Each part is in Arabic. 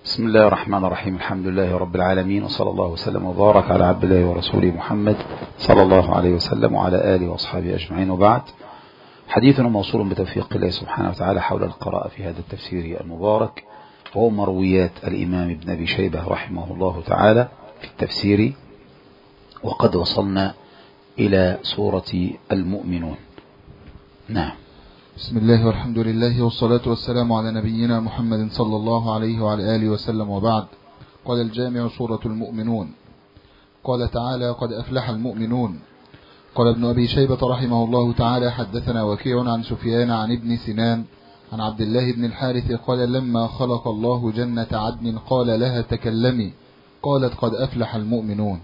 بسم الله الرحمن الرحيم. الحمد لله رب العالمين، وصلى الله وسلم وبارك على عبد الله ورسوله محمد صلى الله عليه وسلم وعلى آله وأصحابه أجمعين، وبعد. حديثنا موصول بتوفيق الله سبحانه وتعالى حول القراءة في هذا التفسير المبارك، وهو مرويات الإمام ابن أبي شيبة رحمه الله تعالى في التفسير، وقد وصلنا إلى سورة المؤمنون. نعم. بسم الله والحمد لله والصلاة والسلام على نبينا محمد صلى الله عليه وعلى آله وسلم، وبعد. قال الجامع سورة المؤمنون. قال تعالى: قد أفلح المؤمنون. قال ابن أبي شيبة رحمه الله تعالى: حدثنا وكيع عن سفيان عن ابن سنان عن عبد الله بن الحارث قال: لما خلق الله جنة عدن قال لها: تكلمي. قالت: قد أفلح المؤمنون.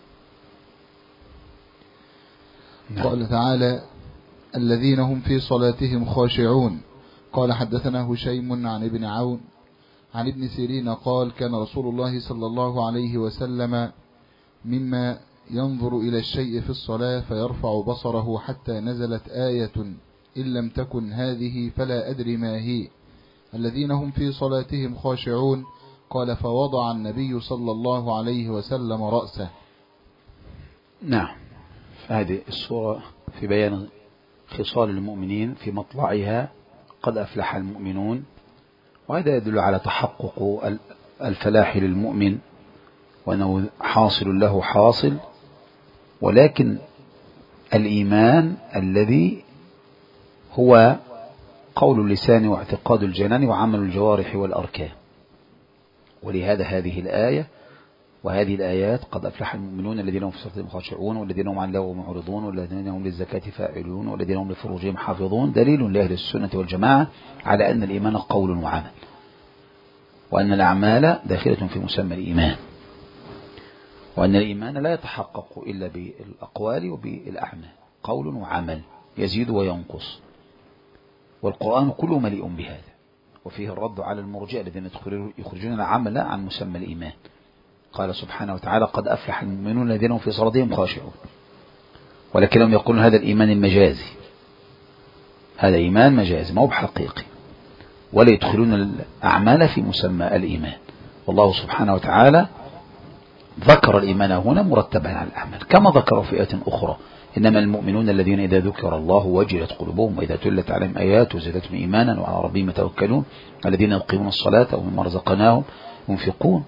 قال تعالى: الذين هم في صلاتهم خاشعون. قال: حدثنا هشيم عن ابن عون عن ابن سيرين قال: كان رسول الله صلى الله عليه وسلم مما ينظر إلى الشيء في الصلاة فيرفع بصره حتى نزلت آية: إن لم تكن هذه فلا أدري ما هي، الذين هم في صلاتهم خاشعون. قال: فوضع النبي صلى الله عليه وسلم رأسه. نعم. هذه السورة في بيان خصال المؤمنين في مطلعها: قد أفلح المؤمنون، وهذا يدل على تحقق الفلاح للمؤمن، وأنه حاصل له حاصل، ولكن الإيمان الذي هو قول اللسان واعتقاد الجنان وعمل الجوارح والأركان. ولهذا هذه الآية وهذه الآيات: قد أفلح المؤمنون الذين هم في صلاتهم خاشعون والذين هم عن اللغو معرضون والذين هم للزكاة فاعلون والذين هم لفروجهم حافظون، دليل لأهل السنة والجماعة على أن الإيمان قول وعمل، وأن الأعمال داخلة في مسمى الإيمان، وأن الإيمان لا يتحقق إلا بالأقوال وبالأعمال، قول وعمل يزيد وينقص، والقرآن كله مليء بهذا. وفيه الرد على المرجئة الذين يخرجون العمل عن مسمى الإيمان. قال سبحانه وتعالى: قد أفلح المؤمنون الذين هم في صلاتهم خاشعون، ولكنهم يقولون هذا الإيمان المجازي، هذا إيمان مجازي ما هو بحقيقي، ولا يدخلون الأعمال في مسمى الإيمان. والله سبحانه وتعالى ذكر الإيمان هنا مرتبا على الأعمال، كما ذكر في آية أخرى: إنما المؤمنون الذين إذا ذكر الله وجلت قلوبهم وإذا تلت عليهم آياته زادتهم إيمانا وعلى ربهم يتوكلون الذين يقيمون الصلاة ومما رزقناهم ينفقون.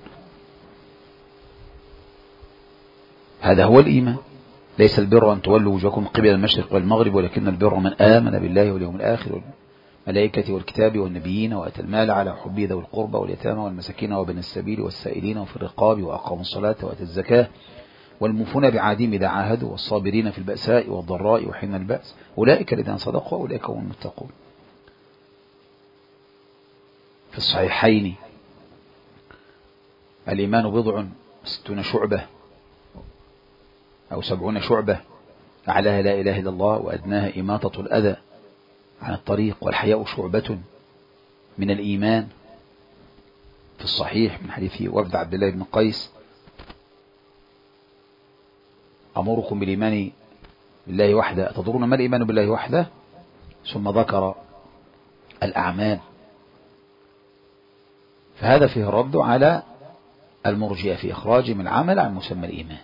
هذا هو الإيمان. ليس البر أن تولوا وجوهكم قبل المشرق والمغرب، ولكن البر من آمن بالله واليوم الآخر والملائكة والكتاب والنبيين وآتى المال على حبه ذوي القربى واليتامى والمساكين وابن السبيل والسائلين وفي الرقاب وأقاموا الصلاة وآتوا الزكاة والموفون بعهدهم إذا عاهدوا والصابرين في البأساء والضراء وحين البأس أولئك الذين صدقوا وأولئك هم المتقون. في الصحيحين: الإيمان بضع 60 شعبة أو 70 شعبة، أعلاها لا إله إلا الله وأدناها إماطة الأذى عن الطريق، والحياء شعبة من الإيمان. في الصحيح من حديث وفد عبد الله بن قيس: أمركم بالإيمان بالله وحده، تدرون ما الإيمان بالله وحده؟ ثم ذكر الأعمال. فهذا فيه الرد على المرجئة في إخراجهم العمل عن مسمى الإيمان.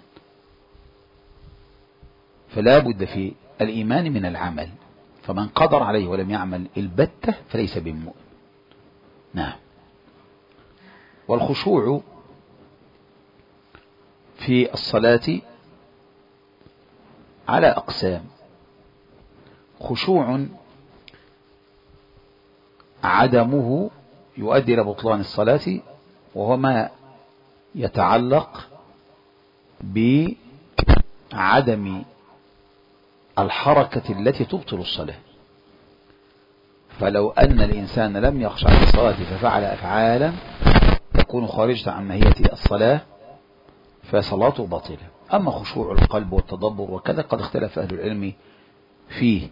فلا بد في الإيمان من العمل، فمن قدر عليه ولم يعمل البتة فليس بمؤمن. نعم. والخشوع في الصلاة على أقسام: خشوع عدمه يؤدي إلى بطلان الصلاة، وهو ما يتعلق بعدم الحركة التي تبطل الصلاة. فلو أن الإنسان لم يخشع في الصلاة ففعل أفعالا تكون خارجة عن ماهية الصلاة فصلاته باطلة. أما خشوع القلب والتدبر وكذا قد اختلف أهل العلم فيه: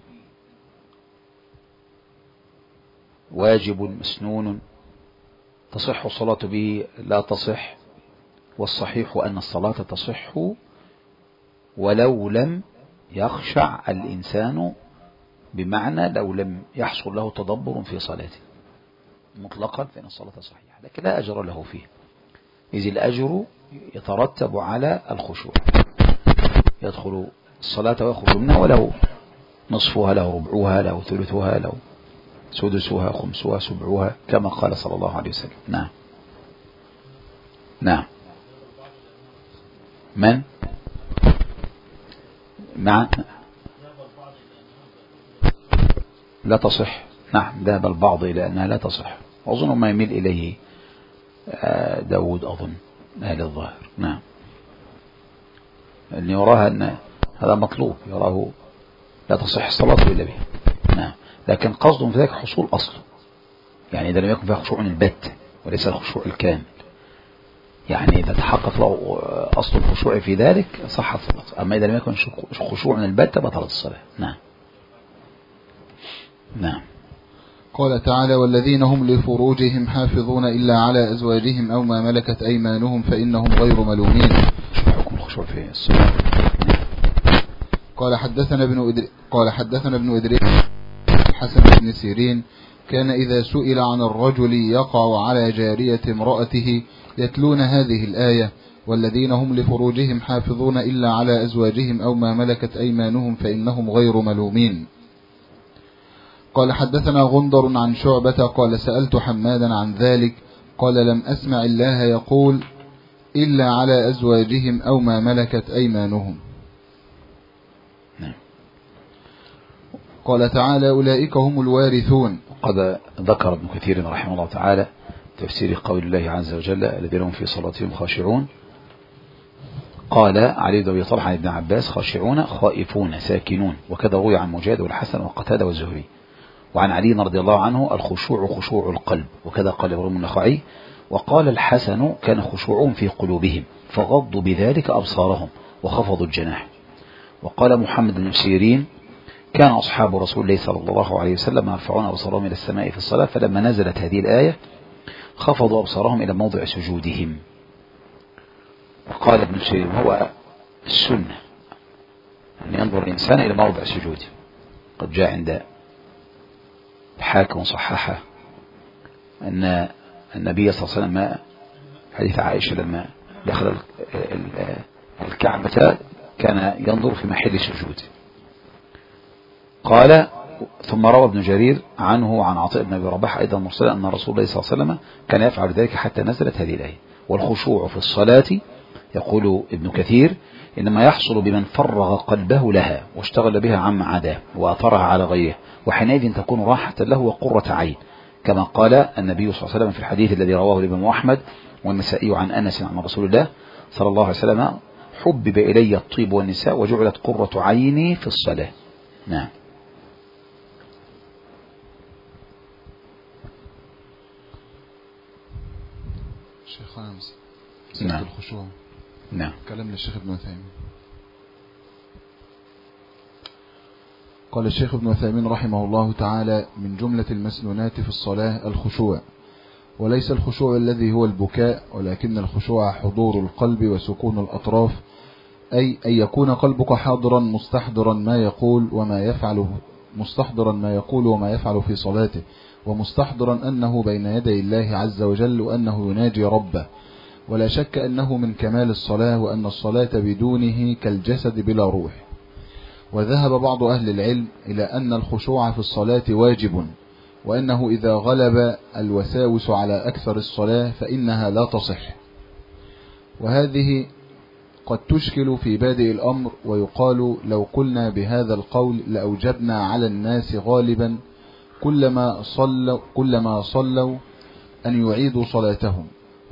واجب مسنون، تصح الصلاة به لا تصح، والصحيح أن الصلاة تصح ولو لم يخشع الإنسان، بمعنى لو لم يحصل له تدبر في صلاته. مطلقا فإن الصلاة صحيحة، لكن لا أجر له فيه، إذ الأجر يترتب على الخشوع. يدخل الصلاة ويخرج منها وله نصفها، له ربعها، له ثلثها، له سدسها، خمسها، سبعها، كما قال صلى الله عليه وسلم. نعم نعم. من مع لا تصح. نعم، ذهب البعض إلى أنها لا تصح، وأظن ما يميل إليه داود أظن أهل الظاهر. نعم، أن يراها أن هذا مطلوب، يراه لا تصح الصلاة إلا به. نعم، لكن قصد في ذلك حصول أصل، يعني إذا لم يكن فيها خشوع البت وليس الخشوع الكامل، يعني إذا تحقق له أصل الخشوع في ذلك صح الصلاة، أما إذا لم يكن خشوع البت بطلت الصلاة. نعم نعم. قال تعالى: والذين هم لفروجهم حافظون إلا على أزواجهم أو ما ملكت أيمانهم فإنهم غير ملومين. حكم الخشوع في الصلاة. قال حدثنا ابن إدريس حسن بن سيرين: كان إذا سئل عن الرجل يقع على جارية امرأته يتلون هذه الآية: والذين هم لفروجهم حافظون إلا على أزواجهم أو ما ملكت أيمانهم فإنهم غير ملومين. قال حدثنا غندر عن شعبة قال: سألت حمادا عن ذلك قال: لم أسمع الله يقول إلا على أزواجهم أو ما ملكت أيمانهم. قال تعالى: أولئك هم الوارثون. قد ذكر ابن كثير رحمه الله تعالى تفسير قول الله عز وجل: الذين هم في صلاتهم خاشعون. قال علي بن أبي طلحة عن ابن عباس: خاشعون خائفون ساكنون. وكذا روي عن مجاهد والحسن وقتادة والزهري. وعن علي رضي الله عنه: الخشوع خشوع القلب. وكذا قال إبراهيم النخعي. وقال الحسن: كان خشوعهم في قلوبهم فغضوا بذلك أبصارهم وخفضوا الجناح. وقال محمد بن سيرين: كان أصحاب رسول الله صلى الله عليه وسلم يرفعون أبصارهم إلى السماء في الصلاة، فلما نزلت هذه الآية خفضوا أبصارهم إلى موضع سجودهم. وقال ابن سيرين: هو السنة أن ينظر الإنسان إلى موضع سجوده. قد جاء عند الحاكم صححه أن النبي صلى الله عليه وسلم حديث عائشة لما دخل الكعبة كان ينظر في محل سجوده. قال: ثم روى ابن جرير عنه عن عطاء بن أبي رباح أيضا مرسلا أن رسول الله صلى الله عليه وسلم كان يفعل ذلك حتى نزلت هذه الآية. والخشوع في الصلاة، يقول ابن كثير، إنما يحصل بمن فرغ قلبه لها واشتغل بها عما عداه وأثرها على غيره، وحينئذ تكون راحة له وقرة عين، كما قال النبي صلى الله عليه وسلم في الحديث الذي رواه الإمام أحمد والنسائي عن أنس عن رسول الله صلى الله عليه وسلم: حبب إلي الطيب والنساء وجعلت قرة عيني في الصلاة. نعم. الشيخ خامس. نعم. الخشوع. نعم. كلام للشيخ ابن عثيمين. قال الشيخ ابن عثيمين رحمه الله تعالى: من جملة المسنونات في الصلاة الخشوع، وليس الخشوع الذي هو البكاء، ولكن الخشوع حضور القلب وسكون الأطراف، أي أن يكون قلبك حاضرا مستحضرا ما يقول وما يفعله، مستحضرا ما يقول وما يفعل في صلاته، ومستحضرا أنه بين يدي الله عز وجل وأنه يناجي ربه. ولا شك أنه من كمال الصلاة، وأن الصلاة بدونه كالجسد بلا روح. وذهب بعض أهل العلم إلى أن الخشوع في الصلاة واجب، وأنه إذا غلب الوساوس على أكثر الصلاة فإنها لا تصح. وهذه قد تشكل في بادئ الأمر، ويقال: لو قلنا بهذا القول لأوجبنا على الناس غالبا كلما صلوا أن يعيدوا صلاتهم،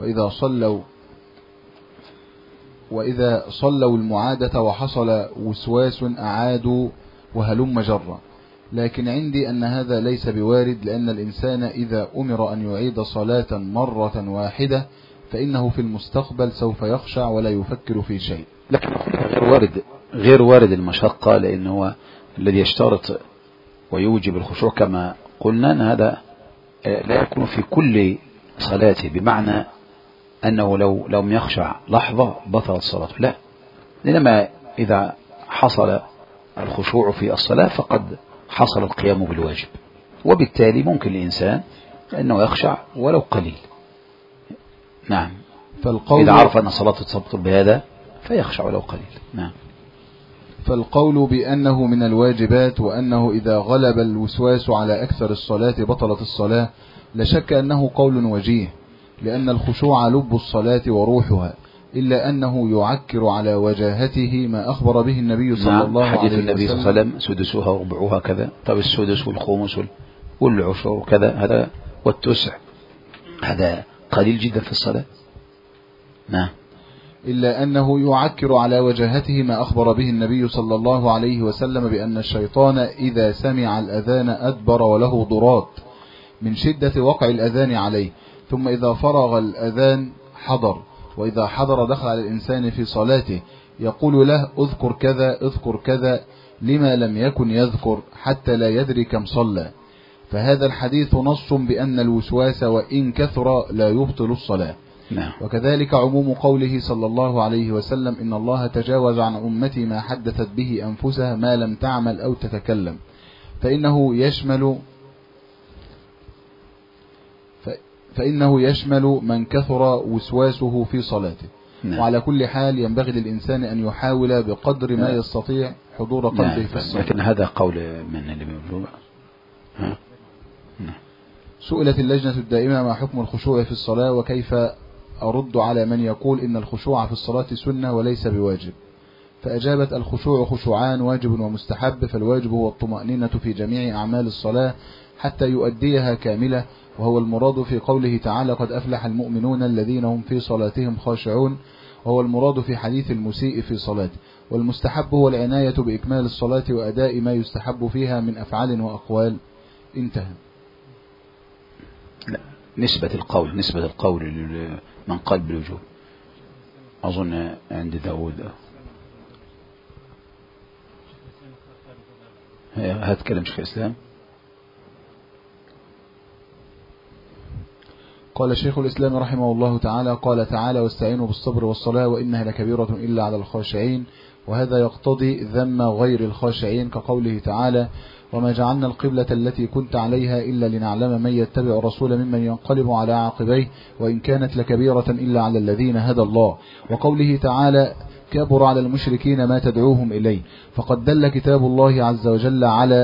وإذا صلوا المعادة وحصل وسواس أعادوا وهلم جرا. لكن عندي أن هذا ليس بوارد، لأن الإنسان إذا أمر أن يعيد صلاة مرة واحدة فإنه في المستقبل سوف يخشع ولا يفكر في شيء. لكن غير وارد المشقة، لأنه الذي يشترط ويوجب الخشوع كما قلنا أن هذا لا يكون في كل صلاته، بمعنى أنه لو لم يخشع لحظة بطلت صلاته، لا، إنما إذا حصل الخشوع في الصلاة فقد حصل القيام بالواجب، وبالتالي ممكن الإنسان أنه يخشع ولو قليل. نعم. فالقول إذا عرف أن صلاته تبطل بهذا فيخشع ولو قليل. نعم. فالقول بأنه من الواجبات وأنه إذا غلب الوسواس على أكثر الصلاة بطلت الصلاة لا شك أنه قول وجيه، لأن الخشوع لب الصلاة وروحها، إلا أنه يعكر على وجاهته ما أخبر به النبي صلى الله عليه وسلم. حديث النبي صلى الله عليه وسلم سدسها وربعها كذا. طب السدس والخمس والعشر وكذا هذا والتسع هذا قليل جدا في الصلاة. نعم. إلا أنه يعكر على وجاهته ما أخبر به النبي صلى الله عليه وسلم بأن الشيطان إذا سمع الأذان أدبر وله ضرات من شدة وقع الأذان عليه، ثم إذا فرغ الأذان حضر، وإذا حضر دخل على الإنسان في صلاته يقول له اذكر كذا اذكر كذا لما لم يكن يذكر حتى لا يدري كم صلى. فهذا الحديث نص بأن الوسواس وإن كثر لا يبطل الصلاة. نعم. وكذلك عموم قوله صلى الله عليه وسلم إن الله تجاوز عن أمتي ما حدثت به أنفسها ما لم تعمل أو تتكلم، فإنه يشمل من كثر وسواسه في صلاته. نعم. وعلى كل حال ينبغي للإنسان أن يحاول بقدر ما يستطيع حضور قلبه في الصلاة. لكن هذا قول من اللي بيقولوا. سئلت اللجنة الدائمة ما حكم الخشوع في الصلاة وكيف أرد على من يقول إن الخشوع في الصلاة سنة وليس بواجب. فأجابت الخشوع خشوعان واجب ومستحب، فالواجب هو الطمأنينة في جميع أعمال الصلاة حتى يؤديها كاملة، وهو المراد في قوله تعالى قد أفلح المؤمنون الذين هم في صلاتهم خاشعون، وهو المراد في حديث المسيء في صلاته. والمستحب هو العناية بإكمال الصلاة وأداء ما يستحب فيها من أفعال وأقوال. انتهى. لا، نسبة القول من قال بالوجوب أظن عند داود. هتكلم شيخ الإسلام. قال شيخ الإسلام رحمه الله تعالى قال تعالى واستعينوا بالصبر والصلاة وإنها لكبيرة إلا على الخاشعين، وهذا يقتضي ذم غير الخاشعين كقوله تعالى وما جعلنا القبلة التي كنت عليها إلا لنعلم من يتبع الرسول ممن ينقلب على عقبيه وإن كانت لكبيرة إلا على الذين هدى الله، وقوله تعالى كبر على المشركين ما تدعوهم إليه. فقد دل كتاب الله عز وجل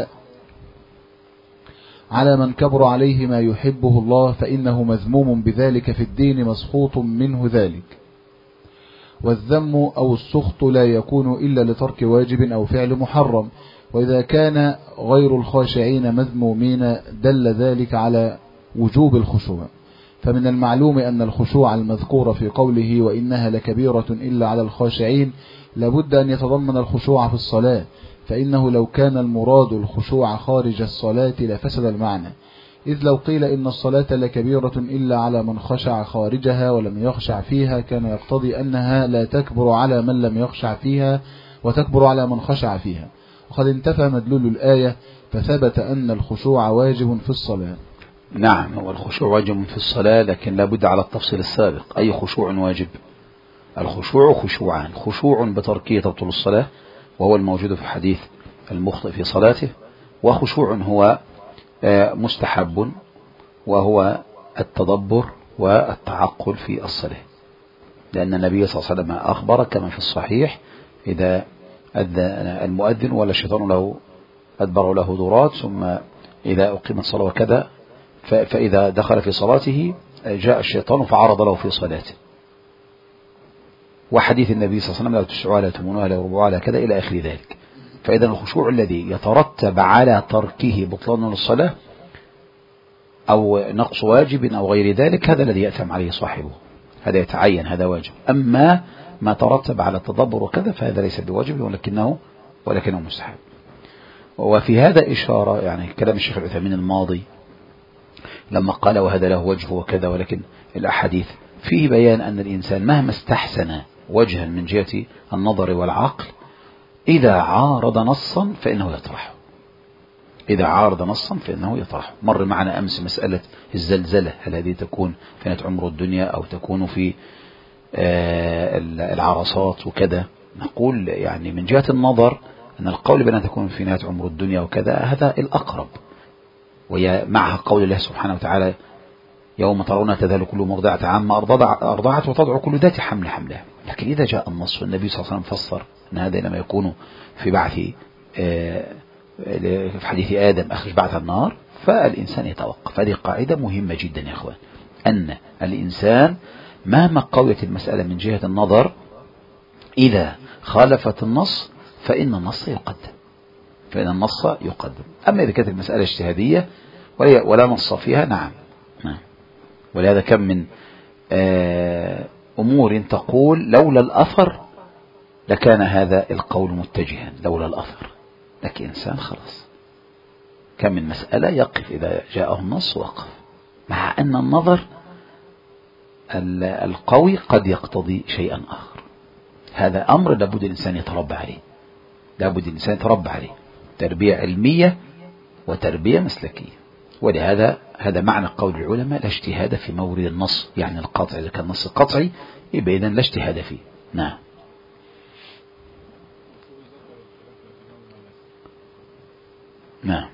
على من كبر عليه ما يحبه الله فإنه مذموم بذلك في الدين مسخوط منه ذلك. والذم أو السخط لا يكون إلا لترك واجب أو فعل محرم، وإذا كان غير الخاشعين مذمومين دل ذلك على وجوب الخشوع. فمن المعلوم أن الخشوع المذكور في قوله وإنها لكبيرة إلا على الخاشعين لابد أن يتضمن الخشوع في الصلاة، فإنه لو كان المراد الخشوع خارج الصلاة لفسد المعنى، إذ لو قيل إن الصلاة لكبيرة إلا على من خشع خارجها ولم يخشع فيها كان يقتضي أنها لا تكبر على من لم يخشع فيها وتكبر على من خشع فيها، وقد انتفى مدلول الآية فثبت أن الخشوع واجب في الصلاة. نعم، هو الخشوع واجب في الصلاة، لكن لابد على التفصيل السابق. أي خشوع واجب؟ الخشوع خشوعان: خشوع بتركه تبطل الصلاة وهو الموجود في حديث المخطئ في صلاته، وخشوع هو مستحب وهو التدبر والتعقل في الصلاة، لأن النبي صلى الله عليه وسلم أخبر كما في الصحيح إذا أذن المؤذن ولا الشيطان له أدبر له ضرات ثم إذا أقيمت الصلاة وكذا فإذا دخل في صلاته جاء الشيطان فعرض له في صلاته. وحديث النبي صلى الله عليه وسلم لا تسعوا لا تمنوها لا ربعوا لا كذا إلى آخر ذلك. فإذا الخشوع الذي يترتب على تركه بطلان للصلاة أو نقص واجب أو غير ذلك هذا الذي يأثم عليه صاحبه، هذا يتعين، هذا واجب. أما ما ترتب على التدبر وكذا فهذا ليس بواجب ولكنه مستحب. وفي هذا إشارة يعني كلام الشيخ العثيمين الماضي لما قال وهذا له وجه وكذا، ولكن الأحاديث فيه بيان أن الإنسان مهما استحسن وجها من جهة النظر والعقل إذا عارض نصا فإنه يطرحه. مر معنا أمس مسألة الزلزلة، هل هذه تكون في نهاية عمر الدنيا أو تكون في العرصات وكذا؟ نقول يعني من جهة النظر أن القول بأنها تكون في نهاية عمر الدنيا وكذا هذا الأقرب، ومعها قول الله سبحانه وتعالى يوم ترون تذهل كل مرضعة عما أرضعت وتضع كل ذات حمل حملها. لكن إذا جاء النص والنبي صلى الله عليه وسلم فسر أن هذا لما يكون في بعث في حديث آدم أخرج بعث النار، فالإنسان يتوقف. هذه قاعدة مهمة جدا يا أخوان، أن الإنسان مهما قويت المسألة من جهة النظر إذا خالفت النص فإن النص يقدم. أما إذا كانت المسألة اجتهادية ولا نص فيها، نعم. ولهذا كم من أمور تقول لولا الأثر لكان هذا القول متجها، لولا الأثر. لكن إنسان خلاص كم من مسألة يقف إذا جاءه النص وقف، مع أن النظر القوي قد يقتضي شيئا آخر. هذا أمر لابد الإنسان يتربى عليه، تربية علمية وتربية مسلكية. ولهذا هذا معنى قول العلماء لا اجتهاد في مورد النص، يعني القطع. إذا كان النص قطعي يبقى إذن لا اجتهاد فيه. نعم. نعم.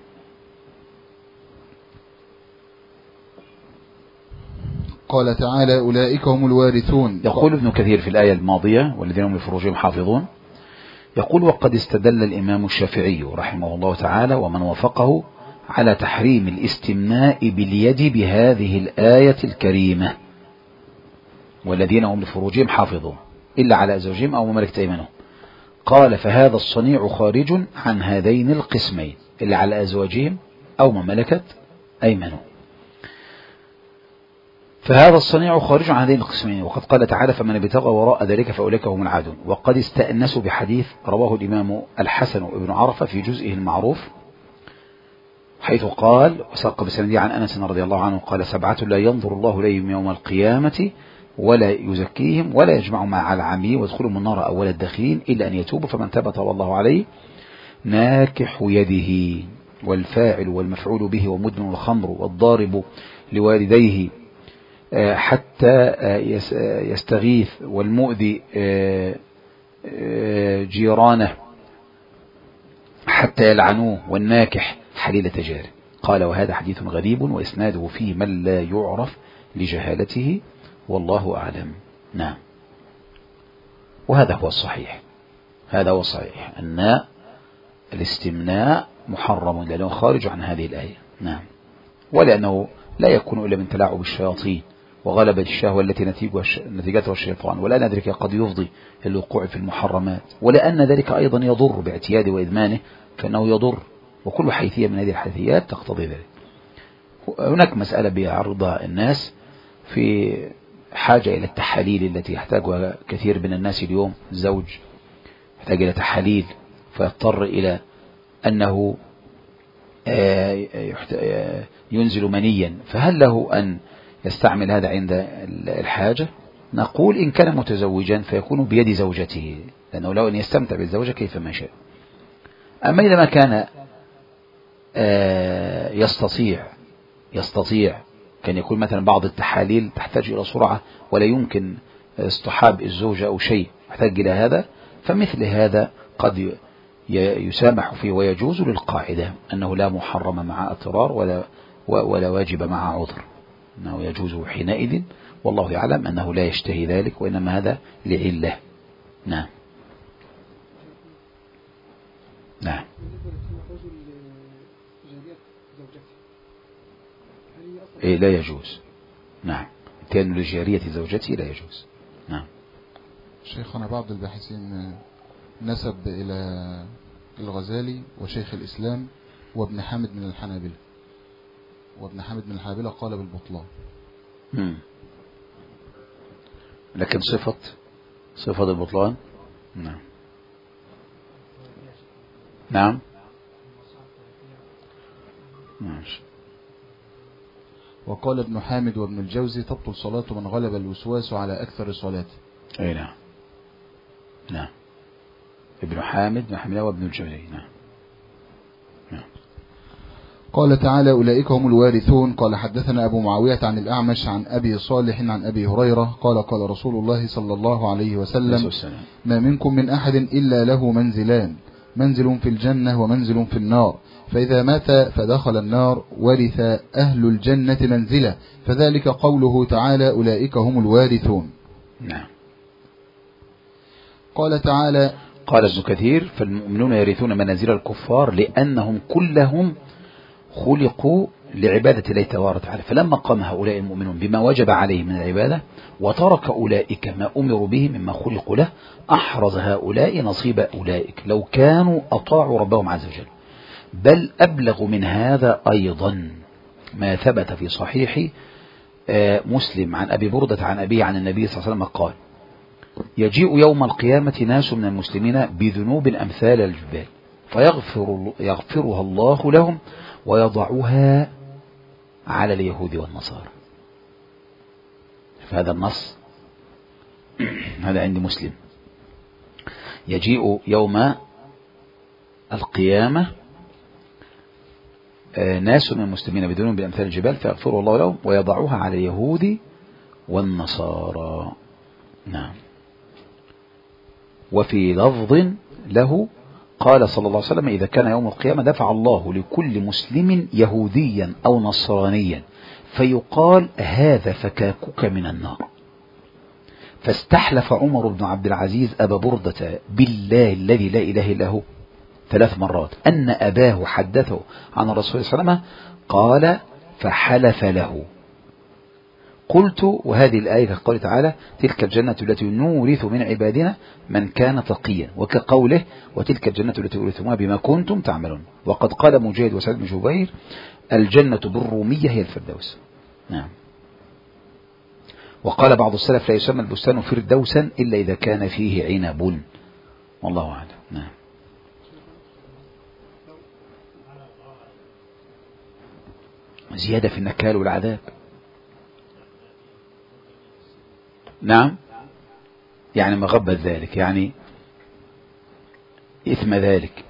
قال تعالى أولئك هم الوارثون. يقول ابن كثير في الآية الماضية والذين هم لفروجهم حافظون، يقول وقد استدل الإمام الشافعي رحمه الله تعالى ومن وفقه على تحريم الاستمناء باليد بهذه الآية الكريمة، والذين هم لفروجهم حافظون إلا على أزواجهم أو ما ملكت أيمانهم. قال فهذا الصنيع خارج عن هذين القسمين، إلا على أزواجهم أو ما ملكت أيمانهم. فهذا الصنيع خارج عن هذين القسمين. وقد قال تعالى فمن ابتغى وراء ذلك فأولئك هم العادون. وقد استأنسوا بحديث رواه الإمام الحسن وابن عرفة في جزئه المعروف، حيث قال وساق بسنده عن أنس رضي الله عنه قال 7 لا ينظر الله إليهم يوم القيامة ولا يزكيهم ولا يجمع مع العاملين ويدخلهم النار أول الداخلين إلا أن يتوبوا فمن تاب تاب الله عليه. ناكح يده والفاعل والمفعول به ومدمن الخمر والضارب لوالديه حتى يستغيث والمؤذي جيرانه حتى يلعنوه والناكح حليلة جاره. قال وهذا حديث غريب وإسناده فيه من لا يعرف لجهالته والله أعلم. نعم. وهذا هو الصحيح، أن الاستمناء محرم لأنه خارج عن هذه الآية. نعم. ولأنه لا يكون إلا من تلاعب الشياطين وغلبة الشهوة التي نتيجتها الشيطان، ولأن ذلك قد يفضي الوقوع في المحرمات، ولأن ذلك أيضا يضر باعتياده وإدمانه، فإنه يضر، وكل حيثية من هذه الحيثيات تقتضي ذلك. هناك مسألة بيعرضها الناس في حاجة إلى التحاليل التي يحتاجها كثير من الناس اليوم. الزوج يحتاج إلى تحاليل فيضطر إلى أنه ينزل منيا، فهل له أن يستعمل هذا عند الحاجة؟ نقول إن كان متزوجا فيكون بيد زوجته، لأنه لو أن يستمتع بالزوجة كيف ما شاء. أما إذا ما كان يستطيع كان يكون مثلا بعض التحاليل تحتاج إلى سرعة ولا يمكن اصطحاب الزوجة أو شيء يحتاج إلى هذا، فمثل هذا قد يسامح فيه ويجوز للقاعدة أنه لا محرم مع اضطرار ولا واجب مع عذر، أنه يجوز حينئذ، والله يعلم أنه لا يشتهي ذلك وإنما هذا لعلة. نعم. نعم. إيه لا يجوز. نعم. كان لجارية زوجتي لا يجوز. نعم. شيخنا بعض الباحثين نسب إلى الغزالي وشيخ الإسلام وابن حامد من الحنابلة، وابن حامد من الحنابلة قال بالبطلان. لكن صفة البطلان. نعم. نعم. ماشي. وقال ابن حامد وابن الجوزي تبطل صلاة من غلب الوسواس على أكثر صلاته. أي نعم. نعم. ابن حامد وحمله وابن الجوزي. نعم. نعم. قال تعالى أولئك هم الوارثون. قال حدثنا أبو معاوية عن الأعمش عن أبي صالح عن أبي هريرة قال قال رسول الله صلى الله عليه وسلم ما منكم من أحد إلا له منزلان، منزل في الجنة ومنزل في النار، فإذا مات فدخل النار ورث أهل الجنة منزله، فذلك قوله تعالى أولئك هم الوارثون. نعم. قال تعالى قال ابن كثير فالمؤمنون يرثون منازل الكفار لأنهم كلهم خلقوا لعبادة الله تبارك وتعالى، فلما قام هؤلاء المؤمنون بما وجب عليهم من العبادة وترك أولئك ما أمروا به مما خلقوا له أحرز هؤلاء نصيب أولئك لو كانوا أطاعوا ربهم عز وجل. بل أبلغ من هذا أيضا ما ثبت في صحيح مسلم عن أبي بردة عن أبيه عن النبي صلى الله عليه وسلم قال يجيء يوم القيامة ناس من المسلمين بذنوب أمثال الجبال فيغفرها الله لهم ويضعها على اليهود والنصارى. فهذا النص هذا عند مسلم. يجيء يوم القيامة ناس من المسلمين بذنوب أمثال الجبال فيغفرها الله لهم ويضعها على اليهود والنصارى. نعم. وفي لفظ له قال صلى الله عليه وسلم إذا كان يوم القيامة دفع الله لكل مسلم يهوديا أو نصرانيا فيقال هذا فكاكك من النار. فاستحلف عمر بن عبد العزيز أبا بردة بالله الذي لا إله إلا هو 3 مرات أن أباه حدثه عن الرسول صلى الله عليه وسلم قال فحلف له. قلت وهذه الآية كقوله تعالى تلك الجنة التي نورث من عبادنا من كان تقيا، وكقوله وتلك الجنة التي نورثها بما كنتم تعملون. وقد قال مجاهد وسعيد بن جبير الجنة بالرومية هي الفردوس. نعم. وقال بعض السلف لا يسمى البستان فردوسا إلا إذا كان فيه عنب، والله أعلم. نعم. زيادة في النكال والعذاب. نعم. يعني مغبة ذلك يعني إثم ذلك.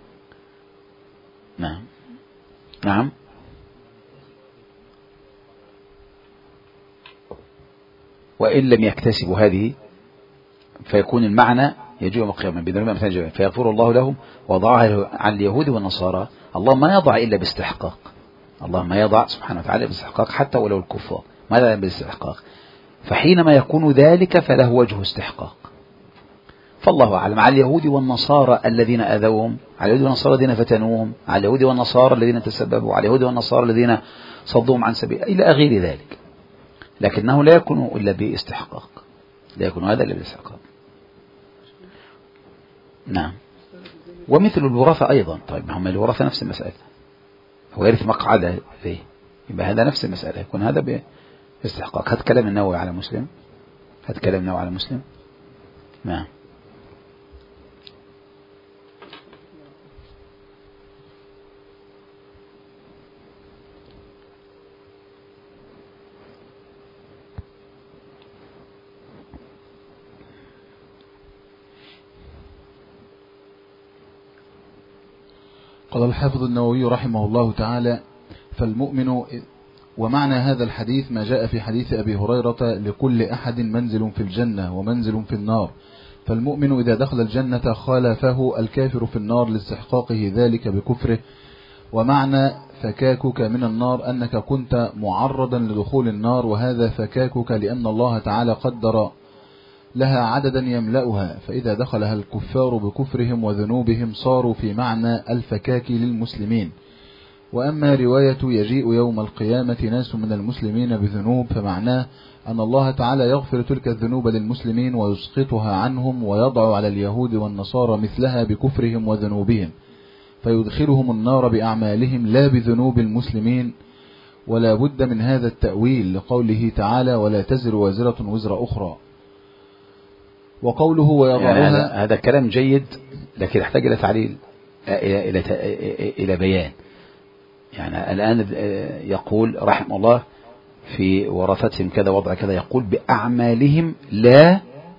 نعم. نعم. وإن لم يكتسبوا هذه فيكون المعنى يجيء يوم القيامة بذنوب أمثال الجبال فيغفر الله لهم وضعها على اليهود والنصارى. الله ما يضع إلا باستحقاق. الله ما يضع سبحانه وتعالى باستحقاق حتى ولو الكفار ماذا باستحقاق. فحينما يكون ذلك فله وجه استحقاق. فالله أعلم على اليهود والنصارى الذين أذوهم، على اليهود والنصارى الذين فتنوهم، على اليهود والنصارى الذين تسببوا، على اليهود والنصارى الذين صدوهم عن سبيل إلى غير ذلك. لكنه لا يكون إلا باستحقاق، لا يكون هذا إلا باستحقاق. نعم. ومثل الوراثة أيضا. طيب هم الوراثة نفس المسألة، هو يرث مقعدة فيه يبقى هذا نفس المسألة يكون هذا باستحقاق. هذا كلام النووي على مسلم. هذا كلام النووي على مسلم. نعم. قال الحافظ النووي رحمه الله تعالى فالمؤمن. ومعنى هذا الحديث ما جاء في حديث أبي هريرة لكل أحد منزل في الجنة ومنزل في النار، فالمؤمن إذا دخل الجنة خالفه الكافر في النار لاستحقاقه ذلك بكفره. ومعنى فكاكك من النار أنك كنت معرضا لدخول النار، وهذا فكاكك لأن الله تعالى قدر لها عددا يملأها، فإذا دخلها الكفار بكفرهم وذنوبهم صاروا في معنى الفكاك للمسلمين. وأما رواية يجيء يوم القيامة ناس من المسلمين بذنوب فمعناه أن الله تعالى يغفر تلك الذنوب للمسلمين ويسقطها عنهم ويضع على اليهود والنصارى مثلها بكفرهم وذنوبهم فيدخلهم النار بأعمالهم لا بذنوب المسلمين. ولا بد من هذا التأويل لقوله تعالى ولا تزر وازرة وزر أخرى. وقوله ويضعها يعني هذا كلام جيد لكن يحتاج إلى تعليل إلى بيان. يعني الآن يقول رحمه الله في ورثتهم كذا وضع كذا يقول بأعمالهم لا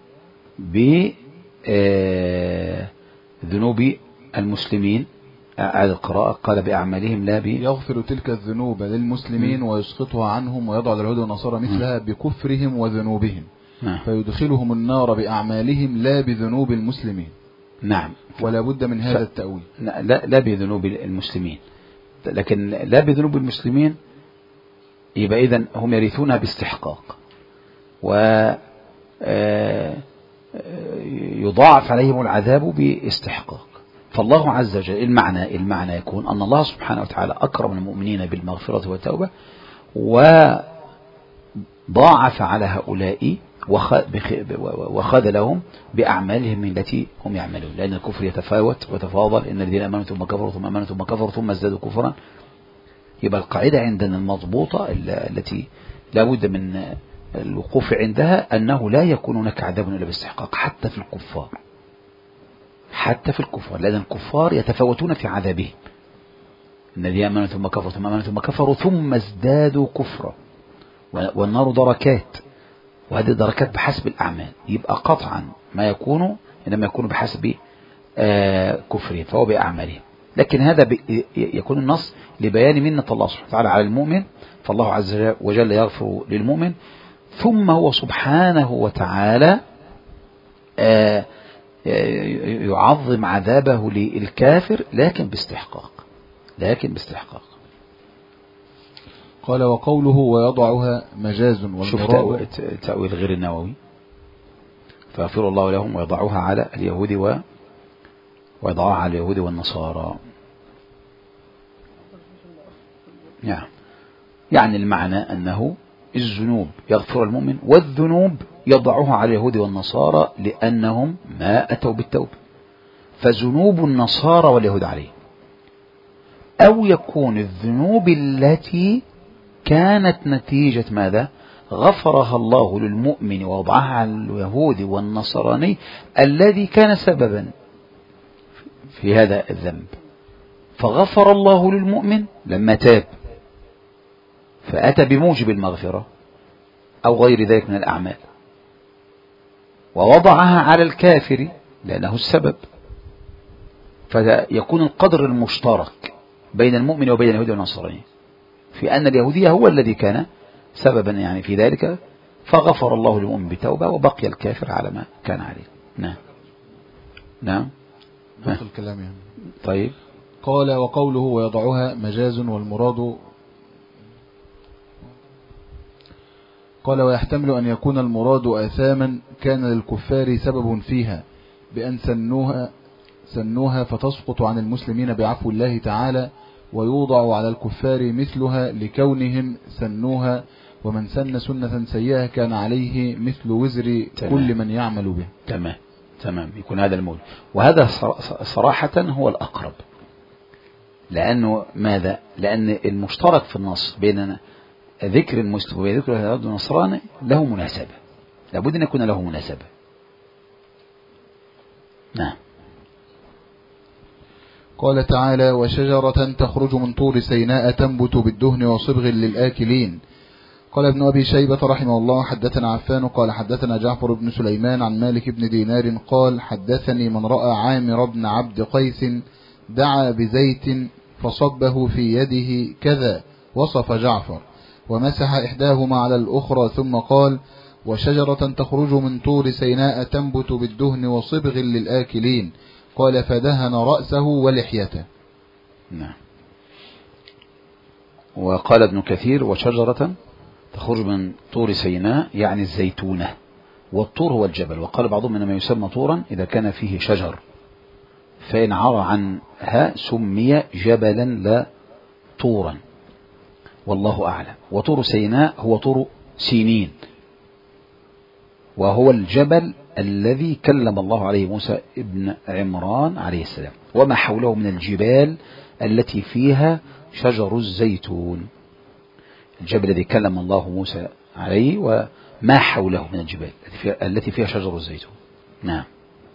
بذنوب المسلمين. أعاد القراءة قال بأعمالهم لا يغفر تلك الذنوب للمسلمين ويسقطها عنهم ويضع على اليهود والنصارى مثلها بكفرهم وذنوبهم فيدخلهم النار بأعمالهم لا بذنوب المسلمين. نعم. ولا بد من هذا التأويل. لا بذنوب المسلمين لكن لا بذنوب المسلمين، يبقى إذن هم يرثونها باستحقاق، ويضاعف عليهم العذاب باستحقاق. فالله عز وجل المعنى يكون أن الله سبحانه وتعالى أكرم المؤمنين بالمغفرة والتوبة، وضاعف على هؤلاء وخذلهم بأعمالهم التي هم يعملون، لأن الكفر يتفاوت وتفاضل. إن الذين آمنوا ثم كفروا ثم آمنوا ثم كفروا ثم ازدادوا كفرا. يبقى القاعدة عندنا المضبوطة التي لا بد من الوقوف عندها أنه لا يكون هناك عذاب إلا باستحقاق حتى في الكفار، لأن الكفار يتفاوتون في عذابهم. إن الذين آمنوا ثم كفروا ثم آمنوا ثم كفروا ثم ازدادوا كفرا، والنار دركات، وهذه الدركات بحسب الأعمال. يبقى قطعا ما يكون إنما يكون بحسب كفرهم، فهو بأعمالهم. لكن هذا يكون النص لبيان منة الله سبحانه وتعالى على المؤمن، فالله عز وجل يغفر للمؤمن، ثم هو سبحانه وتعالى يعظم عذابه للكافر لكن باستحقاق. قال وقوله ويضعها مجاز والمراد. تأويل غير النووي، فيغفر الله لهم ويضعها على اليهود ويضعها على اليهود والنصارى. يعني المعنى أنه الذنوب يغفر المؤمن، والذنوب يضعها على اليهود والنصارى لأنهم ما أتوا بالتوبة، فذنوب النصارى واليهود عليه. أو يكون الذنوب التي كانت نتيجة ماذا؟ غفرها الله للمؤمن ووضعها على اليهود والنصراني الذي كان سببا في هذا الذنب، فغفر الله للمؤمن لما تاب فأتى بموجب المغفرة أو غير ذلك من الأعمال، ووضعها على الكافر لأنه السبب، فيكون القدر المشترك بين المؤمن وبين اليهود والنصراني في أن اليهودية هو الذي كان سببا يعني في ذلك، فغفر الله للمؤمن بتوبة وبقي الكافر على ما كان عليه. نعم الكلام يعني. طيب. قال وقوله ويضعها مجاز والمراد. قال ويحتمل أن يكون المراد آثاما كان للكفار سبب فيها بأن سنوها فتسقط عن المسلمين بعفو الله تعالى، ويوضع على الكفار مثلها لكونهم سنوها، ومن سن سنة سيئة كان عليه مثل وزر كل من يعمل به. تمام يكون هذا المولى، وهذا صراحة هو الأقرب، لأنه ماذا؟ لأن المشترك في النص بيننا ذكر المسلم وذكر اليهود والنصراني له مناسبة، لابد أن يكون له مناسبة. نعم. قال تعالى وشجرة تخرج من طور سيناء تنبت بالدهن وصبغ للآكلين. قال ابن أبي شيبة رحمه الله حدثنا عفان قال حدثنا جعفر بن سليمان عن مالك بن دينار قال حدثني من رأى عامر بن عبد قيس دعا بزيت فصبه في يده كذا، وصف جعفر ومسح إحداهما على الأخرى ثم قال وشجرة تخرج من طور سيناء تنبت بالدهن وصبغ للآكلين. قال فدهن رأسه ولحيته. نعم. وقال ابن كثير وشجرة تخرج من طور سيناء يعني الزيتونة، والطور هو الجبل، وقال بعضهم إنما يسمى طورا إذا كان فيه شجر، فإن عرى عنها سمي جبلا لا طورا، والله أعلم. وطور سيناء هو طور سينين، وهو الجبل الذي كلم الله عليه موسى ابن عمران عليه السلام، وما حوله من الجبال التي فيها شجر الزيتون. الجبل الذي كلم الله موسى عليه وما حوله من الجبال التي فيها شجر الزيتون. نعم.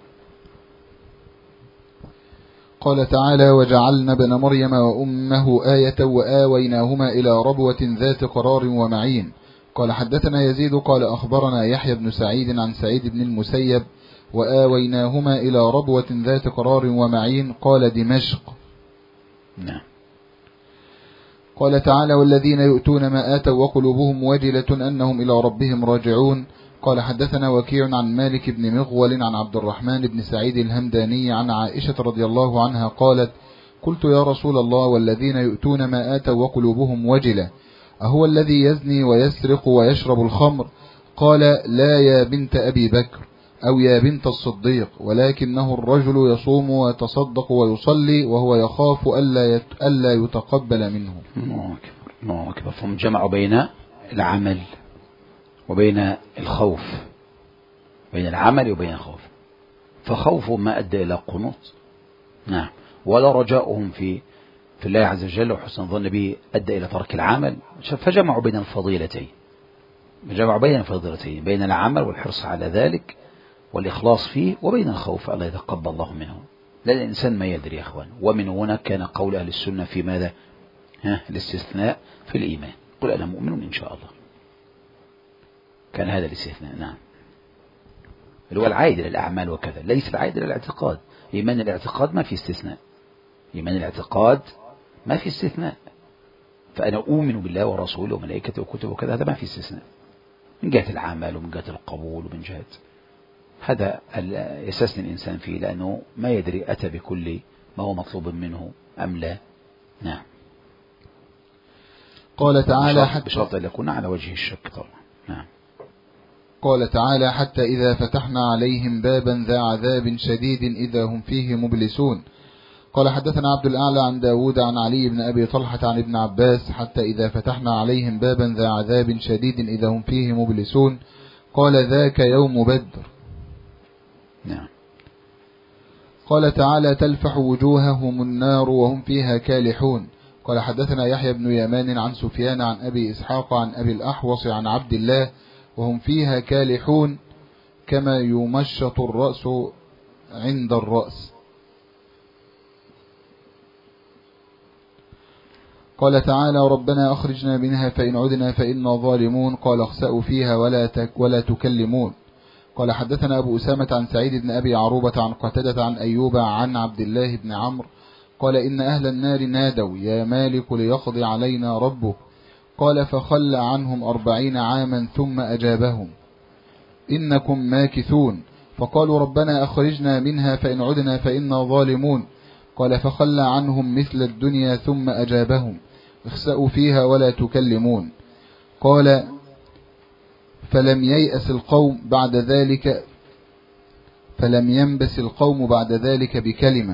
قال تعالى وجعلنا ابن مريم وأمه آية وآويناهما إلى ربوة ذات قرار ومعين. قال حدثنا يزيد قال أخبرنا يحيى بن سعيد عن سعيد بن المسيب وآويناهما إلى ربوة ذات قرار ومعين قال دمشق. نعم. قال تعالى والذين يؤتون ما آتوا وقلوبهم وجلة أنهم إلى ربهم راجعون. قال حدثنا وكيع عن مالك بن مغول عن عبد الرحمن بن سعيد الهمداني عن عائشة رضي الله عنها قالت قلت يا رسول الله والذين يؤتون ما آتوا وقلوبهم وجلة أهو الذي يزني ويسرق ويشرب الخمر؟ قال لا يا بنت أبي بكر أو يا بنت الصديق، ولكنه الرجل يصوم ويتصدق ويصلي وهو يخاف ألا يتقبل منه. الله أكبر. فهم جمعوا بين العمل وبين الخوف، بين العمل وبين الخوف، فخوفهم ما أدى إلى قنوط، نعم، ولا رجاؤهم في الله عز وجل وحسن الظن به أدى إلى ترك العمل، فجمعوا بين الفضيلتين، بين العمل والحرص على ذلك والإخلاص فيه، وبين الخوف ألا يتقبل الله منه. لأن الإنسان ما يدري يا أخوان. ومن هنا كان قول أهل السنة في ماذا؟ الاستثناء في الإيمان، قل أنا مؤمن إن شاء الله، كان هذا الاستثناء، نعم، اللي هو العائد إلى الأعمال وكذا، ليس العائد إلى الاعتقاد. إيمان الاعتقاد ما في استثناء، إيمان الاعتقاد ما في استثناء، فأنا أؤمن بالله ورسوله وملائكته وكتبه وكذا، هذا ما في استثناء من جهة العمل ومن جهة القبول ومن جهة هذا يستثني الإنسان فيه، لأنه ما يدري أتى بكل ما هو مطلوب منه أم لا، نعم. قال تعالى بشرط أن يكون على وجه الشك طبعا، نعم. قال تعالى حتى إذا فتحنا عليهم بابا ذا عذاب شديد إذا هم فيه مبلسون. قال حدثنا عبد الأعلى عن داود عن علي بن أبي طلحة عن ابن عباس حتى إذا فتحنا عليهم بابا ذا عذاب شديد إذا هم فيه مبلسون. قال ذاك يوم بدر. نعم. قال تعالى تلفح وجوههم النار وهم فيها كالحون. قال حدثنا يحيى بن يمان عن سفيان عن أبي إسحاق عن أبي الأحوص عن عبد الله وهم فيها كالحون كما يمشط الرأس عند الرأس. قال تعالى ربنا أخرجنا منها فإن عدنا فإنا ظالمون. قال اخسأوا فيها ولا تكلمون. قال حدثنا أبو أسامة عن سعيد بن أبي عروبة عن قتادة عن أيوب عن عبد الله بن عمرو قال إن أهل النار نادوا يا مالك ليقضي علينا ربك. قال فخل عنهم 40 عاما ثم أجابهم إنكم ماكثون. فقالوا ربنا أخرجنا منها فإن عدنا فإنا ظالمون. قال فخل عنهم مثل الدنيا ثم أجابهم اخسأوا فيها ولا تكلمون. قال فلم ينبس القوم بعد ذلك بكلمة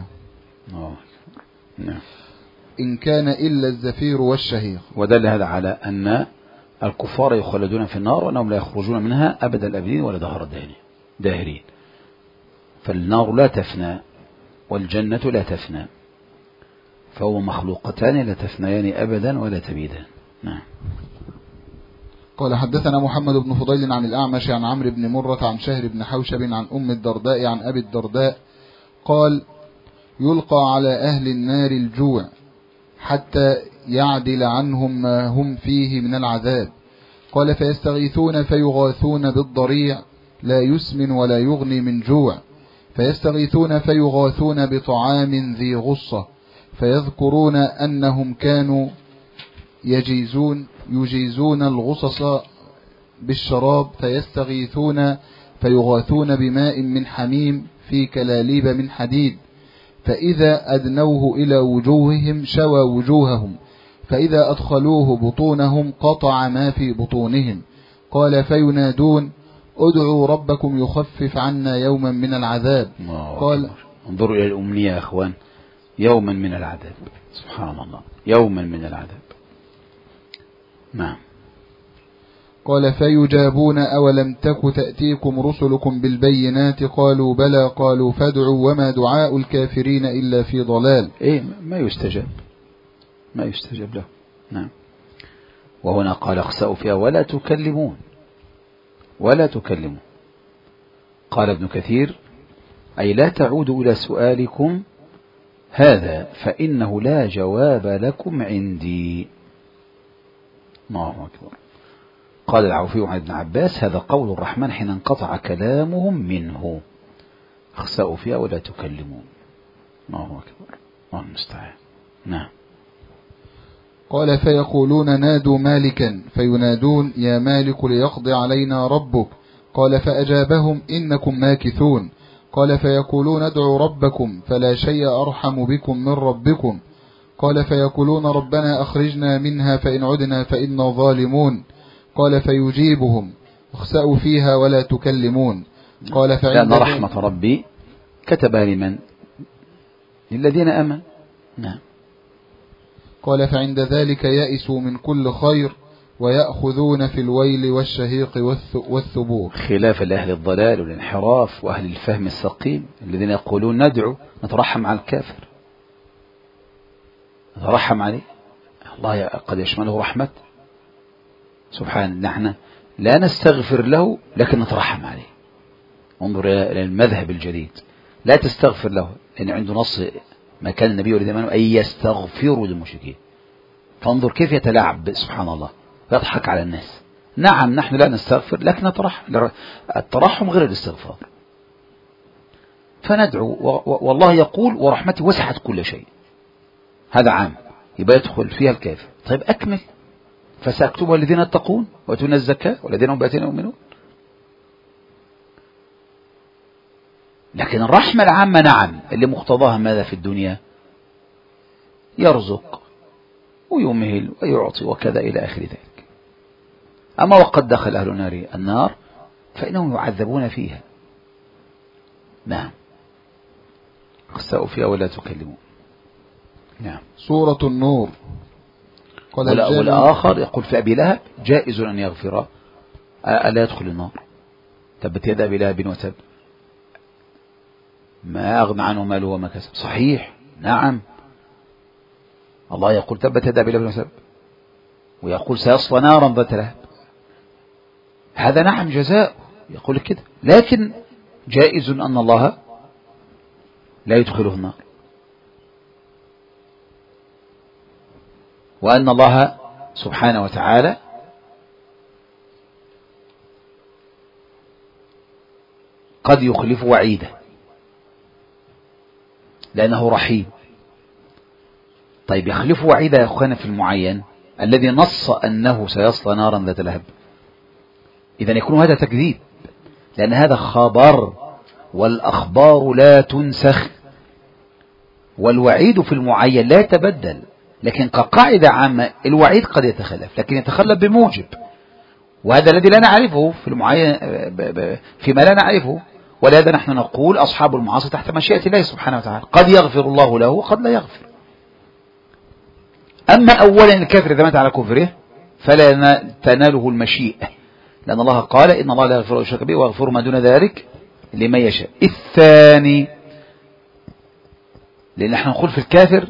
إن كان إلا الزفير والشهيق. ودل هذا على أن الكفار يخلدون في النار وأنهم لا يخرجون منها أبد الأبدين ولا دهر داهرين. فالنار لا تفنى والجنة لا تفنى، فهو مخلوقتان لا تفنيان أبدا ولا تبيدان، نعم. قال حدثنا محمد بن فضيل عن الأعمش عن عمرو بن مرة عن شهر بن حوشب عن أم الدرداء عن أبي الدرداء قال يلقى على أهل النار الجوع حتى يعدل عنهم ما هم فيه من العذاب. قال فيستغيثون فيغاثون بالضريع لا يسمن ولا يغني من جوع، فيستغيثون فيغاثون بطعام ذي غصة، فيذكرون أنهم كانوا يجيزون الغصص بالشراب، فيستغيثون فيغاثون بماء من حميم في كلاليب من حديد، فإذا أدنوه إلى وجوههم شوى وجوههم، فإذا أدخلوه بطونهم قطع ما في بطونهم. قال فينادون ادعوا ربكم يخفف عنا يوما من العذاب. قال انظروا إلى الأمنية يا أخوان، يوما من العذاب، سبحان الله، يوما من العذاب، نعم. قال فيجابون أولم تك تأتيكم رسلكم بالبينات قالوا بلى قالوا فادعوا وما دعاء الكافرين إلا في ضلال. ما يستجاب له، نعم. وهنا قال اخسأوا فيها ولا تكلمون. قال ابن كثير أي لا تعودوا إلى سؤالكم هذا فإنه لا جواب لكم عندي. الله أكبر. قال العوفي عن ابن عباس هذا قول الرحمن حين انقطع كلامهم منه، اخسأوا فيها ولا تكلمون. الله أكبر، الله المستعان، نعم. قال فيقولون نادوا مالكا فينادون يا مالك ليقضي علينا ربك. قال فأجابهم إنكم ماكثون. قال فيقولون ادعوا ربكم فلا شيء أرحم بكم من ربكم. قال فيقولون ربنا أخرجنا منها فإن عدنا فإنا ظالمون. قال فيجيبهم اخسأوا فيها ولا تكلمون. قال لأن رحمة ربي كتبها لمن؟ للذين آمنوا. نعم. قال فعند ذلك يئسوا من كل خير ويأخذون في الويل والشهيق والثبور، خلاف لأهل الضلال والانحراف وأهل الفهم السقيم الذين يقولون ندعو نترحم على الكافر، نترحم عليه، الله قد يشمله رحمة سبحانه. نحن لا نستغفر له لكن نترحم عليه. انظر إلى المذهب الجديد، لا تستغفر له لأن عنده نص ما كان النبي والذين آمنوا أن يستغفروا للمشركين. فانظر كيف يتلاعب سبحان الله ويضحك على الناس. نعم نحن لا نستغفر لكن نترحم، الترحم غير الاستغفار. فندعو والله يقول ورحمتي وسعت كل شيء، هذا عام يبقى يدخل فيها الكافر. طيب أكمل، فسأكتبها الذين يتقون ويؤتون الزكاة والذين هم بآياتنا يؤمنون. لكن الرحمة العامة نعم اللي مقتضاها ماذا في الدنيا؟ يرزق ويمهل ويعطي وكذا إلى آخر ذلك. أما وقد دخل أهل النار فإنهم يعذبون فيها. نعم. اخسأوا فيها ولا تكلمون. نعم. سورة النور. والآخر يقول في أبي لهب جائز أن يغفر ألا يدخل النار. تبت يد أبي لهب وتب ما أغنى عنه ماله وما كسب. صحيح نعم، الله يقول تبت يد أبي لهب وتب، ويقول سيصلى نارا ذات لهب. هذا نعم جزاء يقول كده، لكن جائز أن الله لا يدخله النار، وأن الله سبحانه وتعالى قد يخلف وعيده لأنه رحيم. طيب يخلف وعيده يا أخوانا في المعين الذي نص أنه سيصلى نارا ذات لهب، إذا يكون هذا تكذيب، لأن هذا خبر والأخبار لا تنسخ، والوعيد في المعين لا يتبدل. لكن كقاعدة عامة الوعيد قد يتخلف، لكن يتخلف بموجب، وهذا الذي لا نعرفه في المعين فيما لا نعرفه. ولهذا نحن نقول أصحاب المعاصي تحت مشيئة الله سبحانه وتعالى، قد يغفر الله له وقد لا يغفر. أما أولا الكافر إذا مات على كفره فلا تناله المشيئة، لأن الله قال إن الله لا يغفر الشرك به ويغفر ما دون ذلك لمن يشاء. الثاني لأن نحن نقول في الكافر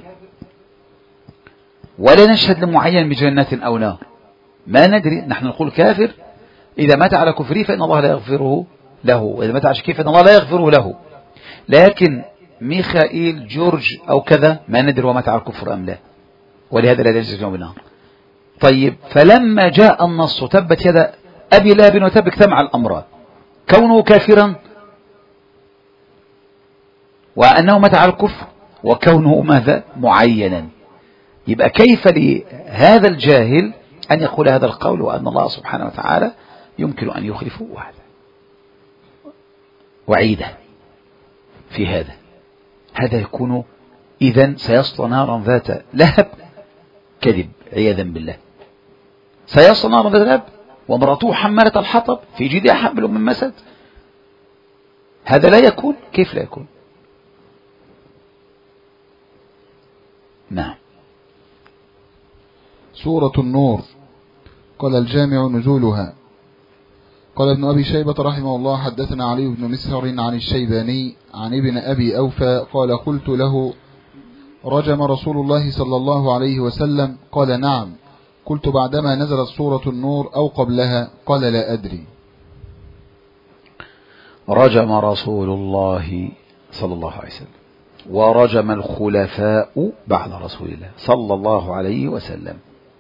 ولا نشهد لمعين بجنة أو نار، ما ندري. نحن نقول كافر إذا مات على كفره فإن الله لا يغفره له، وإذا مات على شركه فإن الله لا يغفره له. لكن ميخائيل جورج أو كذا ما ندري هو مات على الكفر أم لا، ولهذا لا يجزي بالنار. طيب فلما جاء النص تبت يد أبي لهب وتب اجتمع الأمران، كونه كافرا وأنه مات على الكفر وكونه ماذا معينا. يبقى كيف لهذا الجاهل أن يقول هذا القول وأن الله سبحانه وتعالى يمكن أن يخلفه وعيده في هذا يكون إذن سيصلى نارا ذات لهب كذب عياذا بالله. سيصلى نارا ذات لهب وامرأته حمالة الحطب في جيدها حبل من مسد. هذا لا يكون، كيف لا يكون؟ نعم. سورة النور. قال الجامع نزولها. قال ابن أبي شيبة رحمه الله حدثنا علي بن مسهر عن الشيباني عن ابن أبي أوفى قال قلت له رجم رسول الله صلى الله عليه وسلم؟ قال نعم. قلت بعدما نزلت سورة النور أو قبلها؟ قال لا أدري. رجم رسول الله صلى الله عليه وسلم ورجم الخلفاء بعد رسول الله صلى الله عليه وسلم،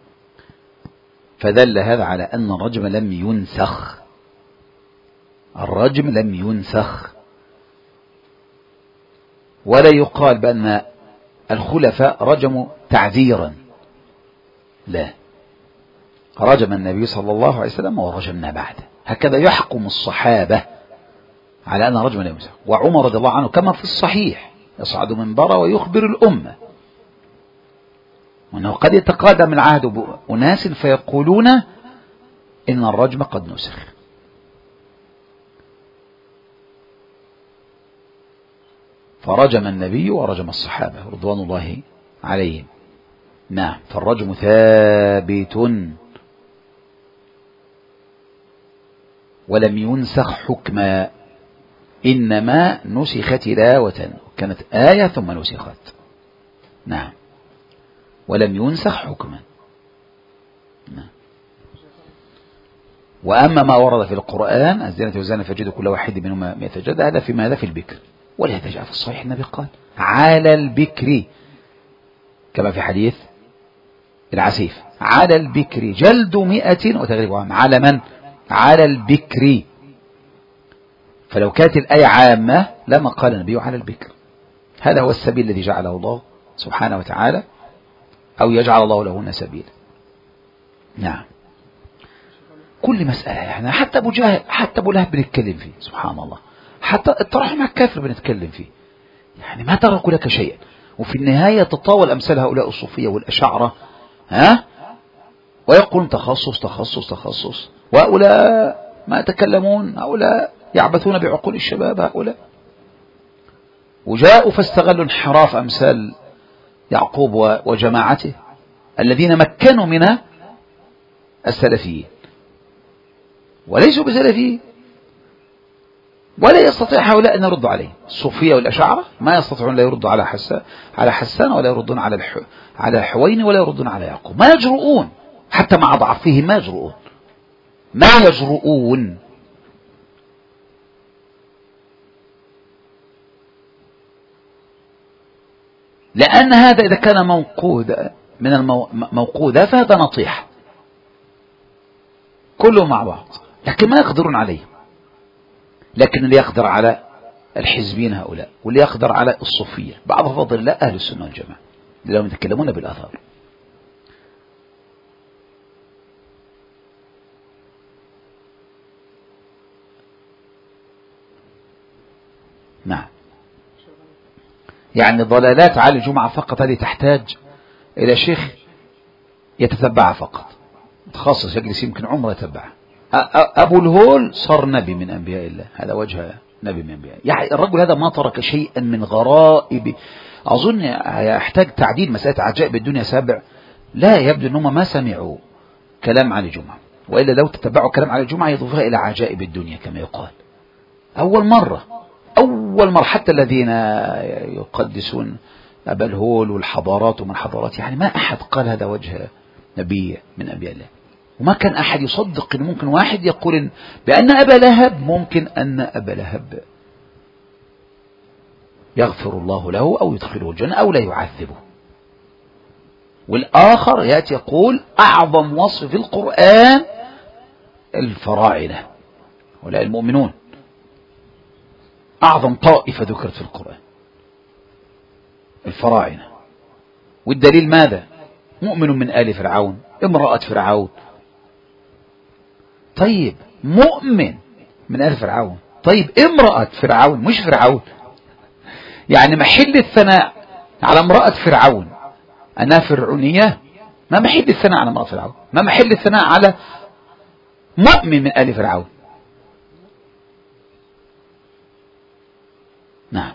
فدل هذا على أن الرجم لم ينسخ. الرجم لم ينسخ، ولا يقال بأن الخلفاء رجموا تعذيرا، لا، رجم النبي صلى الله عليه وسلم ورجمنا بعده، هكذا يحكم الصحابة على أن رجما لا يمسخ. وعمر رضي الله عنه كما في الصحيح يصعد منبره ويخبر الأمة وأنه قد يتقادم العهد بأناس فيقولون إن الرجم قد نسخ. فرجم النبي ورجم الصحابة رضوان الله عليهم. نعم. فالرجم ثابت ولم ينسخ حكما، إنما نسخ تلاوة، كانت آية ثم نسخت. نعم. ولم ينسخ حكما. نعم. وأما ما ورد في القرآن الزنا والزانية فجلدوا كل واحد منهما 100 جلدة، هذا فيما هذا في البكر. ولهذا جاء في الصحيح النبي قال على البكر كما في حديث العسيف على البكر جلد 100 وتغريب عام. على من؟ على البكر. فلو كانت الآية عامة لما قال النبي على البكر. هذا هو السبيل الذي جعله الله سبحانه وتعالى، أو يجعل الله لهن سبيلا. نعم. كل مسألة يعني حتى أبو جهل حتى أبو لهب بنتكلم فيه سبحان الله، حتى التراحم مع الكافر بنتكلم فيه، يعني ما تركوا لك شيئا. وفي النهاية تطاول أمثال هؤلاء الصوفية والأشاعرة ويقولون تخصص تخصص تخصص، وهؤلاء ما يتكلمون، هؤلاء يعبثون بعقول الشباب هؤلاء. وجاءوا فاستغلوا انحراف أمثال يعقوب وجماعته الذين مكنوا من السلفيين وليسوا بسلفيين، ولا يستطيع هؤلاء أن يردوا عليه. الصوفية والأشاعرة ما يستطيعون لا يردوا على حسان، ولا يردون على حوين، ولا يردون على يعقوب. ما يجرؤون حتى مع ضعفهم، ما يجرؤون. لأن هذا إذا كان موقود من الموقودة فهذا نطيح كله مع بعض، لكن ما يقدرون عليه. لكن اللي يقدر على الحزبين هؤلاء، واللي يقدر على الصوفية بعض فضل الله أهل السنة والجماعة لهم يتكلمون بالآثار. نعم. يعني ضلالات على الجمعة فقط هذه تحتاج إلى شيخ يتتبعها فقط متخصص يجلس يمكن عمره يتبعها. أبو الهول صار نبي من أنبياء الله، هذا وجه نبي من أنبياء. يعني الرجل هذا ما ترك شيئا من غرائب. أظن يحتاج تعديل مسألة عجائب الدنيا 7. لا يبدو أنهم ما سمعوا كلام عن الجمعة، وإلا لو تتبعوا كلام عن الجمعة يضيفها إلى عجائب الدنيا كما يقال. أول مرة حتى الذين يقدسون أبا الهول والحضارات ومن حضارات، يعني ما أحد قال هذا وجه نبي من أنبياء الله. وما كان أحد يصدق أن ممكن واحد يقول بأن أبا لهب ممكن أن أبا لهب يغفر الله له أو يدخله الجنة أو لا يعذبه. والآخر يأتي يقول أعظم وصف في القرآن الفراعنة ولا المؤمنون، أعظم طائفة ذكرت في القرآن الفراعنة. والدليل ماذا؟ مؤمن من آل فرعون، امرأة فرعون. طيب مؤمن من آل فرعون، طيب امرأة فرعون مش فرعون. يعني محل الثناء على امرأة فرعون أنها فرعونية، ما محل الثناء على امرأة فرعون، ما محل الثناء على مؤمن من آل فرعون. نعم.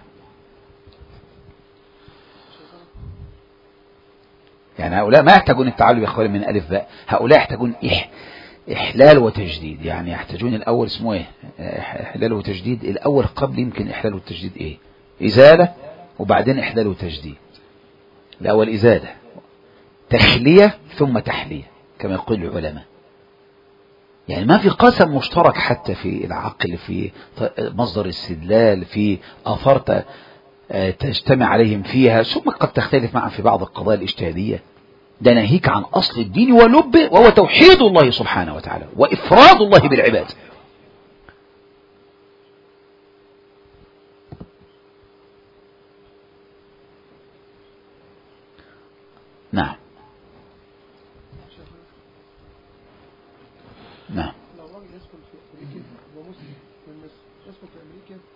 يعني هؤلاء ما يحتاجون التعلم يا اخواني من ألف باء، هؤلاء يحتاجون إحلال وتجديد. يعني يحتاجون الأول اسمه إيه؟ إحلال وتجديد. الأول قبل يمكن إحلال والتجديد إيه؟ إزالة، وبعدين إحلال وتجديد. الأول إزالة، تخلية، ثم تحلية كما يقول العلماء. يعني ما في قسم مشترك حتى في العقل، في مصدر الاستدلال، في آثار تجتمع عليهم فيها، ثم قد تختلف معا في بعض القضايا الاجتهادية. ده ناهيك عن أصل الدين ولبه، وهو توحيد الله سبحانه وتعالى وإفراد الله بالعباد. نعم. نعم. لو راجل يسكن في أمريكا ومسلم من مصر يسكن في أمريكا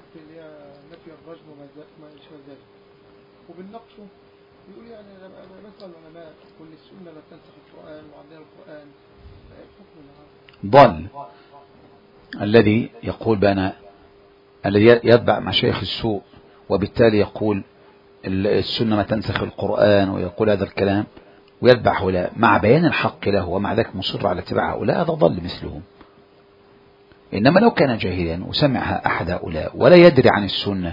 اللي هي نفي الرجم وما شابه ذلك، وبالنقشه يقول يعني أنا بسأل العلماء كل السنة لا تنسخ القرآن وعندنا القرآن حكم ضل الذي يقول بأنا الذي يتبع مشايخ السوء وبالتالي يقول السنة ما تنسخ القرآن ويقول هذا الكلام ويتبع هؤلاء مع بيان الحق له ومع ذلك مصر على اتباع هؤلاء، هذا ضل مثلهم. إنما لو كان جاهلا وسمعها أحد هؤلاء ولا يدري عن السنة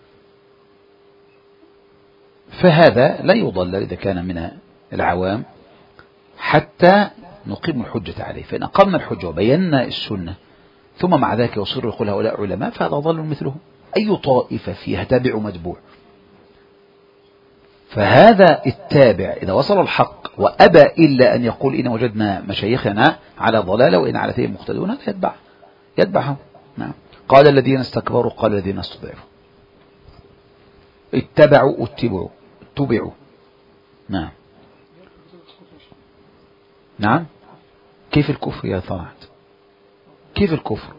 فهذا لا يضل إذا كان من العوام حتى نقيم الحجة عليه. فإن أقمنا الحجة وبينا السنة ثم مع ذلك يصر يقول هؤلاء علماء فهذا ضل مثلهم. أي طائفة فيها تابع متبوع. فهذا التابع إذا وصل الحق وأبى إلا أن يقول إن وجدنا مشايخنا على ضلالة وإن على ثيب مقتدون هذا يتبعهم. نعم. قال الذين استكبروا قال الذين استضعفوا اتبعوا اتبعوا. نعم. نعم. كيف الكفر يا طلعت؟ كيف الكفر؟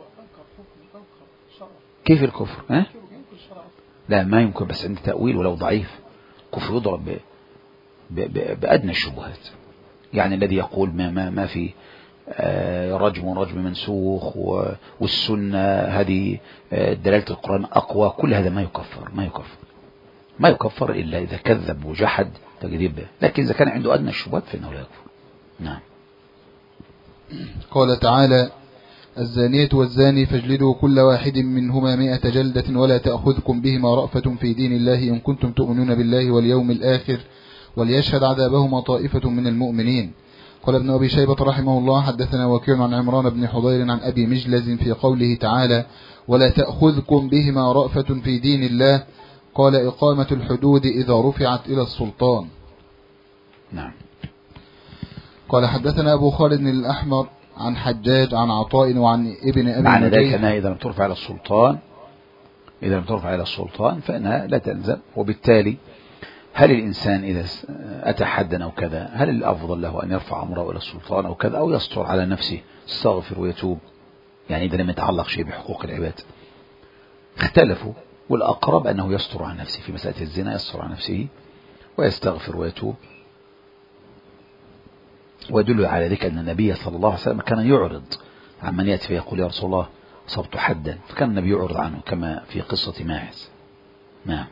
كيف الكفر؟ لا ما يمكن، بس عند تأويل ولو ضعيف. كفر يضرب بأدنى الشبهات. يعني الذي يقول ما في رجم منسوخ والسنة هذه دلالة القرآن أقوى، كل هذا ما يكفر إلا إذا كذب وجحد تكذيب به، لكن إذا كان عنده أدنى الشبهات فإنه لا يكفر. نعم. قال تعالى: الزانية والزاني فاجلدوا كل واحد منهما 100 جلدة ولا تأخذكم بهما رأفة في دين الله إن كنتم تؤمنون بالله واليوم الآخر وليشهد عذابهما طائفة من المؤمنين. قال ابن أبي شيبة رحمه الله: حدثنا وكيع عن عمران بن حضير عن أبي مجلز في قوله تعالى: ولا تأخذكم بهما رأفة في دين الله، قال: إقامة الحدود إذا رفعت إلى السلطان. نعم. قال حدثنا أبو خالد الأحمر عن حجاج عن عطاء وعن ابن أبي معنى ذلك أنها إذا لم ترفع إلى السلطان فإنها لا تنزل. وبالتالي هل الإنسان إذا أتى حدا أو كذا هل الأفضل له أن يرفع أمره إلى السلطان أو كذا، أو يستر على نفسه يستغفر ويتوب؟ يعني إذا لم يتعلق شيء بحقوق العباد اختلفوا، والأقرب أنه يستر عن نفسه في مسألة الزنا، يستر عن نفسه ويستغفر ويتوب. ويدل على ذلك أن النبي صلى الله عليه وسلم كان يعرض عن من يأتي فيقول: يا رسول الله صبت حدا، فكان النبي يعرض عنه كما في قصة ماعز. نعم.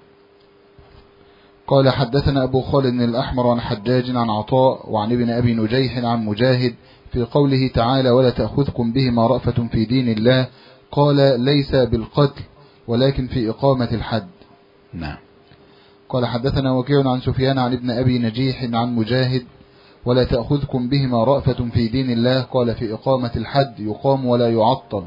قال حدثنا أبو خالد الأحمر عن حجاج عن عطاء وعن ابن أبي نجيح عن مجاهد في قوله تعالى: ولا تأخذكم بهما رأفة في دين الله، قال: ليس بالقتل ولكن في إقامة الحد. نعم. قال حدثنا وكيع عن سفيان عن ابن أبي نجيح عن مجاهد: ولا تأخذكم بهما رأفة في دين الله، قال: في إقامة الحد يقام ولا يعطل.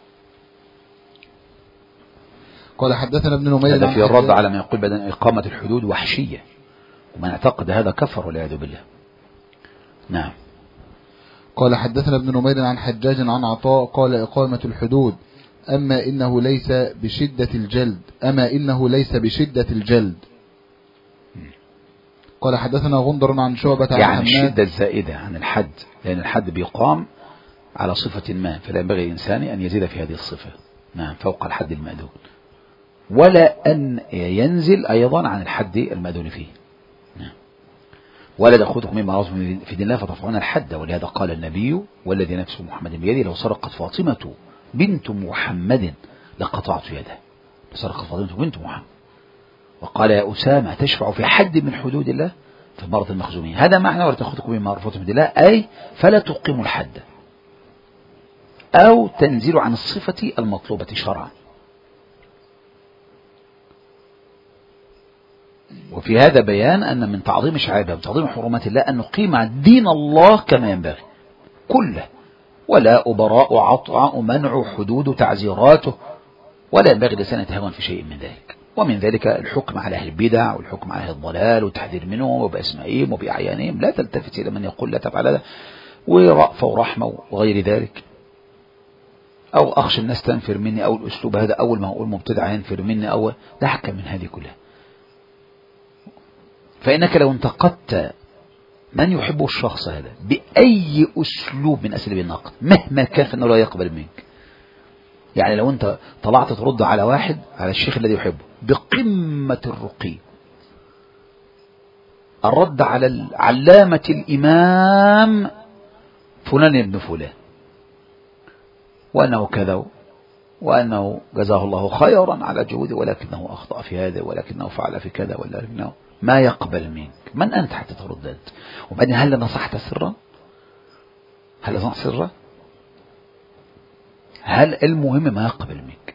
قال حدثنا ابن نمير هذا في الرد على ما يقول بدل إقامة الحدود وحشية، ومن اعتقد هذا كفر والعياذ بالله. نعم. قال حدثنا ابن نمير عن حجاج عن عطاء قال: إقامة الحدود أما إنه ليس بشدة الجلد. قال حدثنا غندر عن شعبة عن يعني الشدة الزائدة عن الحد، لأن الحد بيقام على صفة ما، فلا ينبغي الإنسان أن يزيد في هذه الصفة. نعم. فوق الحد المأذون، ولا أن ينزل أيضا عن الحد المأذون فيه. نعم. ولا تأخذكم مما رأتم في دين الله فترفعون الحد، ولهذا قال النبي: والذي نفس محمد بيده لو سرقت فاطمة بنت محمد لقطعت يده. سرقت فاطمة بنت محمد. وقال: يا أسامة تشفع في حد من حدود الله في مرض المخزومية. هذا معنى ولا تأخذكم مما رأتم في دين الله، أي فلا تقيموا الحد أو تنزل عن الصفة المطلوبة شرعا. وفي هذا بيان أن من تعظيم شعائر وتعظيم حرمات الله أن نقيم دين الله كما ينبغي كله، ولا أبراء عطع منع حدود تعزيراته، ولا ينبغي الإنسان يتهاون في شيء من ذلك. ومن ذلك الحكم على أهل البدع والحكم على أهل الضلال والتحذير منهم وبأسمائهم وبأعيانهم. لا تلتفت إلى من يقول لا تفعل هذا، ورأفة ورحمة وغير ذلك، أو أخشى الناس تنفر مني، أو الأسلوب هذا أول ما أقول مبتدع ينفر مني، أو لا حكم من هذه كلها. فإنك لو انتقدت من يحب الشخص هذا بأي أسلوب من أساليب النقد مهما كان فإنه لا يقبل منك، يعني لو أنت طلعت ترد على واحد، على الشيخ الذي يحبه بقمة الرقي، الرد على العلامة الإمام فلان ابن فلان وأنه كذا وأنه جزاه الله خيرا على جهوده ولكنه أخطأ في هذا ولكنه فعل في كذا ولكنه ما يقبل منك. من أنت حتى ترد أنت؟ وبعدين هل نصحت سرا؟ هل نصحت سرا؟ هل المهم ما يقبل منك؟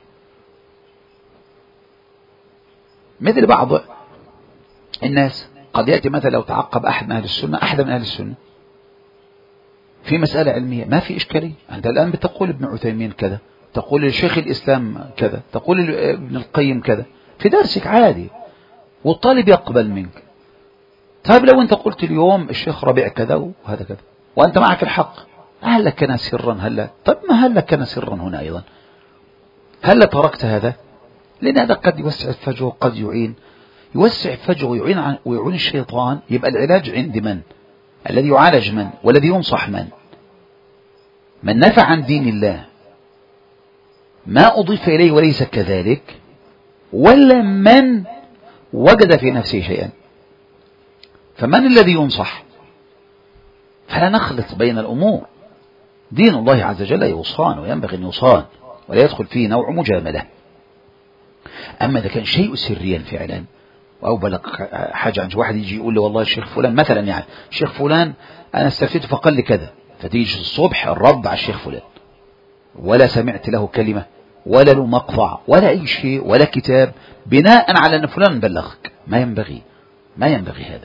مثل بعض الناس قد يأتي مثلا لو تعقب أحد من أهل السنة، أحد من أهل السنة في مسألة علمية ما في إشكالية، أنت الآن بتقول ابن عثيمين كذا، تقول لشيخ الإسلام كذا، تقول ابن القيم كذا في درسك عادي والطالب يقبل منك. طيب لو أنت قلت اليوم الشيخ ربيع كذا وهذا كذا وأنت معك الحق، هل لك كان سرا؟ هل طيب ما هل لك كان سرا هنا أيضا؟ هل تركت هذا؟ لأن هذا قد يوسع الفجر وقد يوسع الفجر ويعين الشيطان. يبقى العلاج عند من؟ الذي يعالج من؟ والذي ينصح من؟ من نفع عن دين الله ما أضيف إليه وليس كذلك، ولا من وجد في نفسه شيئا؟ فمن الذي ينصح؟ فلا نخلط بين الأمور. دين الله عز وجل يوصان وينبغي أن يوصان ولا يدخل فيه نوع مجاملة. أما إذا كان شيء سريا فعلا أو بلغ حاجة عن واحد يجي يقول لي والله الشيخ فلان مثلا، يعني الشيخ فلان أنا استفتيته فقال لي كذا، فتيجي الصبح الرد على الشيخ فلان ولا سمعت له كلمة ولا له مقطع ولا أي شيء ولا كتاب بناء على أن فلان بلغك. ما ينبغي هذا.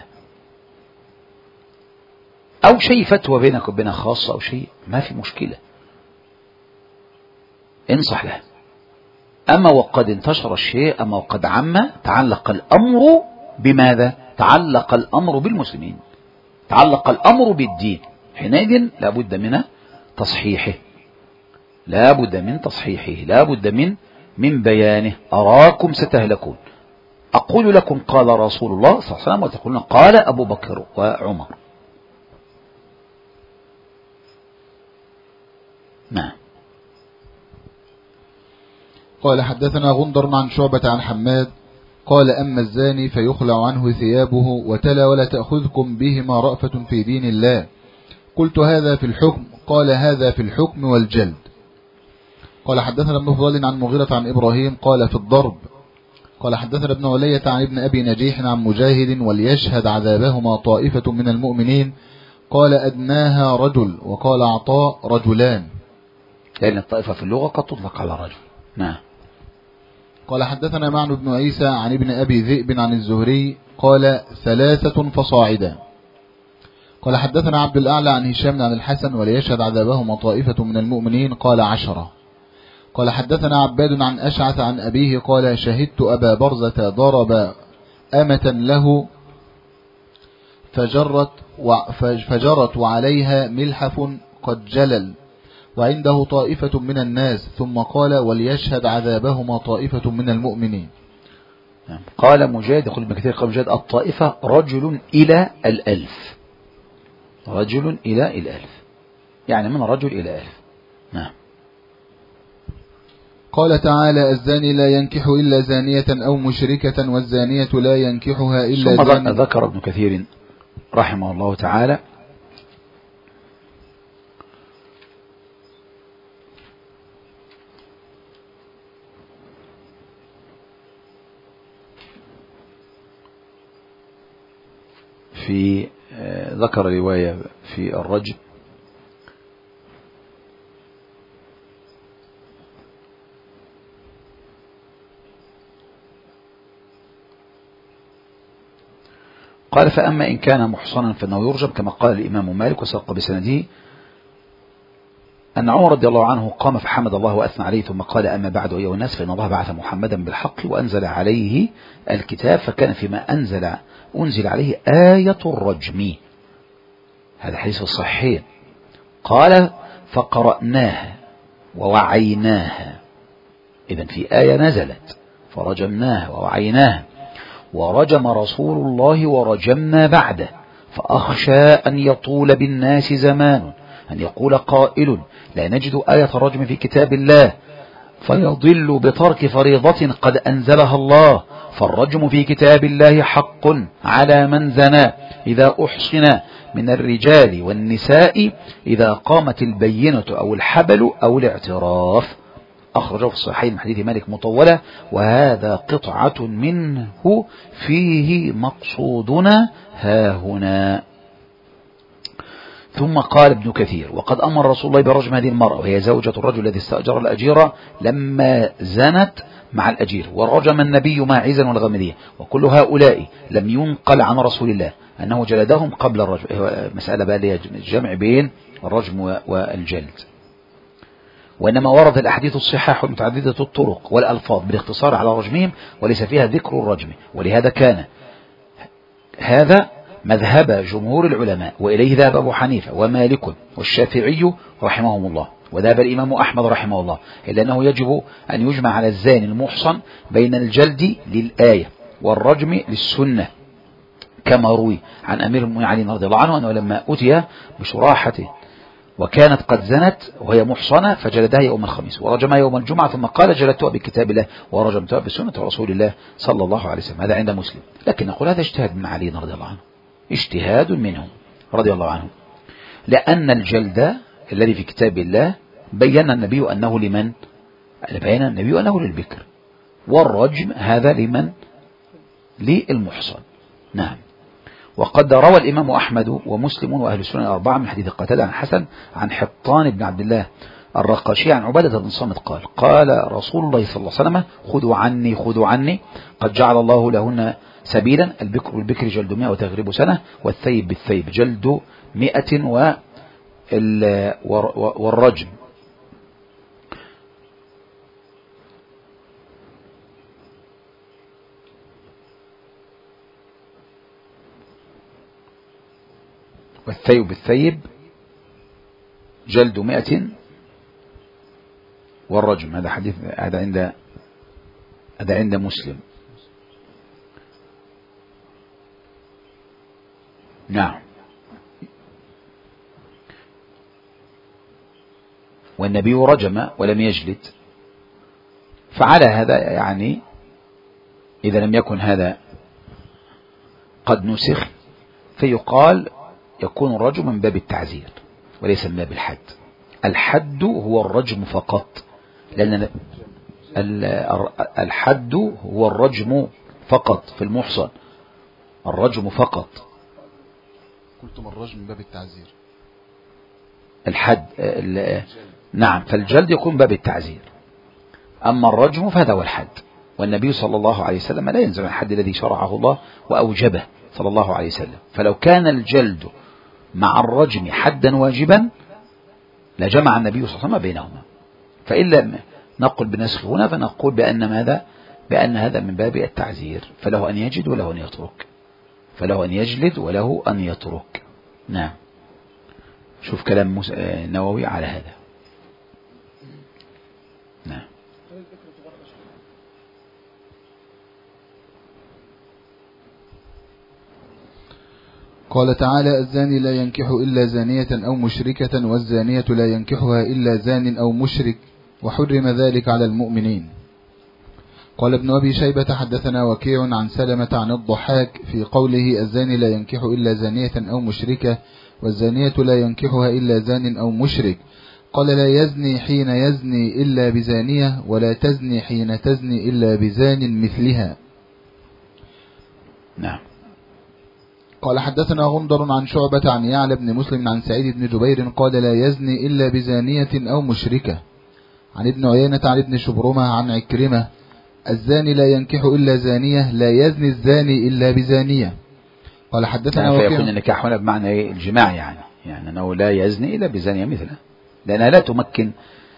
أو شيء فتوى بينك وبينه خاصة أو شيء ما في مشكلة، انصح له. أما وقد انتشر الشيء، أما وقد عم، تعلق الأمر بماذا؟ تعلق الأمر بالمسلمين، تعلق الأمر بالدين، حينئذ لابد من تصحيحه، لابد من بيانه. أراكم ستهلكون، أقول لكم قال رسول الله صلى الله عليه وسلم وتقولون قال أبو بكر وعمر. نعم. قال حدثنا غندر عن شعبة عن حماد قال أما الزاني فيخلع عنه ثيابه وتلا ولا تأخذكم بهما رأفة في دين الله. قلت هذا في الحكم؟ قال هذا في الحكم والجلد. قال حدثنا ابن فضال عن مغيرة عن إبراهيم قال في الضرب. قال حدثنا ابن علية عن ابن أبي نجيح عن مجاهد وليشهد عذابهما طائفة من المؤمنين قال أدناها رجل وقال عطاء رجلان، لأن الطائفة في اللغة قد تطلق على رجل. نعم. قال حدثنا معن بن عيسى عن ابن أبي ذئب عن الزهري قال 3 فصاعدا. قال حدثنا عبد الأعلى عن هشام عن الحسن وليشهد عذابهما طائفة من المؤمنين قال 10. قال حدثنا عباد عن أشعث عن أبيه قال شهدت أبا برزة ضرب أمة له فجرت وعليها ملحف قد جلل وعنده طائفة من الناس ثم قال وليشهد عذابهما طائفة من المؤمنين. قال مجاهد، يقول ابن كثير قال مجاهد الطائفة رجل إلى 1000، رجل إلى 1000 يعني من رجل إلى 1000. نعم. قال تعالى الزاني لا ينكح إلا زانية أو مشركة والزانية لا ينكحها إلا ثم زاني. ذكر ابن كثير رحمه الله تعالى في ذكر رواية في الرجم قال فأما إن كان محصنا فإنه يرجم كما قال الإمام مالك وساق بسنده أن عمر رضي الله عنه قام فحمد الله وأثنى عليه ثم قال أما بعد أيها الناس فإن الله بعث محمدا بالحق وأنزل عليه الكتاب فكان فيما أنزل عليه آية الرجم. هذا حديث الصحيح. قال فقرأناها ووعيناها، إذن في آية نزلت فرجمناها ووعيناها ورجم رسول الله ورجمنا بعده فأخشى أن يطول بالناس زمان أن يقول قائل لا نجد آية الرجم في كتاب الله فيضل بترك فريضة قد أنزلها الله. فالرجم في كتاب الله حق على من زنى إذا أحصن من الرجال والنساء إذا قامت البينة أو الحبل أو الاعتراف. أخرجه في الصحيحين من حديث مالك مطولة، وهذا قطعة منه فيه مقصودنا هاهنا. ثم قال ابن كثير: وقد أمر رسول الله برجم هذه المرأة وهي زوجة الرجل الذي استأجر الأجير لما زنت مع الأجير، ورجم النبي ماعزا والغامدية، وكل هؤلاء لم ينقل عن رسول الله أنه جلدهم قبل الرجم. مسألة بقى لها الجمع بين الرجم والجلد. وإنما ورد الأحاديث الصحاح المتعددة الطرق والألفاظ بالاختصار على رجمهم وليس فيها ذكر الرجم، ولهذا كان هذا مذهب جمهور العلماء، وإليه ذهب أبو حنيفة ومالك والشافعي رحمهم الله، وذهب الإمام أحمد رحمه الله، إلا أنه يجب أن يجمع على الزاني المحصن بين الجلد للآية والرجم للسنة، كما روي عن أمير المؤمنين علي رضي الله عنه أنه لما أتي بشراحته وكانت قد زنت وهي محصنة فجلدها يوم الخميس ورجمها يوم الجمعة، ثم قال: جلدتها بكتاب الله ورجمتها بسنة رسول الله صلى الله عليه وسلم. هذا عند مسلم، لكن نقول هذا اجتهاد من علي رضي الله عنه، اجتهاد منه رضي الله عنه، لأن الجلد الذي في كتاب الله بين النبي أنه لمن؟ بين النبي أنه للبكر، والرجم هذا لمن؟ للمحصن. نعم. وقد روى الإمام أحمد ومسلم وأهل السنن الأربعة من حديث قتادة عن حسن عن حطان بن عبد الله الرقاشي عن عبادة بن صامت قال: قال رسول الله صلى الله عليه وسلم: خذوا عني قد جعل الله لهن سبيلا، البكر بالبكر جلد 100 وتغريب سنة، والثيب بالثيب جلد 100 والرجم والثيب بالثيب جلد 100 والرجم. هذا حديث هذا عند مسلم. نعم. والنبي رجم ولم يجلد، فعلى هذا يعني إذا لم يكن هذا قد نسخ فيقال يكون الرجم من باب التعزير وليس من باب الحد. الحد هو الرجم فقط، لأن الحد هو الرجم فقط في المحصن، الرجم فقط. قلتم الرجم من باب التعزير. الحد نعم، فالجلد يكون باب التعزير، أما الرجم فهذا هو الحد. والنبي صلى الله عليه وسلم لا ينزل عن الحد الذي شرعه الله وأوجبه صلى الله عليه وسلم. فلو كان الجلد مع الرجم حدا واجبا لجمع النبي صلى الله عليه وسلم بينهما. فإن لم نقل بنسخ هنا فنقول بأن ماذا؟ بأن هذا من باب التعزير، فله أن يجد وله أن يترك، فله أن يجلد وله أن يترك. نعم. شوف كلام النووي على هذا. نعم. قال تعالى: الزاني لا ينكح إلا زانية أو مشركة، والزانية لا ينكحها إلا زان أو مشرك، وحرم ذلك على المؤمنين. قال ابن أبي شيبة: حدثنا وكيع عن سلمة عن الضحاك في قوله: الزاني لا ينكح إلا زانية أو مشركة، والزانية لا ينكحها إلا زان أو مشرك. قال: لا يزني حين يزني إلا بزانية، ولا تزني حين تزني إلا بزان مثلها. نعم. قال: حدثنا غندر عن شعبة عن يعلى بن مسلم عن سعيد بن جبير قال: لا يزني إلا بزانية أو مشركة. عن ابن عيينة عن ابن شبرمة عن عكرمة: الزاني لا ينكح إلا زانية، لا يزني الزاني إلا بزانية. قال: حدثنا وكيع. فيكون النكاح هنا بمعنى الجماع، يعني أنه لا يزني إلا بزانية مثله، لأنها لا تمكن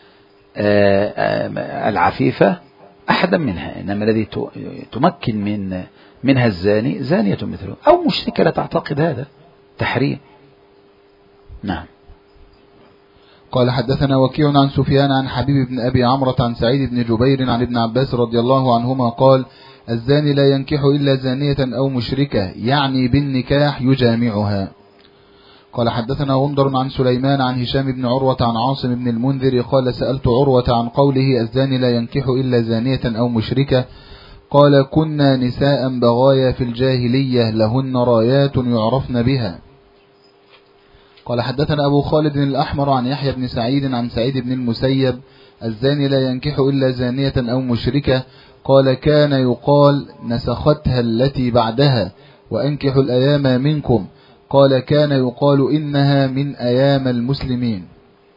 العفيفة أحدا منها، إنما الذي تمكن منها الزاني زانية مثله، أو مشركة لا تعتقد هذا تحريم. نعم. قال: حدثنا وكيع عن سفيان عن حبيب بن أبي عمرة عن سعيد بن جبير عن ابن عباس رضي الله عنهما قال: الزاني لا ينكح إلا زانية أو مشركة، يعني بالنكاح يجامعها. قال حدثنا غندر عن سليمان عن هشام بن عروة عن عاصم بن المنذر قال سألت عروة عن قوله الزاني لا ينكح إلا زانية أو مشركة قال كنا نساء بغايا في الجاهلية لهن رايات يعرفن بها. قال حدثنا أبو خالد الأحمر عن يحيى بن سعيد عن سعيد بن المسيب الزاني لا ينكح إلا زانية أو مشركة قال كان يقال نسختها التي بعدها وأنكح الأيام منكم قال كان يقال إنها من أيام المسلمين.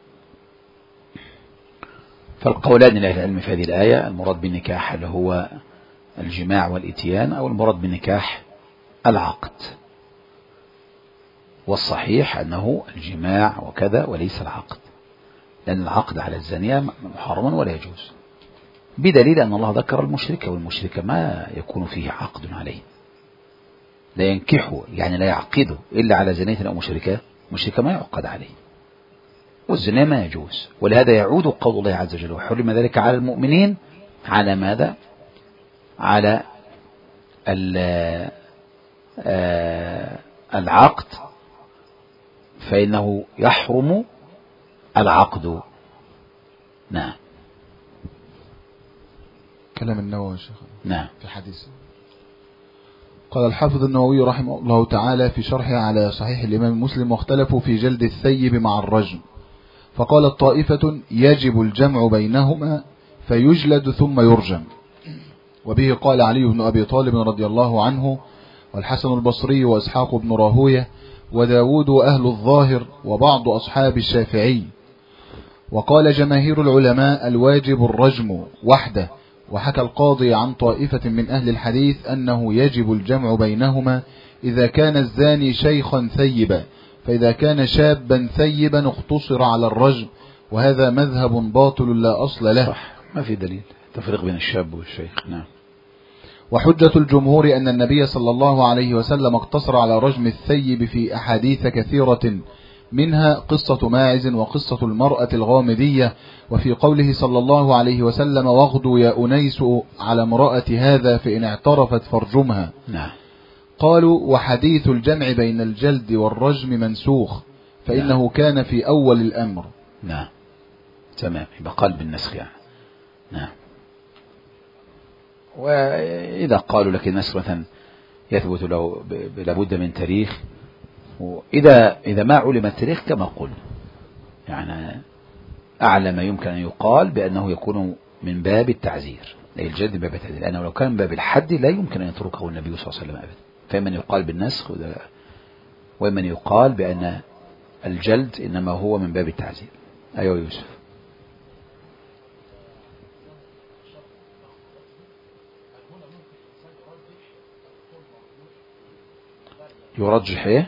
فالقولان لأهل العلم في هذه الآية المراد بالنكاح اللي هو الجماع والإتيان أو المراد بالنكاح العقد، والصحيح أنه الجماع وكذا وليس العقد، لأن العقد على الزانية محرم ولا يجوز، بدليل أن الله ذكر المشركة، والمشركة ما يكون فيه عقد عليه، لا ينكحه يعني لا يعقده إلا على زانية أو مشركة ما يعقد عليه، والزنا ما يجوز. ولهذا يعود قول الله عز وجل وحرم ذلك على المؤمنين على ماذا؟ على العقد، فإنه يحرم العقد. نعم. كلام النووي شيخ. نعم. في حديث قال الحافظ النووي رحمه الله تعالى في شرحه على صحيح الإمام مسلم واختلفوا في جلد الثيب مع الرجم، فقالت طائفة يجب الجمع بينهما فيجلد ثم يرجم، وبه قال علي بن أبي طالب رضي الله عنه والحسن البصري وإسحاق بن راهوية وداود وأهل الظاهر وبعض أصحاب الشافعي. وقال جماهير العلماء الواجب الرجم وحده. وحكى القاضي عن طائفة من أهل الحديث أنه يجب الجمع بينهما إذا كان الزاني شيخا ثيبا، فإذا كان شابا ثيبا اقتصر على الرجم، وهذا مذهب باطل لا أصل له. صح، ما في دليل تفريق بين الشاب والشيخ. نعم. وحجة الجمهور أن النبي صلى الله عليه وسلم اقتصر على رجم الثيب في أحاديث كثيرة، منها قصة ماعز وقصة المرأة الغامدية، وفي قوله صلى الله عليه وسلم واغدوا يا أنيس على امرأة هذا فإن اعترفت فارجمها. نعم. قالوا وحديث الجمع بين الجلد والرجم منسوخ، فإنه نعم. كان في أول الأمر. نعم تمام، يبقى قال بالنسخ يعني. نعم. وإذا قالوا لك النسخ مثلا يثبت له لابد من تاريخ، إذا ما علم التاريخ كما قلنا يعني أعلى ما يمكن أن يقال بأنه يكون من باب التعزير، أي الجلد من باب التعزير، لأنه لو كان من باب الحد لا يمكن أن يتركه النبي صلى الله عليه وسلم أبدا. فمن يقال بالنسخ ومن يقال بأن الجلد إنما هو من باب التعزير. أيوة يوسف. يرجح ايه؟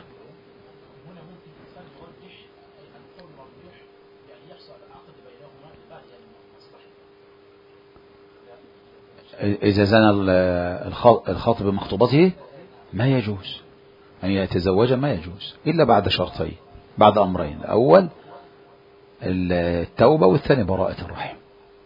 إذا زنى الخاطب بمخطوبته ما يجوز أن يتزوج، ما يجوز إلا بعد شرطين، بعد أمرين: الأول التوبة، والثاني براءة الرحم.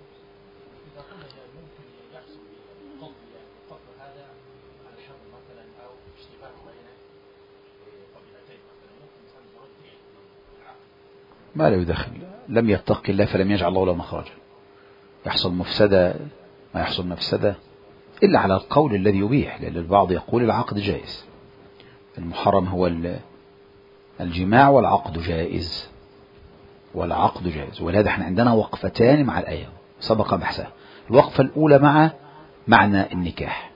ما لا يدخل، لم يتق الله فلم يجعل الله له مخرجا، يحصل مفسدة، ما يحصل مفسدة إلا على القول الذي يبيح، لأن البعض يقول العقد جائز، المحرم هو الجماع والعقد جائز، والعقد جائز. ولهذا احنا عندنا وقفتان مع الآية سبق بحثها. الوقفة الأولى مع معنى النكاح،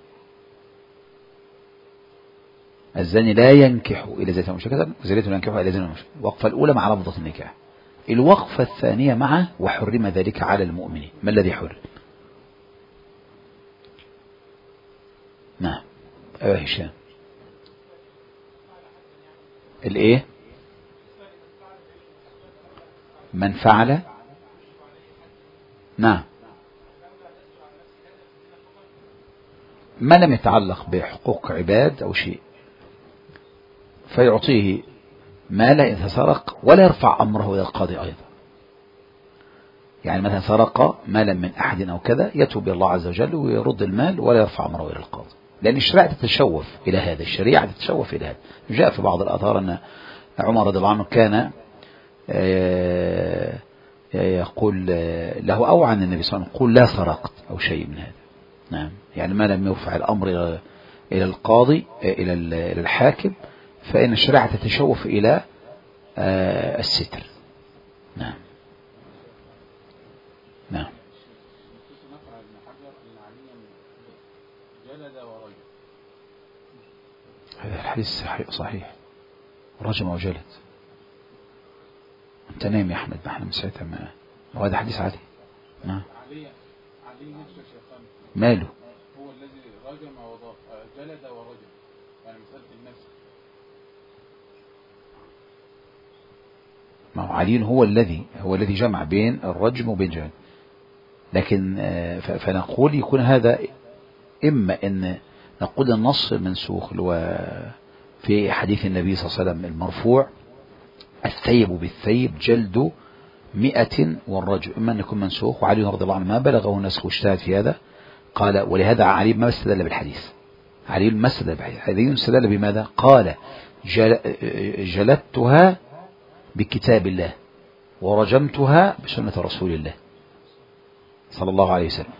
الزاني لا ينكح إلى زانية مشركة، زانية لا ينكح إلى زانية مشركة. الوقفة الأولى مع لفظة النكاح. الوقفة الثانية مع وحرم ذلك على المؤمنين. ما الذي حرم؟ نعم. أيها هشام. الإيه؟ من فعل. نعم. ما لم يتعلق بحقوق عباد أو شيء، فيعطيه مالا إذا سرق ولا يرفع أمره إلى القاضي أيضا. يعني مثلا سرق مالا من أحد أو كذا، يتوب إلى الله عز وجل ويرد المال ولا يرفع أمره إلى القاضي، لأن الشريعة تتشوف إلى هذا، الشريعة تتشوف إلى هذا. جاء في بعض الآثار أن عمر رضي الله عنه كان يقول له أو عن النبي صلى الله عليه وسلم يقول لا سرقت أو شيء من هذا. نعم، يعني ما لم يرفع الأمر إلى القاضي إلى الحاكم فإن الشريعة تتشوف إلى الستر. نعم نعم. هذا الحديث صحيح، رجم وجلد. أنت نايم يا أحمد، ما احنا من ساعتها ما وهذا حديث عادي. نعم. علي نفسه شيخان ماله؟ هو الذي رجم جلد ورجم، يعني مسألة النفس. ما هو علي هو الذي جمع بين الرجم وبين جلد، لكن فنقول يكون هذا إما أن نقول النص منسوخ في حديث النبي صلى الله عليه وسلم المرفوع الثيب بالثيب جلد 100 والرجم، إما أن يكون منسوخ، وعلي رضي الله عنه ما بلغه النسخ واجتهد في هذا قال، ولهذا علي ما استدل بالحديث، علي ما استدل بالحديث، هذه استدل بماذا؟ قال جلدتها بكتاب الله ورجمتها بسنة رسول الله صلى الله عليه وسلم.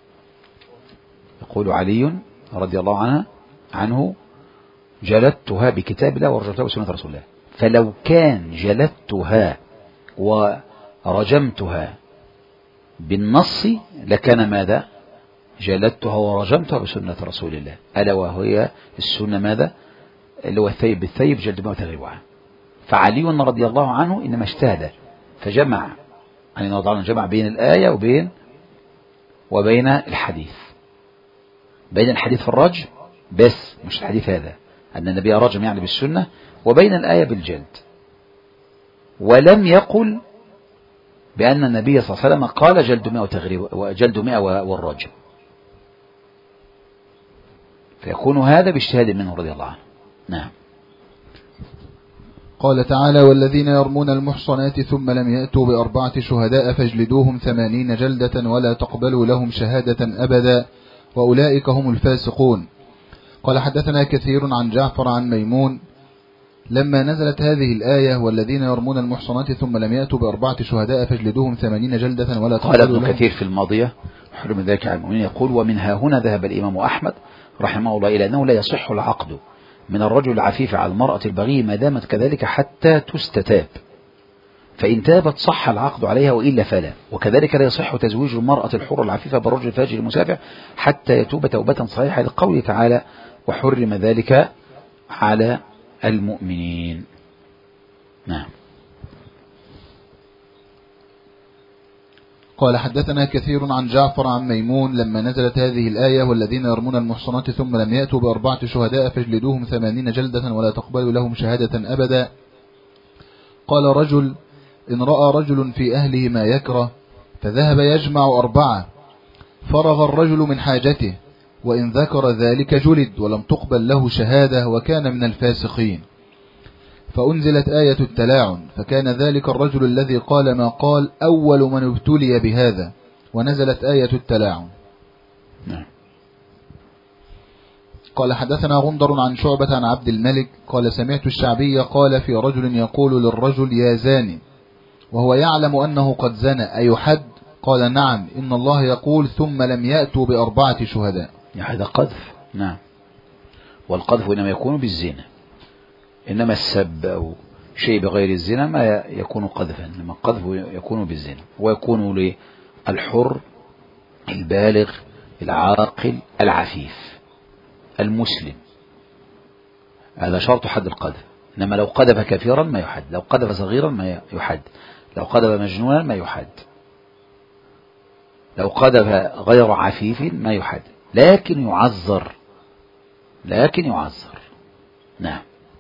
يقول علي رضي الله عنه جلدتها بكتاب الله ورجمتها بسنة رسول الله، فلو كان جلدتها ورجمتها بالنص لكان ماذا؟ جلدتها ورجمتها بسنة رسول الله، ألا وهي السنة ماذا؟ اللي هو الثيب بالثيب جلد 100 وتغريبها. فعلي رضي الله عنه إنما اجتهد فجمع، يعني جمع بين الآية وبين الحديث، بين الحديث في الرجم بس مش الحديث هذا أن النبي رجم يعني بالسنة، وبين الآية بالجلد، ولم يقل بأن النبي صلى الله عليه وسلم قال جلد 100 وتغريب وجلد 100 والرجم، فيكون هذا باجتهاد منه رضي الله عنه. نعم. قال تعالى: والذين يرمون المحصنات ثم لم يأتوا بأربعة شهداء فاجلدوهم 80 جلدة ولا تقبلوا لهم شهادة أبدا وأولئك هم الفاسقون. قال حدثنا كثير عن جعفر عن ميمون لما نزلت هذه الآية: والذين يرمون المحصنات ثم لم يأتوا بأربعة شهداء فاجلدوهم 80 جلدة ولا تقبلوا لهم. قال ابن كثير في الماضية حرم ذلك على المؤمنين، يقول: ومنها هنا ذهب الإمام أحمد رحمه الله إلى أنه لا يصح العقد من الرجل العفيف على المرأة البغي ما دامت كذلك حتى تستتاب، فإن تابت صح العقد عليها وإلا فلا، وكذلك لا يصح تزويج المرأة الحرة العفيفة بالرجل الفاجر المسافر حتى يتوب توبة صحيحة، لقوله تعالى: وحرم ذلك على المؤمنين. نعم. قال حدثنا كثير عن جعفر عن ميمون لما نزلت هذه الآية: والذين يرمون المحصنات ثم لم يأتوا بأربعة شهداء فاجلدوهم 80 جلدة ولا تقبلوا لهم شهادة أبدا. قال رجل: إن رأى رجل في أهله ما يكره فذهب يجمع 4 فرغ الرجل من حاجته، وإن ذكر ذلك جلد ولم تقبل له شهادة وكان من الفاسقين. فأنزلت آية التلاعن، فكان ذلك الرجل الذي قال ما قال أول من ابتلي بهذا، ونزلت آية التلاعن. قال حدثنا غندر عن شعبة عن عبد الملك قال: سمعت الشعبي قال في رجل يقول للرجل: يا زاني، وهو يعلم أنه قد زنى أيحد؟ قال: نعم، إن الله يقول: ثم لم يأتوا ب4 شهداء. هذا قذف. نعم. والقذف إنما يكون بالزنا، إنما السب أو شيء بغير الزنا ما يكون قذفا، إنما القذف يكون بالزنا، ويكون للحر البالغ العاقل العفيف المسلم، هذا شرط حد القذف. إنما لو قذف كثيرا ما يحد، لو قذف صغيرا ما يحد، لو قذف مجنونا ما يحد، لو قذف غير عفيف ما يحد، لكن يعذر. نعم.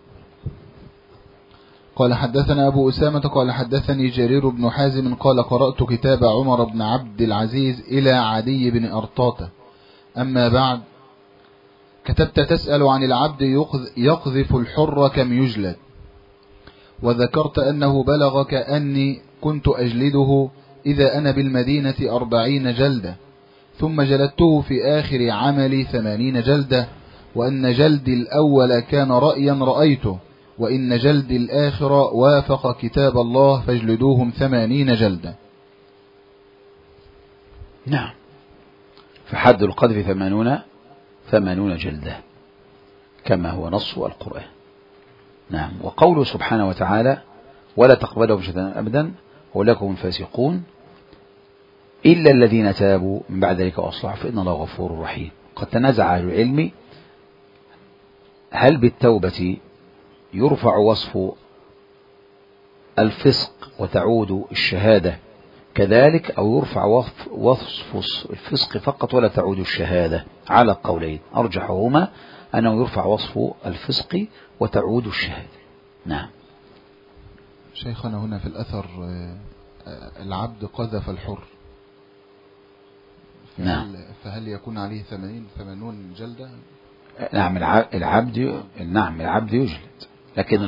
قال حدثنا أبو أسامة قال حدثني جرير بن حازم قال: قرأت كتاب عمر بن عبد العزيز إلى عدي بن أرطاة. أما بعد، كتبت تسأل عن العبد يقذف الحر كم يجلد، وذكرت أنه بلغك أني كنت أجلده إذا أنا بالمدينة 40 جلدة، ثم جلدته في آخر عملي 80 جلدة، وأن جلدي الأول كان رأيا رأيته، وإن جلد الآخرة وافق كتاب الله فاجلدوهم 80 جلدة. نعم، فحد القذف 80 جلدة كما هو نص القرآن. نعم. وقوله سبحانه وتعالى ولا تقبلهم شهادة أبدا أولئك هم الفاسقون إلا الذين تابوا من بعد ذلك وأصلحوا فإن الله غفور رحيم. قد تنازع أهل العلم هل بالتوبة يرفع وصف الفسق وتعود الشهادة كذلك، أو يرفع وصف الفسق فقط ولا تعود الشهادة؟ على قولين، أرجحهما أنه يرفع وصف الفسق وتعود الشهادة. نعم. شيخنا هنا في الأثر العبد قذف الحر، نعم، فهل يكون عليه 80 جلدة؟ نعم، العبد يجلد، لكن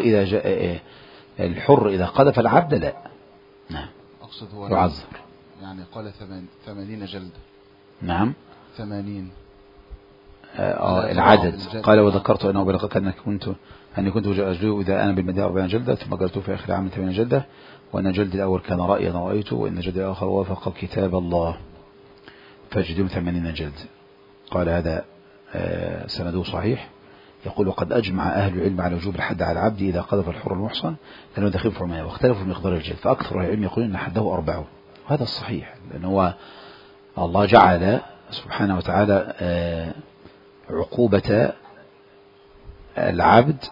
الحر إذا قذف العبد لا. نعم، أقصد هو يعذر. يعني قال 80 جلدة. نعم، 80 العدد. قال وذكرت أنه بلغك أني كنت أجلده إذا أنا بالمدينة 40 جلدة ثم قلت في آخر عام 80 جلدة، وأن جلد الأول كان رأيا رأيته، وأن جلد الآخر وافق كتاب الله فاجلدوهم 80 جلدة. قال هذا سنده صحيح. يقول وقد أجمع أهل العلم على وجوب الحد على العبد إذا قذف الحر المحصن لأنه دخيل في حرمانه، واختلفوا في مقدار الجلد، فأكثر العلم يقولون أن حده 40. وهذا الصحيح، لأنه الله جعل سبحانه وتعالى عقوبة العبد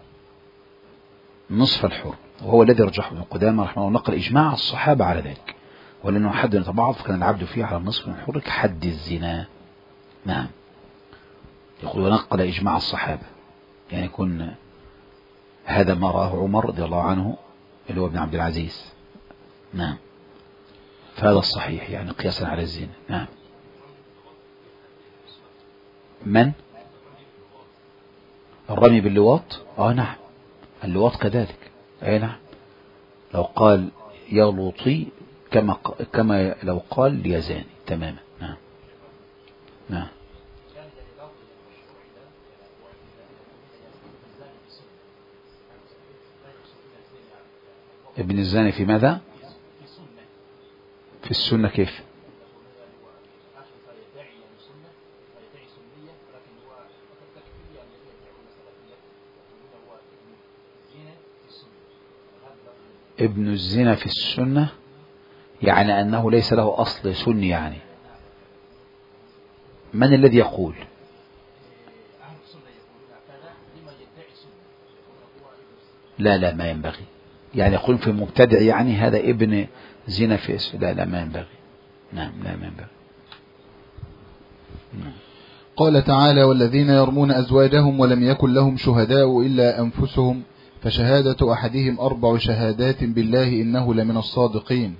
نصف الحر، وهو الذي رجحه ابن قدامة رحمه الله، نقل إجماع الصحابة على ذلك، ولأنه حد يتبعض فكان العبد فيه على النصف من الحر كحد الزنا. نعم. يقول ونقل إجماع الصحابة، يعني يكون هذا ما راه عمر رضي الله عنه اللي هو ابن عبد العزيز. نعم، فهذا الصحيح يعني قياسا على الزنا. نعم. من الرمي باللواط؟ نعم، اللواط كذلك. نعم، لو قال يا لوطي كما لو قال ليزاني تماما. نعم. نعم. ابن الزاني في ماذا؟ في السنة. كيف؟ ابن الزنا في السنة يعني أنه ليس له أصل سني. يعني من الذي يقول؟ لا ما ينبغي، يعني يقول في مبتدع يعني هذا ابن زنا في اسم. لا ما ينبغي. نعم، لا ما ينبغي. قال تعالى والذين يرمون أزواجهم ولم يكن لهم شهداء إلا أنفسهم فشهادة أحدهم 4 شهادات بالله إنه لمن الصادقين.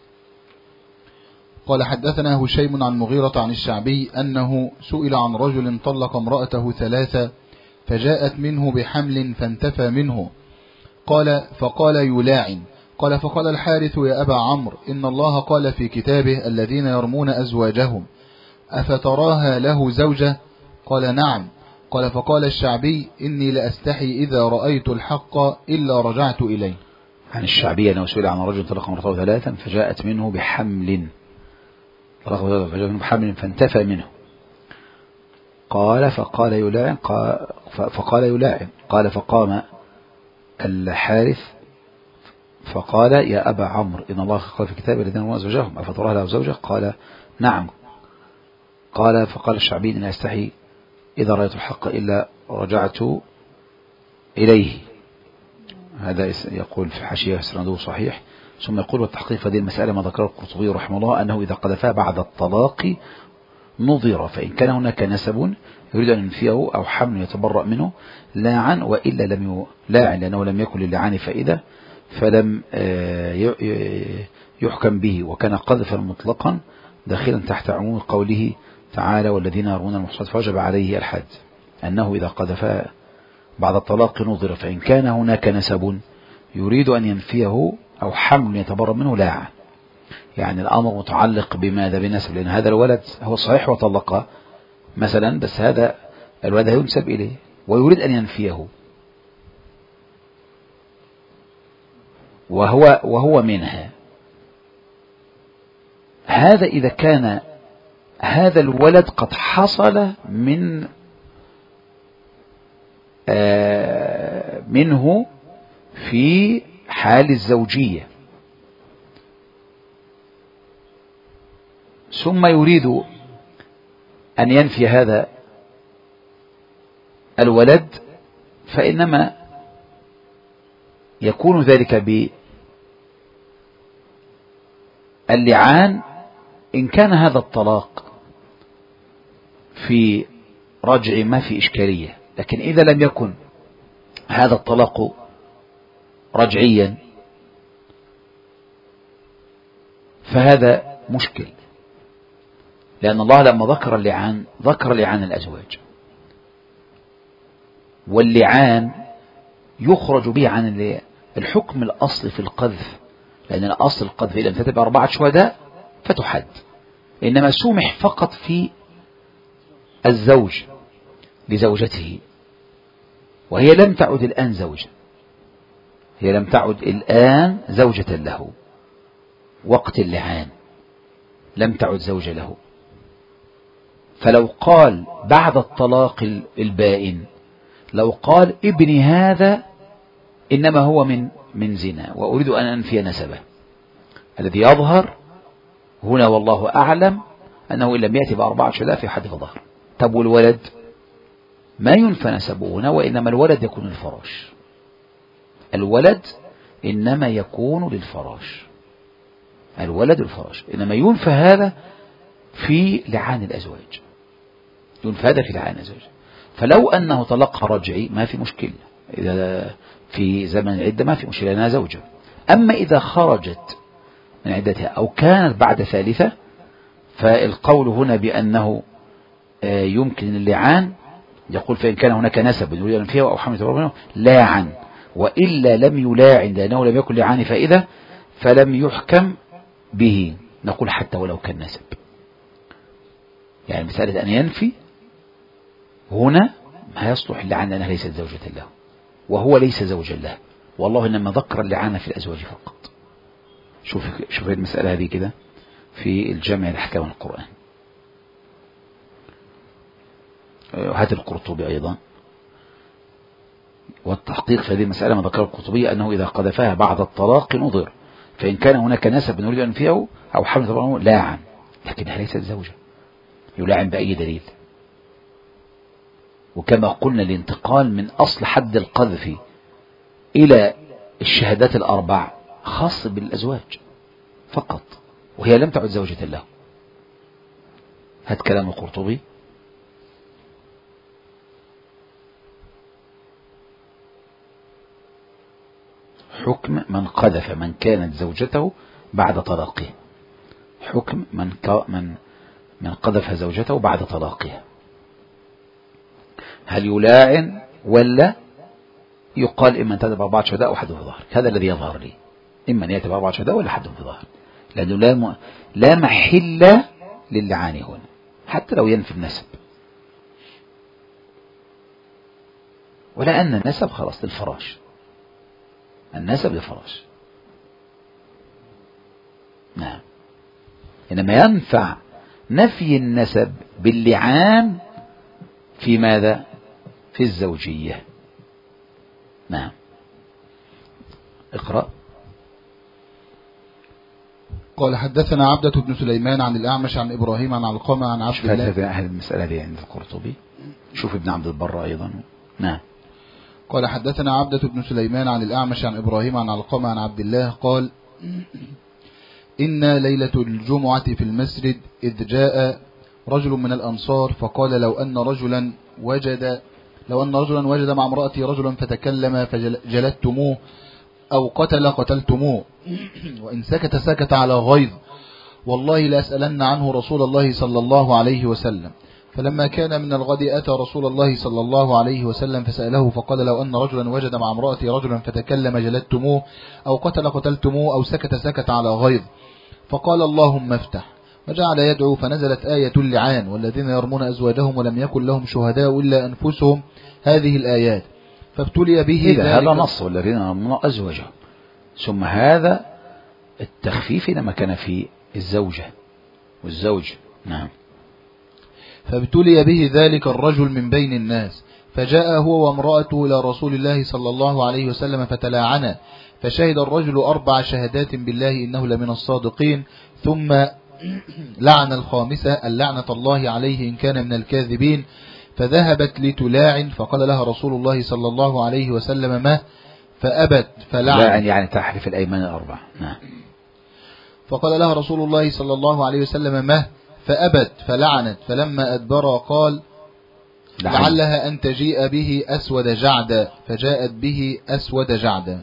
قال حدثنا هشيم عن مغيرة عن الشعبي أنه سئل عن رجل طلق امرأته 3 فجاءت منه بحمل فانتفى منه، فقال يلاعن. قال فقال الحارث يا أبا عمرو إن الله قال في كتابه الذين يرمون أزواجهم أفتراها له زوجة؟ قال نعم. قال فقال الشعبي إني لأستحي إذا رأيت الحق إلا رجعت إليه. عن الشعبي أنه سئل عن رجل طلق امرأته 3 فجاءت منه بحمل فانتفى منه. قال فقال يلاعن. قال فقام الحارث فقال يا أبا عمرو إن الله قال في كتابه الذين يرمون أزواجهم أفتراها له زوجة؟ قال نعم. قال فقال الشعبي إن أستحي إذا رأيت الحق إلا رجعت إليه. هذا يقول في حاشية سنده صحيح. ثم يقول والتحقيق في هذه المسألة ما ذكره القرطبي رحمه الله أنه إذا قذفها بعد الطلاق نظر، فإن كان هناك نسب يريد أن ينفيه أو حمل يتبرأ منه لاعن، وإلا لم لاعن لأنه لم يكن للعان فائدة فلم يحكم به، وكان قذفا مطلقا داخلا تحت عموم قوله تعالى والذين يرمون المحصنات فوجب عليه الحد، أنه إذا قذف بعد الطلاق نظر، فإن كان هناك نسب يريد أن ينفيه أو حمل يتبرأ منه لاعن. يعني الأمر متعلق بماذا؟ بنسب، لأن هذا الولد هو صحيح وطلقه مثلا، بس هذا الولد ينسب إليه ويريد أن ينفيه، وهو منها. هذا إذا كان هذا الولد قد حصل منه في حال الزوجية، ثم يريد أن ينفي هذا الولد، فإنما يكون ذلك باللعان إن كان هذا الطلاق في رجع ما في إشكالية. لكن إذا لم يكن هذا الطلاق رجعيا فهذا مشكل، لأن الله لما ذكر اللعان ذكر لعان الأزواج، واللعان يخرج به عن الحكم الأصل في القذف، لأن الأصل القذف إذا لم تتبع 4 شهداء فتحد، إنما سمح فقط في الزوج لزوجته، وهي لم تعد الآن زوجة، هي لم تعد الآن زوجة له وقت اللعان، لم تعد زوجة له. فلو قال بعد الطلاق البائن، لو قال ابني هذا إنما هو من زنا وأريد أن أنفي نسبه، الذي يظهر هنا والله أعلم أنه إن لم يأتي ب4 شهداء في حد فظهر. طب والولد ما ينفى نسبه هنا، وإنما الولد يكون للفراش، الولد إنما يكون للفراش، الولد الفراش، إنما ينفى هذا في لعان الأزواج، ينفى هذا في لعان الأزواج. فلو أنه طلق رجعي ما في مشكلة، إذا في زمن العدة ما في مشكلة لأنها زوجة. أما إذا خرجت من عدتها أو كانت بعد ثالثة، فالقول هنا بأنه يمكن اللعان، يقول فإن كان هناك نسب يريد أن فيها أو حمل منه لاعن، وإلا لم يلاعن لأنه لم يكن لعان فائدة فلم يحكم به، نقول حتى ولو كان نسب. يعني مسألة أن ينفي هنا ما يصلح اللعان لأنها ليست زوجة له وهو ليس زوجا له، والله إنما ذكر اللعان في الأزواج فقط. شوف المسألة هذه كده في الجامع لأحكام القرآن، وهذا القرطبي أيضا، والتحقيق في هذه المسألة ما ذكر القرطبي أنه إذا قذفها بعد الطلاق نظر، فإن كان هناك نسب نريد أن فيه أو حمل طبعا لاعن، لكنها ليست زوجة يلاعن بأي دليل. وكما قلنا الانتقال من أصل حد القذف إلى الشهادات ال4 خاص بالأزواج فقط، وهي لم تعد زوجة له. هذا كلام القرطبي. حكم من قذف من كانت زوجته بعد طلاقه، حكم من قذف زوجته بعد طلاقها، هل يلاعن ولا يقال إما أن تأتي ب4 شهداء أو حد في ظهر؟ هذا الذي يظهر لي، إما أن يأتي ب4 شهداء ولا حد في ظهر، لأنه لا محل للعان هنا حتى لو ينفي النسب، ولا أن النسب خلاص للفراش، النسب للفراش. نعم، إنما ينفع نفي النسب باللعان في ماذا؟ في الزوجية. نعم، اقرأ. قال حدثنا عبدة بن سليمان عن الأعمش عن إبراهيم عن علقمة عن عبد الله. هذه المسألة دي عند القرطبي، شوف ابن عبد البر أيضا. نعم. قال حدثنا عبدة بن سليمان عن الأعمش عن إبراهيم عن علقمة عن عبد الله قال إن ليلة الجمعة في المسجد إذ جاء رجل من الأنصار فقال لو أن رجلا وجد مع امرأته رجلا فتكلم فجلدتموه أو قتلتموه وإن سكت على غيظ والله لأسألن عنه رسول الله صلى الله عليه وسلم. فلما كان من الغد أتى رسول الله صلى الله عليه وسلم فسأله فقال لو أن رجلا وجد مع امرأته رجلا فتكلم جلدتموه أو قتلتموه أو سكت على غيظ فقال اللهم افتح، وجعل يدعو فنزلت آية اللعان والذين يرمون أزواجهم ولم يكن لهم شهداء إلا أنفسهم، هذه الآيات فابتلي به هذا نص والذين يرمون أزواجهم، ثم هذا التخفيف لما كان في الزوجة والزوج. نعم. فابتلي به ذلك الرجل من بين الناس، فجاء هو وامرأته إلى رسول الله صلى الله عليه وسلم فتلاعنا، فشهد الرجل 4 شهادات بالله إنه لمن الصادقين، ثم لعن الخامسة اللعنة الله عليه إن كان من الكاذبين، فذهبت لتلاعن، فقال لها رسول الله صلى الله عليه وسلم ما، فأبت فلعن، يعني تحرف الأيمان 4. نعم. فقال لها رسول الله صلى الله عليه وسلم ما، فأبت فلعنت، فلما أدبر قال لعلها أن تجيء به أسود جعدا، فجاءت به أسود جعدا.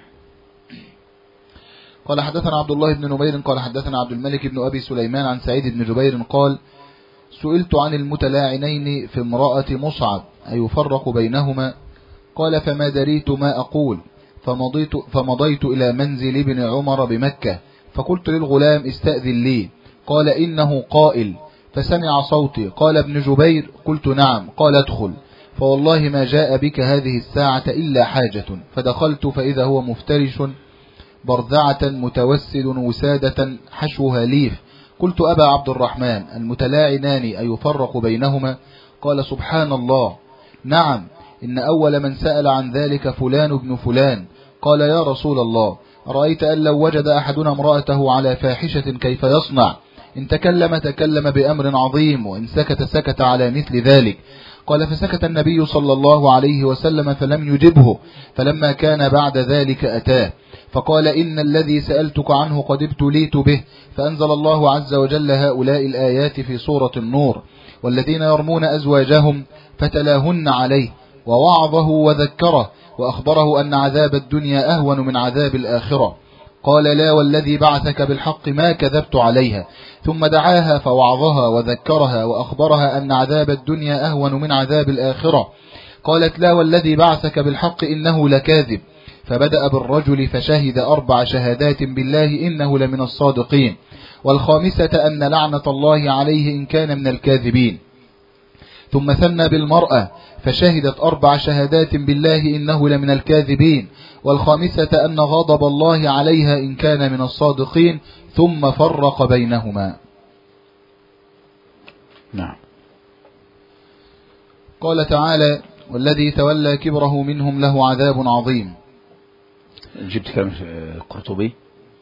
قال حدثنا عبد الله بن نمير قال حدثنا عبد الملك بن أبي سليمان عن سعيد بن جبير قال سئلت عن المتلاعنين في امرأة مصعب أيفرق بينهما؟ قال فما دريت ما أقول، فمضيت إلى منزل ابن عمر بمكة، فقلت للغلام استأذن لي، قال إنه قائل، فسمع صوتي، قال ابن جبير، قلت نعم، قال ادخل، فوالله ما جاء بك هذه الساعة إلا حاجة، فدخلت فإذا هو مفترش برذعة متوسد وسادة حشوها ليف، قلت أبا عبد الرحمن المتلاعنان أيفرق بينهما؟ قال سبحان الله، نعم، إن أول من سأل عن ذلك فلان ابن فلان. قال يا رسول الله رأيت أن لو وجد أحدنا امرأته على فاحشة كيف يصنع؟ إن تكلم بأمر عظيم، وإن سكت على مثل ذلك. قال فسكت النبي صلى الله عليه وسلم فلم يجبه، فلما كان بعد ذلك أتاه فقال إن الذي سألتك عنه قد ابتليت به، فأنزل الله عز وجل هؤلاء الآيات في سورة النور، والذين يرمون أزواجهم فتلاهن عليه، ووعظه وذكره وأخبره أن عذاب الدنيا أهون من عذاب الآخرة. قال لا والذي بعثك بالحق ما كذبت عليها، ثم دعاها فوعظها وذكرها وأخبرها أن عذاب الدنيا أهون من عذاب الآخرة. قالت لا والذي بعثك بالحق إنه لكاذب، فبدأ بالرجل فشهد 4 شهادات بالله إنه لمن الصادقين، والخامسة أن لعنة الله عليه إن كان من الكاذبين، ثم ثنى بالمرأة فشهدت 4 شهادات بالله إنه لمن الكاذبين، والخامسة أن غضب الله عليها إن كان من الصادقين، ثم فرق بينهما. نعم. قال تعالى والذي تولى كبره منهم له عذاب عظيم. جبت كلام القرطبي.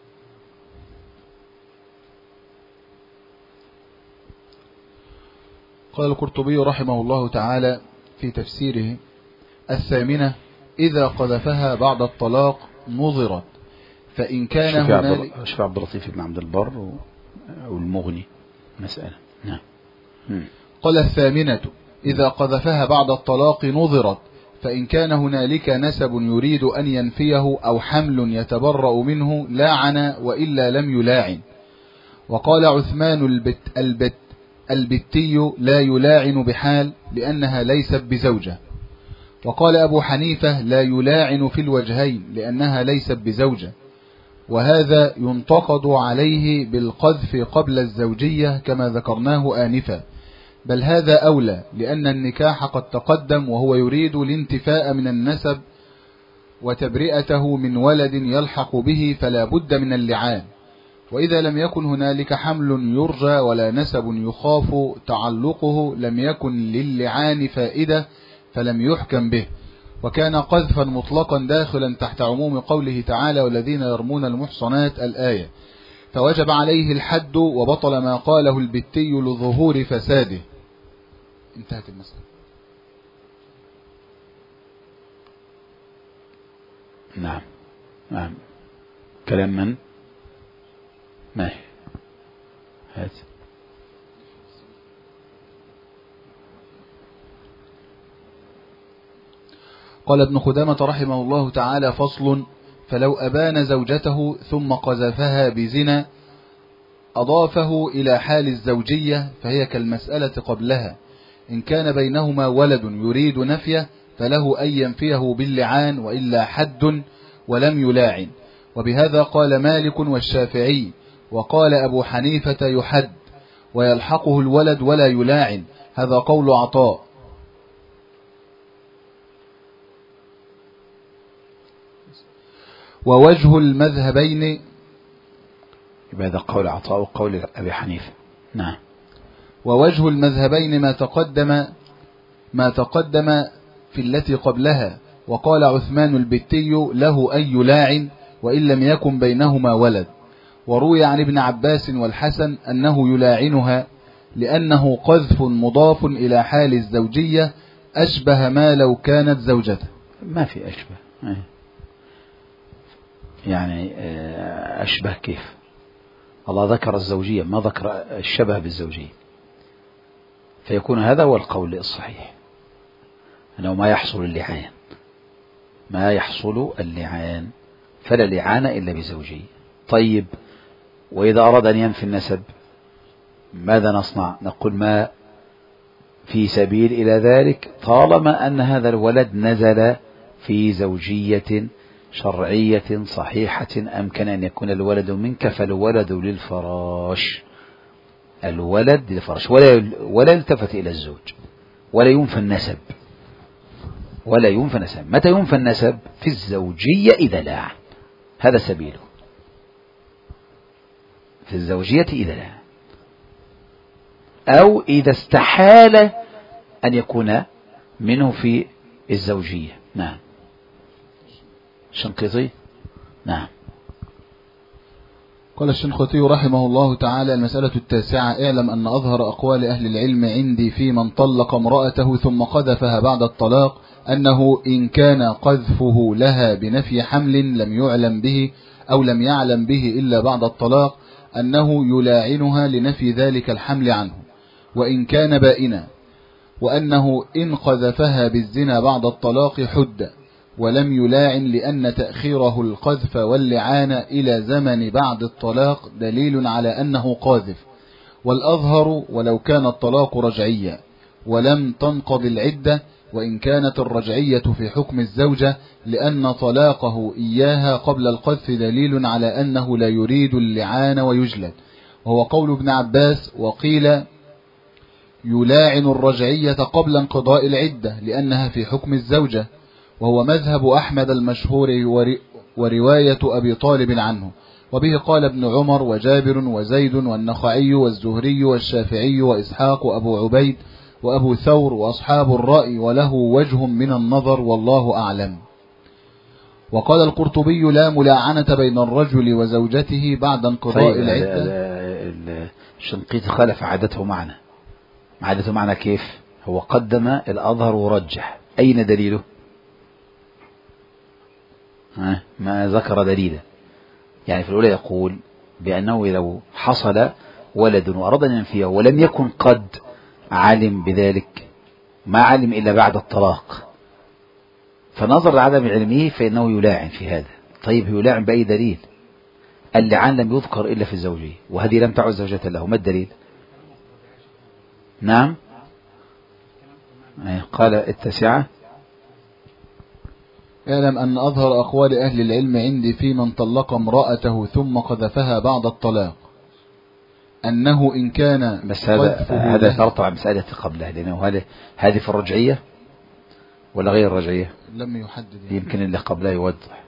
قال القرطبي رحمه الله تعالى في تفسيره 8 إذا قذفها بعد الطلاق نظرت، فإن كان هنالك شوف عبد اللطيف بن عبد البر والمغني مسألة. نعم. قال 8 إذا قذفها بعد الطلاق نظرت، فإن كان هنالك نسب يريد أن ينفيه أو حمل يتبرأ منه لاعن، وإلا لم يلاعن. وقال عثمان البتي لا يلاعن بحال لأنها ليست بزوجة. وقال أبو حنيفة لا يلاعن في الوجهين لأنها ليست بزوجة، وهذا ينتقد عليه بالقذف قبل الزوجية كما ذكرناه آنفا، بل هذا أولى لأن النكاح قد تقدم وهو يريد الانتفاء من النسب وتبرئته من ولد يلحق به، فلا بد من اللعان. وإذا لم يكن هنالك حمل يرجى ولا نسب يخاف تعلقه لم يكن للعان فائدة فلم يحكم به، وكان قذفا مطلقا داخلا تحت عموم قوله تعالى والذين يرمون المحصنات الآية، فوجب عليه الحد وبطل ما قاله البتي لظهور فساده. انتهت المسألة. نعم. نعم. كلام من؟ ماشي. هات. قال ابن خدامة رحمه الله تعالى فصل: فلو أبان زوجته ثم قذفها بزنا أضافه إلى حال الزوجية فهي كالمسألة قبلها، إن كان بينهما ولد يريد نفيه فله أن ينفيه باللعان وإلا حد ولم يلاعن، وبهذا قال مالك والشافعي، وقال أبو حنيفة يحد ويلحقه الولد ولا يلاعن، هذا قول عطاء. ووجه المذهبين يبقى هذا قول عطاء وقول أبي حنيفة. نعم. ووجه المذهبين ما تقدم في التي قبلها. وقال عثمان البتي له أن يلاعن وإن لم يكن بينهما ولد. وروي عن ابن عباس والحسن أنه يلاعنها لأنه قذف مضاف إلى حال الزوجية أشبه ما لو كانت زوجته. ما في أشبه، يعني أشبه كيف؟ الله ذكر الزوجية ما ذكر الشبه بالزوجية، فيكون هذا هو القول الصحيح أنه ما يحصل اللعان، ما يحصل اللعان، فلا لعان إلا بزوجية. طيب وإذا أراد أن ينفي النسب ماذا نصنع؟ نقول ما في سبيل إلى ذلك طالما أن هذا الولد نزل في زوجية شرعية صحيحة أمكن أن يكون الولد منك، فالولد للفراش، الولد للفراش ولا يلتفت إلى الزوج ولا ينفى النسب، ولا ينفى النسب. متى ينفى النسب؟ في الزوجية إذا لاعن، هذا سبيله، في الزوجية إذا لاعن، أو إذا استحال أن يكون منه في الزوجية. نعم. شنقيطي. نعم. قال الشنقيطي رحمه الله تعالى: المسألة 9: اعلم أن أظهر أقوال أهل العلم عندي في من طلق امرأته ثم قذفها بعد الطلاق أنه إن كان قذفه لها بنفي حمل لم يعلم به أو لم يعلم به إلا بعد الطلاق أنه يلاعنها لنفي ذلك الحمل عنه وإن كان بائنا، وأنه إن قذفها بالزنا بعد الطلاق حد ولم يلاعن لأن تأخيره القذف واللعان إلى زمن بعد الطلاق دليل على أنه قاذف. والأظهر ولو كان الطلاق رجعيا ولم تنقض العدة وإن كانت الرجعية في حكم الزوجة لأن طلاقه إياها قبل القذف دليل على أنه لا يريد اللعان ويجلد، وهو قول ابن عباس. وقيل يلاعن الرجعية قبل انقضاء العدة لأنها في حكم الزوجة، وهو مذهب أحمد المشهور ورواية أبي طالب عنه، وبه قال ابن عمر وجابر وزيد والنخعي والزهري والشافعي وإسحاق وأبو عبيد وأبو ثور وأصحاب الرأي، وله وجه من النظر والله أعلم. وقال القرطبي لا ملاعنة بين الرجل وزوجته بعد انقضاء العدة. الشنقيطي خالف عادته معنا. عادته معنا كيف؟ هو قدم الأظهر ورجح. أين دليله؟ ما ذكر دليلا. يعني في الأولى يقول بأنه لو حصل ولد وأراد أن ينفيه ولم يكن قد علم بذلك، ما علم إلا بعد الطلاق، فنظر لعدم علمه فإنه يلاعن في هذا. طيب يلاعن بأي دليل؟ اللعان لم يذكر إلا في الزوجية وهذه لم تعد زوجة له، ما الدليل؟ نعم. قال 9: اعلم أن أظهر أقوال أهل العلم عندي في من طلق امرأته ثم قذفها بعد الطلاق أنه إن كان بس هذا يترتب على مسألة قبلها، لأنه هذه في الرجعية ولا غير الرجعية؟ لم يحدد يعني. يمكن اللي قبلها يوضح.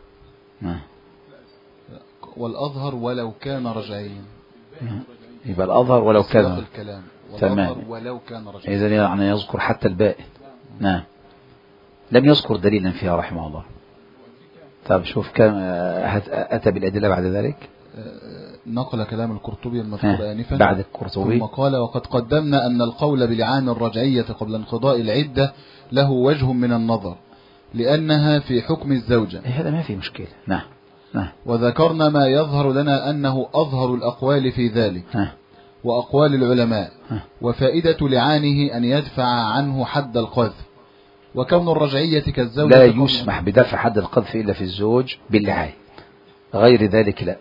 والأظهر ولو كان رجعيا. يبقى الأظهر ولو كان الكلام. تمام. ولو كان رجعيا. إذن يعني يذكر حتى البائن. نعم. لم يذكر دليلا فيها رحمه الله. طب شوف كم أتى بالأدلة بعد ذلك. نقل كلام القرطبي المذكور آنفا بعد القرطبي. ثم قال: وقد قدمنا أن القول بلعان الرجعية قبل انقضاء العدة له وجه من النظر لأنها في حكم الزوجة. هذا ما في مشكلة. نعم. وذكرنا ما يظهر لنا أنه أظهر الأقوال في ذلك وأقوال العلماء، وفائدة لعانه أن يدفع عنه حد القذف، وكون الرجعية كالزوجة لا يسمح بدفع حد القذف إلا في الزوج باللعان، غير ذلك لا.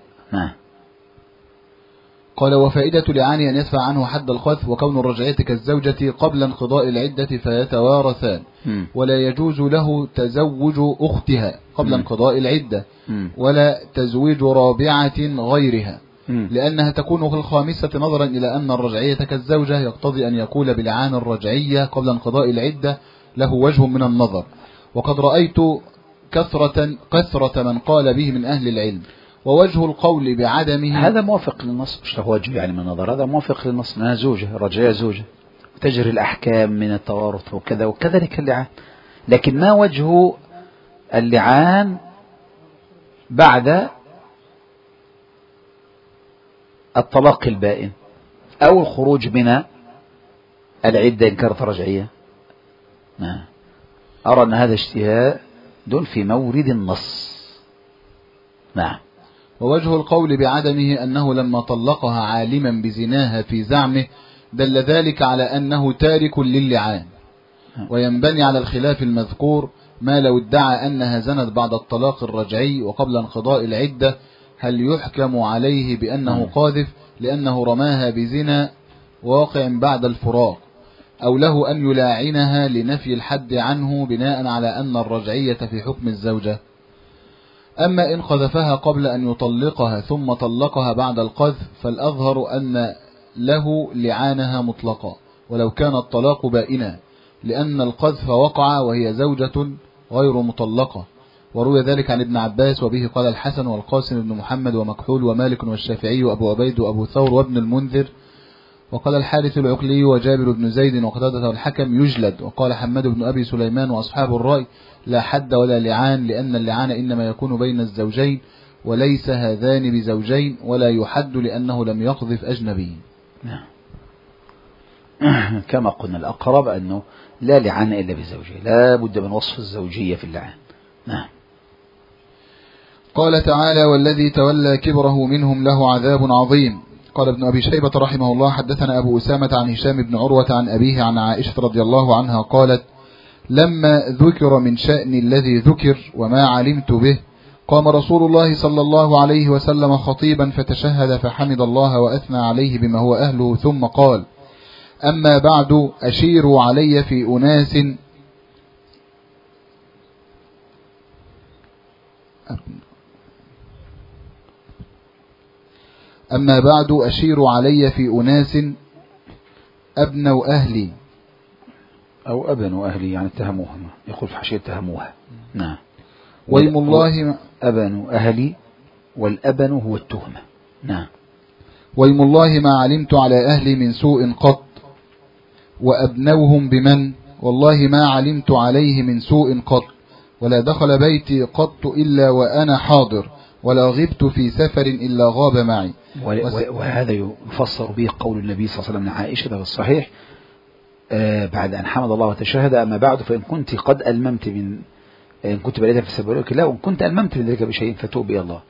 قال: وفائدة لعانه أن يدفع عنه حد القذف، وكون الرجعية كالزوجة قبل انقضاء العدة فيتوارثان، ولا يجوز له تزوج أختها قبل انقضاء العدة ولا تزويج رابعة غيرها، لأنها تكون في الخامسة، نظرا إلى أن الرجعية كالزوجة يقتضي أن يقول بلعان الرجعية قبل انقضاء العدة له وجه من النظر. وقد رأيت كثرة من قال به من أهل العلم. ووجه القول بعدمه هذا موافق للنص، مش له وجه يعني من النظر، هذا موافق للنص، انها زوجة رجعية زوجة تجري الأحكام من التوارث وكذا، وكذلك اللعان. لكن ما وجه اللعان بعد الطلاق البائن أو الخروج من العدة إن كانت رجعية؟ أرى أن هذا اجتهاد في مورد النص. نعم. ووجه القول بعدمه أنه لما طلقها عالما بزناها في زعمه دل ذلك على أنه تارك للعان. وينبني على الخلاف المذكور ما لو ادعى أنها زنت بعد الطلاق الرجعي وقبل انقضاء العدة، هل يحكم عليه بأنه قاذف لأنه رماها بزنا واقع بعد الفراق، أو له أن يلاعنها لنفي الحد عنه بناء على أن الرجعية في حكم الزوجة؟ أما إن قذفها قبل أن يطلقها ثم طلقها بعد القذف فالأظهر أن له لعانها مطلقا ولو كان الطلاق بائنا، لأن القذف وقع وهي زوجة غير مطلقة. وروي ذلك عن ابن عباس، وبه قال الحسن والقاسم بن محمد ومكحول ومالك والشافعي وأبو عبيد وأبو ثور وابن المنذر. وقال الحارث العقلي وجابر بن زيد وقتادة والحكم يجلد. وقال حماد بن أبي سليمان وأصحاب الرأي لا حد ولا لعان، لأن اللعان إنما يكون بين الزوجين وليس هذان بزوجين، ولا يحد لأنه لم يقذف أجنبي. كما قلنا الأقرب أنه لا لعان إلا بزوجين، لا بد من وصف الزوجية في اللعان. نعم. قال تعالى والذي تولى كبره منهم له عذاب عظيم. قال ابن أبي شيبة رحمه الله حدثنا أبو أسامة عن هشام بن عروة عن أبيه عن عائشة رضي الله عنها قالت لما ذكر من شأن الذي ذكر وما علمت به قام رسول الله صلى الله عليه وسلم خطيبا فتشهد فحمد الله وأثنى عليه بما هو أهله، ثم قال أما بعد أشيروا علي في أناس أما بعد أشيروا علي في أناس أبنوا أهلي أو أبنوا أهلي، يعني اتهموها، يقول في حاشية اتهموها. نعم. ويم الله أبنوا أهلي، والأبن هو التهمة. نعم. ويم الله ما علمت على أهلي من سوء قط، وأبنوهم بمن؟ والله ما علمت عليه من سوء قط، ولا دخل بيتي قط إلا وأنا حاضر، ولا غبت في سفر إلا غاب معي. وهذا يفسر به قول النبي صلى الله عليه وسلم لعائشة في الصحيح بعد أن حمد الله وتشهد أما بعد فإن كنت قد ألممت من إن كنت بليتها في سبيلك لا، وإن كنت ألممت من ذلك بشيء فتوب إلى الله.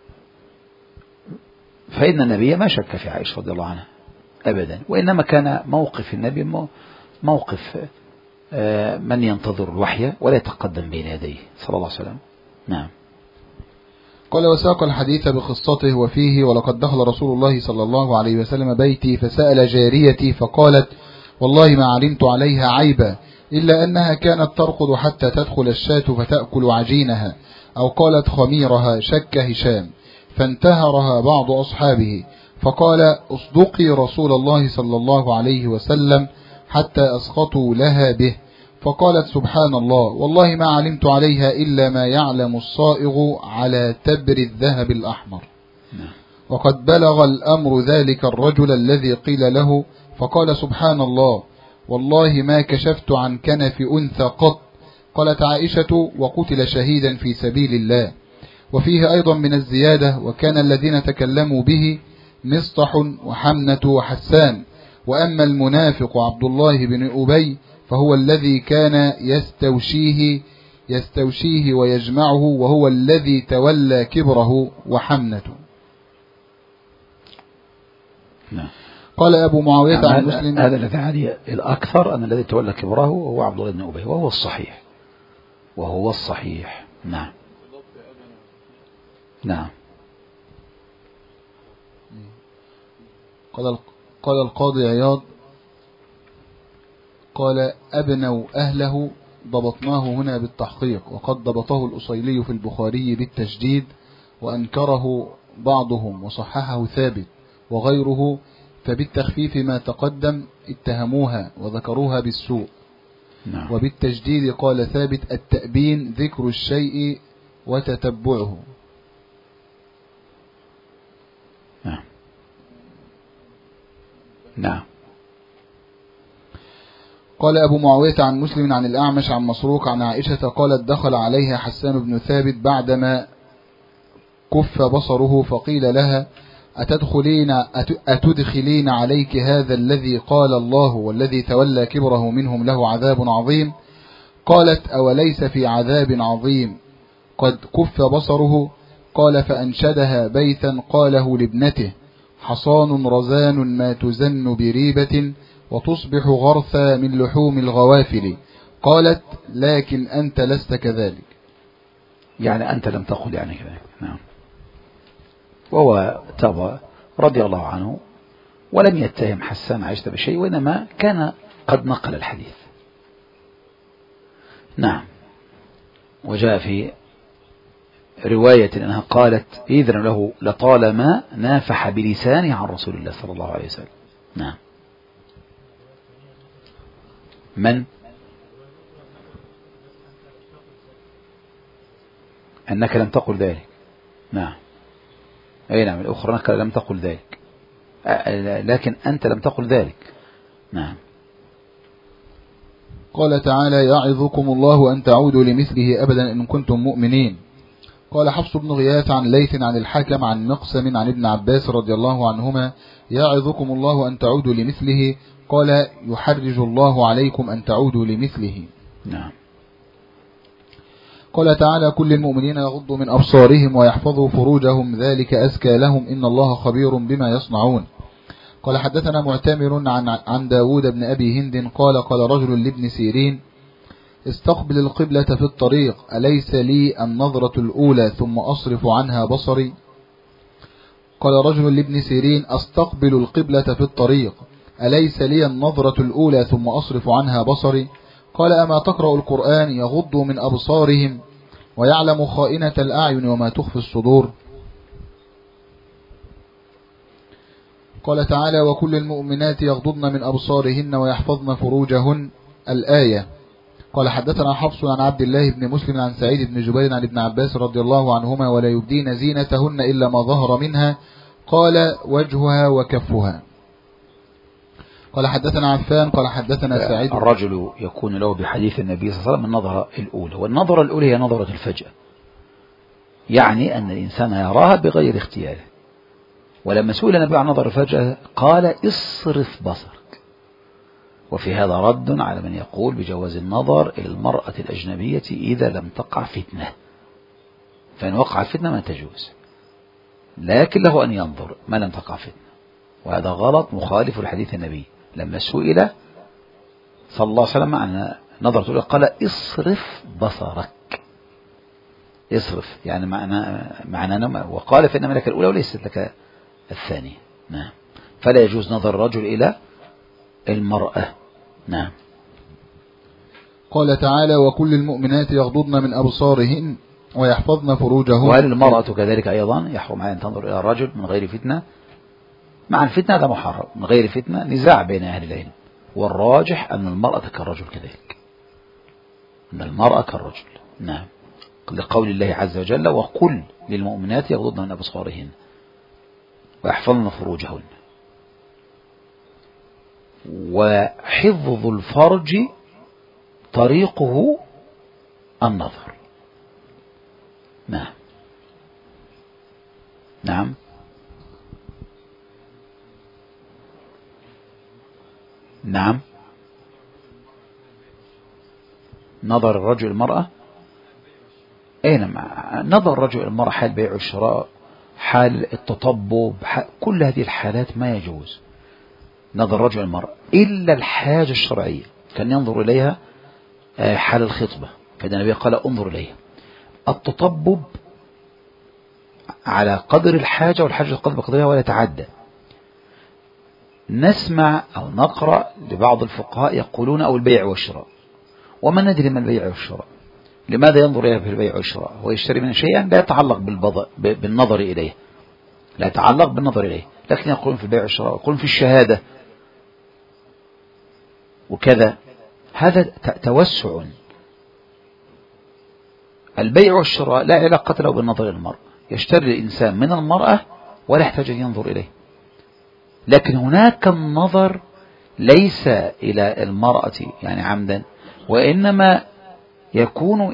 فإن النبي ما شك في عائشة رضي الله عنها أبدا، وإنما كان موقف النبي موقف من ينتظر الوحي ولا يتقدم بين يديه صلى الله عليه وسلم. نعم. قال وساق الحديث بقصته وفيه ولقد دخل رسول الله صلى الله عليه وسلم بيتي فسأل جاريتي فقالت والله ما علمت عليها عيبا إلا أنها كانت ترقد حتى تدخل الشاة فتأكل عجينها، أو قالت خميرها، شك هشام، فانتهرها بعض أصحابه فقال أصدقي رسول الله صلى الله عليه وسلم حتى أسقطوا لها به، فقالت سبحان الله والله ما علمت عليها إلا ما يعلم الصائغ على تبر الذهب الأحمر. وقد بلغ الأمر ذلك الرجل الذي قيل له فقال سبحان الله والله ما كشفت عن كنف أنثى قط. قالت عائشة وقتل شهيدا في سبيل الله. وفيه أيضا من الزيادة وكان الذين تكلموا به مصطح وحمنة وحسان، وأما المنافق عبد الله بن أبي فهو الذي كان يستوشيه ويجمعه، وهو الذي تولى كبره وحمنته. نعم. قال أبو معاوية عن مسلم هذا الذي عادي الأكثر أن الذي تولى كبره هو عبد الله بن أبي، وهو الصحيح. نعم. نعم. قال القاضي عياض قال أبنوا أهله ضبطناه هنا بالتحقيق، وقد ضبطه الأصيلي في البخاري بالتشديد، وأنكره بعضهم وصححه ثابت وغيره، فبالتخفيف ما تقدم اتهموها وذكروها بالسوء. نعم. وبالتجديد قال ثابت التأبين ذكر الشيء وتتبعه. نعم. نعم. قال أبو معاوية عن مسلم عن الأعمش عن مسروق عن عائشة قالت دخل عليها حسان بن ثابت بعدما كف بصره فقيل لها أتدخلين عليك هذا الذي قال الله والذي تولى كبره منهم له عذاب عظيم؟ قالت أوليس في عذاب عظيم قد كف بصره؟ قال فأنشدها بيتا قاله لابنته حصان رزان ما تزن بريبة وتصبح غرثا من لحوم الغوافل. قالت لكن أنت لست كذلك، يعني أنت لم تقل يعني كذلك. نعم. وهو تاب رضي الله عنه ولم يتهم حسان عائشة بشيء، وإنما كان قد نقل الحديث. نعم. وجاء في رواية أنها قالت إذن له لطالما نافح بلسانه عن رسول الله صلى الله عليه وسلم. نعم. من؟ أنك لم تقل ذلك. نعم. أي نعم، الأخرى أنك لم تقل ذلك، لكن أنت لم تقل ذلك. نعم. قال تعالى يعظكم الله أن تعودوا لمثله أبدا إن كنتم مؤمنين. قال حفص بن غياث عن ليث عن الحكم عن مقسم عن ابن عباس رضي الله عنهما يعظكم الله أن تعودوا لمثله. قال يحرج الله عليكم أن تعودوا لمثله. نعم. قال تعالى كل المؤمنين يغضوا من أبصارهم ويحفظوا فروجهم ذلك أزكى لهم إن الله خبير بما يصنعون. قال حدثنا معتمر عن داود بن أبي هند قال قال رجل لابن سيرين استقبل القبلة في الطريق أليس لي النظرة الأولى ثم أصرف عنها بصري؟ قال رجل لابن سيرين استقبل القبلة في الطريق أليس لي النظرة الأولى ثم أصرف عنها بصري؟ قال أما تقرأ القرآن يغضوا من أبصارهم ويعلم خائنة الأعين وما تخفي الصدور. قال تعالى وكل المؤمنات يغضضن من أبصارهن ويحفظن فروجهن الآية. قال حدثنا حفص عن عبد الله بن مسلم عن سعيد بن جبير عن ابن عباس رضي الله عنهما ولا يبدين زينتهن إلا ما ظهر منها. قال وجهها وكفها. قال حدثنا عفان قال حدثنا سعيد. الرجل يكون له بحديث النبي صلى الله عليه وسلم النظرة الأولى، والنظرة الأولى هي نظرة الفجأة، يعني أن الإنسان يراها بغير اختياره. ولما سئل النبي عن نظر الفجأة قال اصرف بصرك. وفي هذا رد على من يقول بجواز النظر إلى المرأة الأجنبية إذا لم تقع فتنة، فإن وقع فتنة ما تجوز، لكن له أن ينظر ما لم تقع فتنة، وهذا غلط مخالف لحديث النبي. لما سئل صلى الله عليه وسلم عن نظرة الأولى قال اصرف بصرك. اصرف يعني معنى وقال فإنما لك الأولى وليست لك الثانية. نعم. فلا يجوز نظر الرجل إلى المرأة. نعم. قال تعالى وكل المؤمنات يغضضن من أبصارهن ويحفظن فروجهن. وهل المرأة كذلك أيضا يحرم عليها أن تنظر إلى الرجل من غير فتنة؟ مع الفتنة هذا محرم، من غير فتنة نزاع بين أهل العلم، والراجح أن المرأة كالرجل كذلك، أن المرأة كالرجل. نعم. لقول الله عز وجل وقل للمؤمنات يغضضن من أبصارهن ويحفظن فروجهن. وحفظ الفرج طريقه النظر. نعم. نعم. نعم. نظر الرجل المرأة أينما نظر الرجل المرأة حال بيع والشراء، حال التطبب، كل هذه الحالات ما يجوز نظر الرجل المرأة إلا الحاجة الشرعية، كان ينظر إليها حال الخطبة، فإن النبي قال انظر إليها. التطبب على قدر الحاجة، والحاجة قدر بقدرها ولا يتعدى. نسمع أو نقرأ لبعض الفقهاء يقولون أو البيع والشراء، وما ندري ما البيع والشراء، لماذا ينظر إليه في البيع والشراء؟ هو يشتري من شيئا لا يتعلق بالنظر إليه، لا يتعلق بالنظر إليه، لكن يقولون في البيع والشراء، يقولون في الشهادة وكذا، هذا توسع. البيع والشراء لا علاقة له بالنظر إلى المرأة، يشتري الإنسان من المرأة ولا يحتاج أن ينظر إليه. لكن هناك النظر ليس إلى المرأة يعني عمدا، وإنما يكون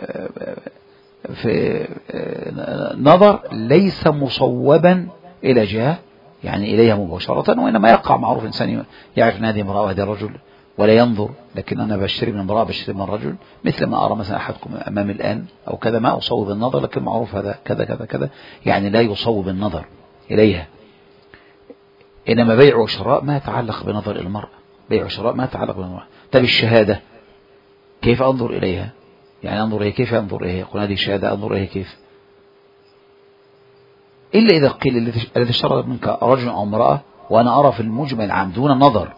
في نظر ليس مصوبا إلى جهة يعني إليها مباشرة، وإنما يقع معروف إنسان يعرف أن هذه امرأة وهذا رجل ولا ينظر، لكن أنا بشتري من امرأة بشتري من رجل، مثل ما أرى مثلا أحدكم أمامي الآن أو كذا، ما أصوب النظر لكن معروف هذا كذا كذا كذا، يعني لا يصوب النظر إليها. إنما بيع وشراء ما يتعلق بنظر المرأة، بيع وشراء ما يتعلق بالمرأة. طب الشهادة كيف أنظر إليها؟ يعني أنظر إليها كيف أنظر إليها؟ يقول هذه شهادة أنظر إليها كيف؟ إلا إذا قيل الذي اشترط منك رجل أو امرأة وأنا أرى في المجمل العام دون نظر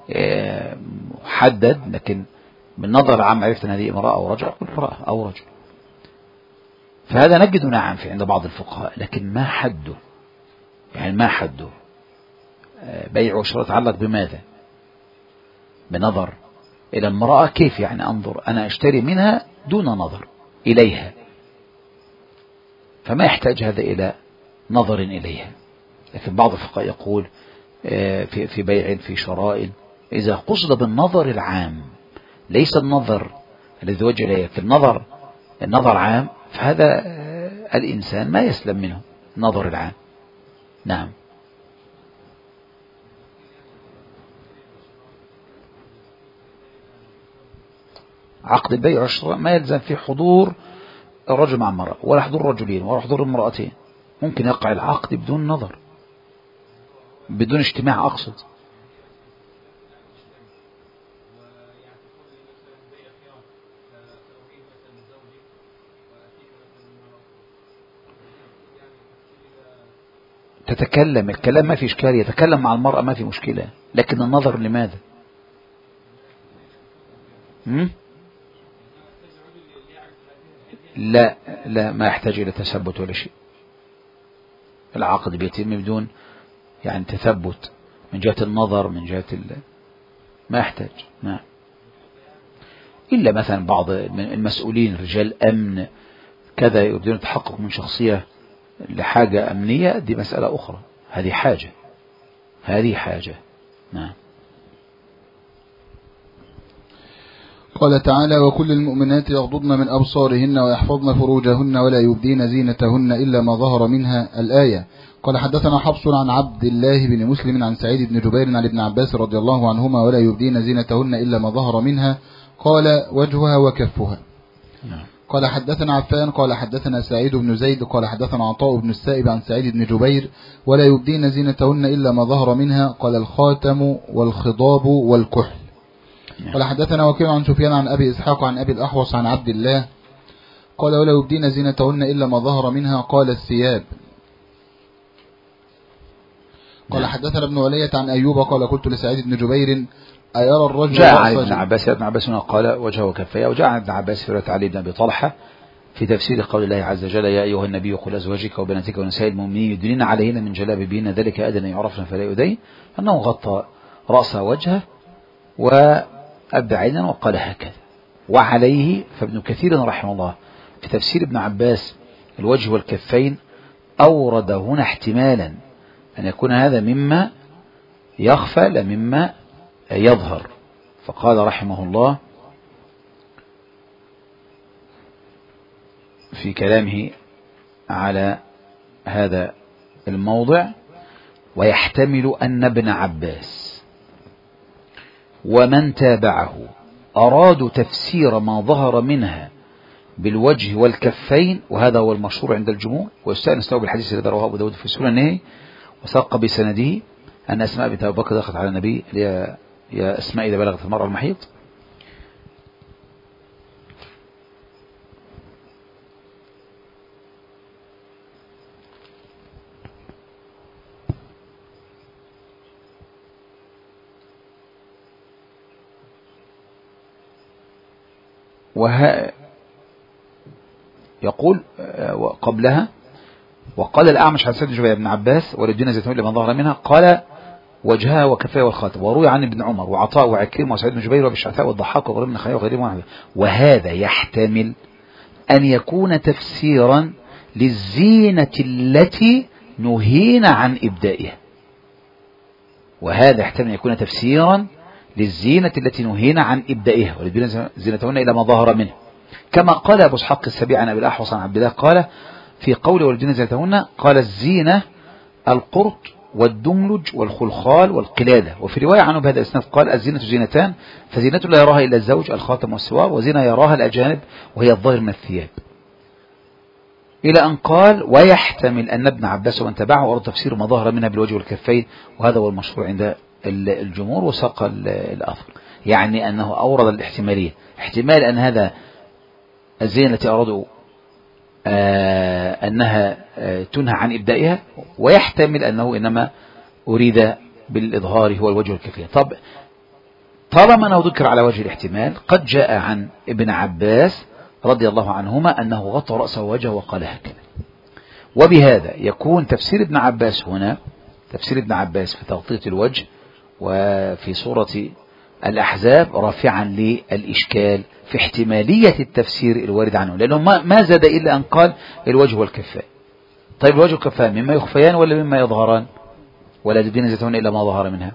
محدد، لكن بالنظر العام عرفت أن هذه امرأة أو رجل، أقول امرأة أو رجل. فهذا نجد نعم في عند بعض الفقهاء، لكن ما حده، يعني ما حده. بيع وشراء يتعلق بماذا؟ بنظر إلى المرأة، كيف يعني أنظر؟ أنا أشتري منها دون نظر إليها، فما يحتاج هذا إلى نظر إليها. لكن بعض الفقهاء يقول في بيع في شراء إذا قصد بالنظر العام ليس النظر الذي وجه إليه، في النظر عام، فهذا الإنسان ما يسلم منه النظر العام. نعم. عقد البيع والشراء ما يلزم فيه حضور الرجل مع المرأة ولا حضور رجلين ولا حضور المرأتين، ممكن يقع العقد بدون نظر، بدون اجتماع أقصد. تتكلم الكلام ما في إشكال، يتكلم مع المرأة ما في مشكلة، لكن النظر لماذا؟ لا ما يحتاج إلى تثبت ولا شيء، العقد بيتم بدون يعني تثبت من جهة النظر، من جهة ما يحتاج. نعم. إلا مثلا بعض المسؤولين رجال أمن كذا يريدون التحقق من شخصية لحاجة أمنية، دي مسألة أخرى، هذه حاجة. نعم. قال تعالى: وكل المؤمنات يغضضن من أبصارهن ويحفظن فروجهن ولا يبدين زينتهن إلا ما ظهر منها. الآية. قال حدثنا حفص عن عبد الله بن مسلم عن سعيد بن جبير عن ابن عباس رضي الله عنهما: ولا يبدين زينتهن إلا ما ظهر منها، قال: وجهها وكفها. قال حدثنا عفان قال حدثنا سعيد بن زيد قال حدثنا عطاء بن السائب عن سعيد بن جبير: ولا يبدين زينتهن إلا ما ظهر منها، قال: الخاتم والخضاب والكحل. قال حدثنا وكيع عن سفيان عن أبي إسحاق عن أبي الأحوص عن عبد الله قال: ولا يبدين زينتهن إلا ما ظهر منها، قال: الثياب. قال حدثنا ابن علية عن أيوب قال: قلت لسعيد بن جبير: أيرى الرجل جاء عن ابن عباس قال: وجهه وكفيه. وجاء عن ابن عباس في رواية علي بن أبي طلحة في تفسير قول الله عز وجل: يا أيها النبي قل أزواجك وبناتك ونساء المؤمنين يدنين عليهن من جلابيبهن ذلك أدنى يعرفن فلا يؤذين، أنه غطى رأسه وجهه وأبدى عينا وقال هكذا. وعليه فابن كثير رحمه الله في تفسير ابن عباس الوجه والكفين أورد هنا احتمالا أن يكون هذا مما يخفى لا مما يظهر، فقال رحمه الله في كلامه على هذا الموضع: ويحتمل أن ابن عباس ومن تابعه أرادوا تفسير ما ظهر منها بالوجه والكفين، وهذا هو المشهور عند الجمهور، ويستأنس له بالحديث الذي رواه أبو داود في سننه وساق بسنده أن أسماء بنت أبي بكر دخلت على النبي: يا أسماء إذا بلغت المرأة المحيض. يقول قبلها: وقال الأعمش عن سيد جبير بن عباس: ولدينا زيتون لمن ظهر منها، قال وجهها وكفاها والخاتم. وروي عن ابن عمر وعطاء وعكرمة وسعيد بن جبير وبالشعثاء والضحاك وغيرهم من خيار وغيرهم. وهذا يحتمل أن يكون تفسيرا للزينة التي نهينا عن إبدائها. وهذا يحتمل أن يكون تفسيرا للزينة التي نهينا عن إبدائها وليبدين زينتهن إلى ما ظهر منه، كما قال أبو اسحاق السبيعي عن أبي الأحوص عن عبد الله قال في قوله وليبدين زينتهن قال الزينة القرط والدملج والخلخال والقلادة. وفي رواية عنه بهذا الإسناد قال الزينة زينتان، فزينة لا يراها إلا الزوج الخاتم والسوار، وزينة يراها الأجانب وهي الظاهر من الثياب، إلى أن قال ويحتمل أن ابن عباس ومن تبعه أراد تفسير ما ظهر منها بالوجه والكفين، وهذا هو المشروع عند الجمهور وساق الأثر. يعني أنه أورد الاحتمالية، احتمال أن هذا الزينة التي أرادوا أنها تنهى عن إبدائها، ويحتمل أنه إنما أريد بالإظهار هو الوجه والكفين. طب طالما أنه ذكر على وجه الاحتمال، قد جاء عن ابن عباس رضي الله عنهما أنه غطى رأسه ووجهه وقال هكذا. وبهذا يكون تفسير ابن عباس هنا، تفسير ابن عباس في تغطية الوجه وفي سورة الأحزاب رافعا للإشكال في احتمالية التفسير الوارد عنه، لأنه ما زاد إلا أن قال الوجه والكفان. طيب الوجه والكفان مما يخفيان ولا مما يظهران؟ ولا تبدين زيتون إلا ما ظهر منها.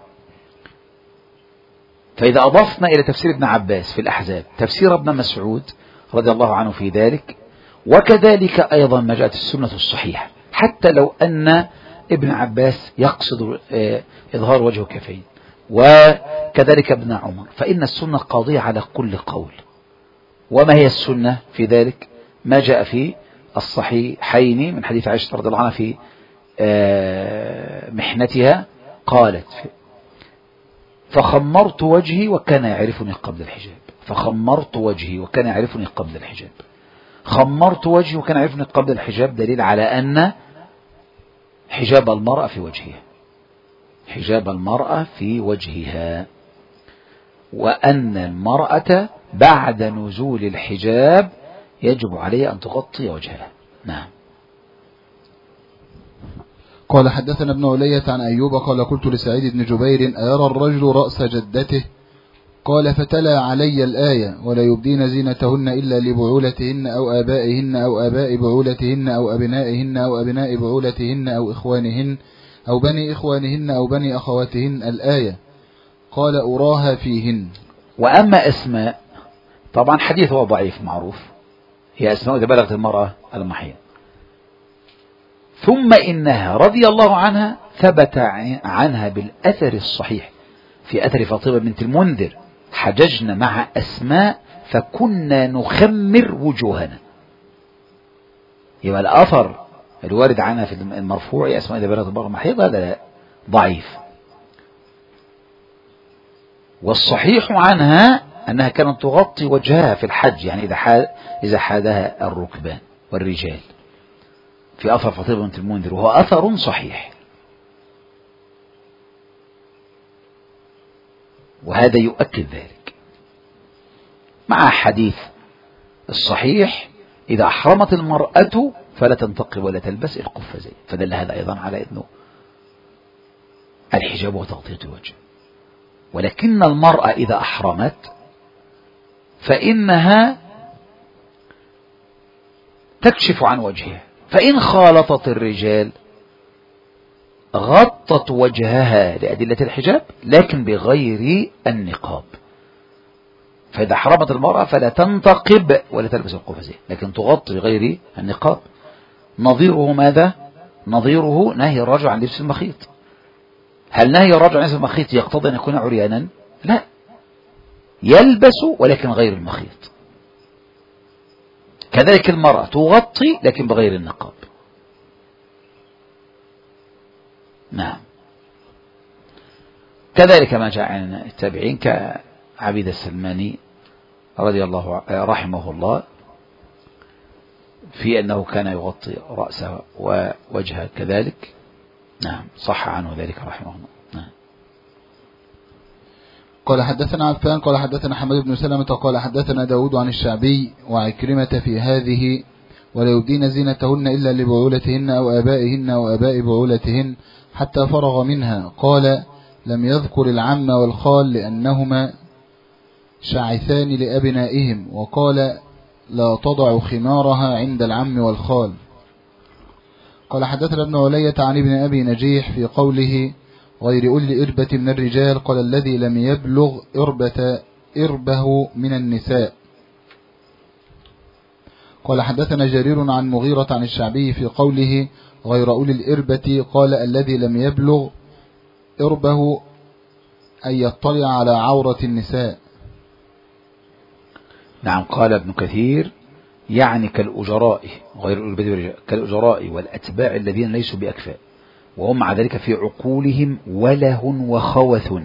فإذا أضفنا إلى تفسير ابن عباس في الأحزاب تفسير ابن مسعود رضي الله عنه في ذلك، وكذلك أيضا ما جاءت السنة الصحيحة، حتى لو أن ابن عباس يقصد إظهار وجه كفين وكذلك ابن عمر، فإن السنة قاضية على كل قول. وما هي السنة في ذلك؟ ما جاء في الصحيحين من حديث عائشة رضي الله عنها في محنتها قالت فخمرت وجهي وكان يعرفني قبل الحجاب. فخمرت وجهي وكان يعرفني قبل الحجاب. خمرت وجهي وكان يعرفني قبل الحجاب دليل على أن حجاب المرأة في وجهها، حجاب المرأة في وجهها، وأن المرأة بعد نزول الحجاب يجب عليها أن تغطي وجهها. نعم. قال حدثنا ابن علية عن أيوب قال قلت لسعيد بن جبير أيرى الرجل رأس جدته؟ قال فتلا علي الآية ولا يبدين زينتهن إلا لبعولتهن أو آبائهن أو آباء بعولتهن أو أبنائهن أو أبناء بعولتهن أو إخوانهن أو بني إخوانهن أو بني أخواتهن الآية. قال أراها فيهن. وأما أسماء طبعا حديث هو ضعيف معروف، هي أسماء إذا بلغت المرأة المحيض. ثم إنها رضي الله عنها ثبت عنها بالأثر الصحيح في أثر فاطمة بنت المنذر حججنا مع أسماء فكنا نخمر وجوهنا. يبقى الأثر الوارد عنها في المرفوع يا أسماء إذا بلغت المرأة المحيض هذا ضعيف، والصحيح عنها أنها كانت تغطي وجهها في الحج، يعني إذا حادها الركبان والرجال، في أثر فاطمة بنت المنذر، وهو أثر صحيح. وهذا يؤكد ذلك مع حديث الصحيح إذا أحرمت المرأة فلا تنتقب ولا تلبس القفازين، فدل هذا أيضا على أنه الحجاب وتغطية الوجه. ولكن المرأة إذا أحرمت فإنها تكشف عن وجهها، فإن خالطت الرجال غطت وجهها لأدلة الحجاب لكن بغير النقاب. فإذا حرمت المرأة فلا تنتقب ولا تلبس القفازين لكن تغطي بغير النقاب. نظيره ماذا؟ نظيره نهي الرجل عن لبس المخيط. هل نهي الرجل عن لبس المخيط يقتضي أن يكون عريانا؟ لا، يلبس ولكن غير المخيط. كذلك المرأة تغطي لكن بغير النقاب. نعم. كذلك ما جاء عن التابعين كعبيد السلماني رضي الله رحمه الله في أنه كان يغطي رأسه ووجهه كذلك. نعم، صح عنه ذلك رحمه الله. نعم. قال حدثنا عفان قال حدثنا حماد بن سلمة قال حدثنا داود عن الشعبي وعكرمة في هذه ولا يبدين زينتهن إلا لبعولتهن أو آبائهن أو آباء بعولتهن حتى فرغ منها. قال لم يذكر العم والخال لأنهما شاعثان لأبنائهم، وقال لا تضع خمارها عند العم والخال. قال حدثنا ابن علية عن ابن أبي نجيح في قوله غير أولي إربة من الرجال، قال الذي لم يبلغ إربه من النساء. قال حدثنا جرير عن مغيرة عن الشعبي في قوله غير أولي الإربة، قال الذي لم يبلغ إربه أن يطلع على عورة النساء. نعم. قال ابن كثير يعني كالأجراء غير الرجال، كالأجراء والأتباع الذين ليسوا بأكفاء، وهم مع ذلك في عقولهم وله وخوث،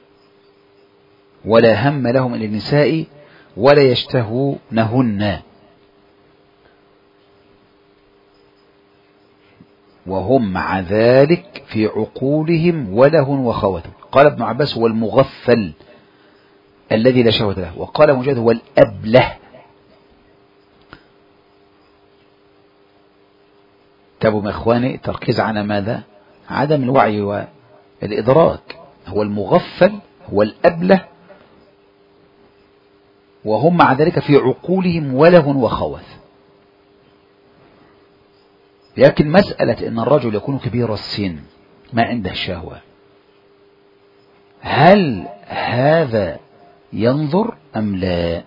ولا هم لهم إلى النساء ولا يشتهونهن، وهم مع ذلك في عقولهم وله وخوث. قال ابن عباس هو المغفل الذي لا شهوة له، وقال مجاهد هو الأبله. تابوا من إخواني تركيز على ماذا؟ عدم الوعي والإدراك. هو المغفل هو الأبله، وهم مع ذلك في عقولهم وله وخوث. لكن مسألة أن الرجل يكون كبير السن ما عنده شهوة، هل هذا ينظر أم لا؟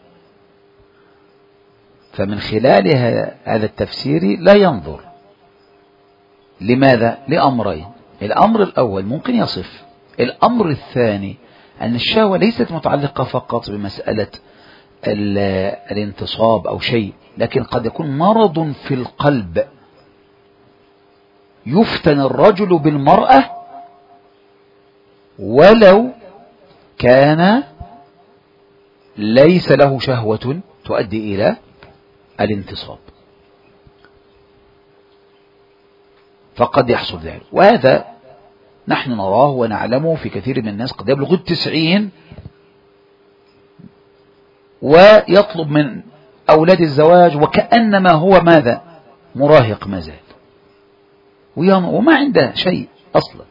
فمن خلال هذا التفسير لا ينظر. لماذا؟ لأمرين. الأمر الأول ممكن يصف. الأمر الثاني أن الشهوة ليست متعلقة فقط بمسألة الانتصاب أو شيء، لكن قد يكون مرض في القلب يفتن الرجل بالمرأة ولو كان ليس له شهوة تؤدي إلى الانتصاب، فقد يحصل ذلك. وهذا نحن نراه ونعلمه في كثير من الناس، قد يبلغ 90 ويطلب من أولاد الزواج وكأنما هو ماذا؟ مراهق ما زال، وما عنده شيء أصلا.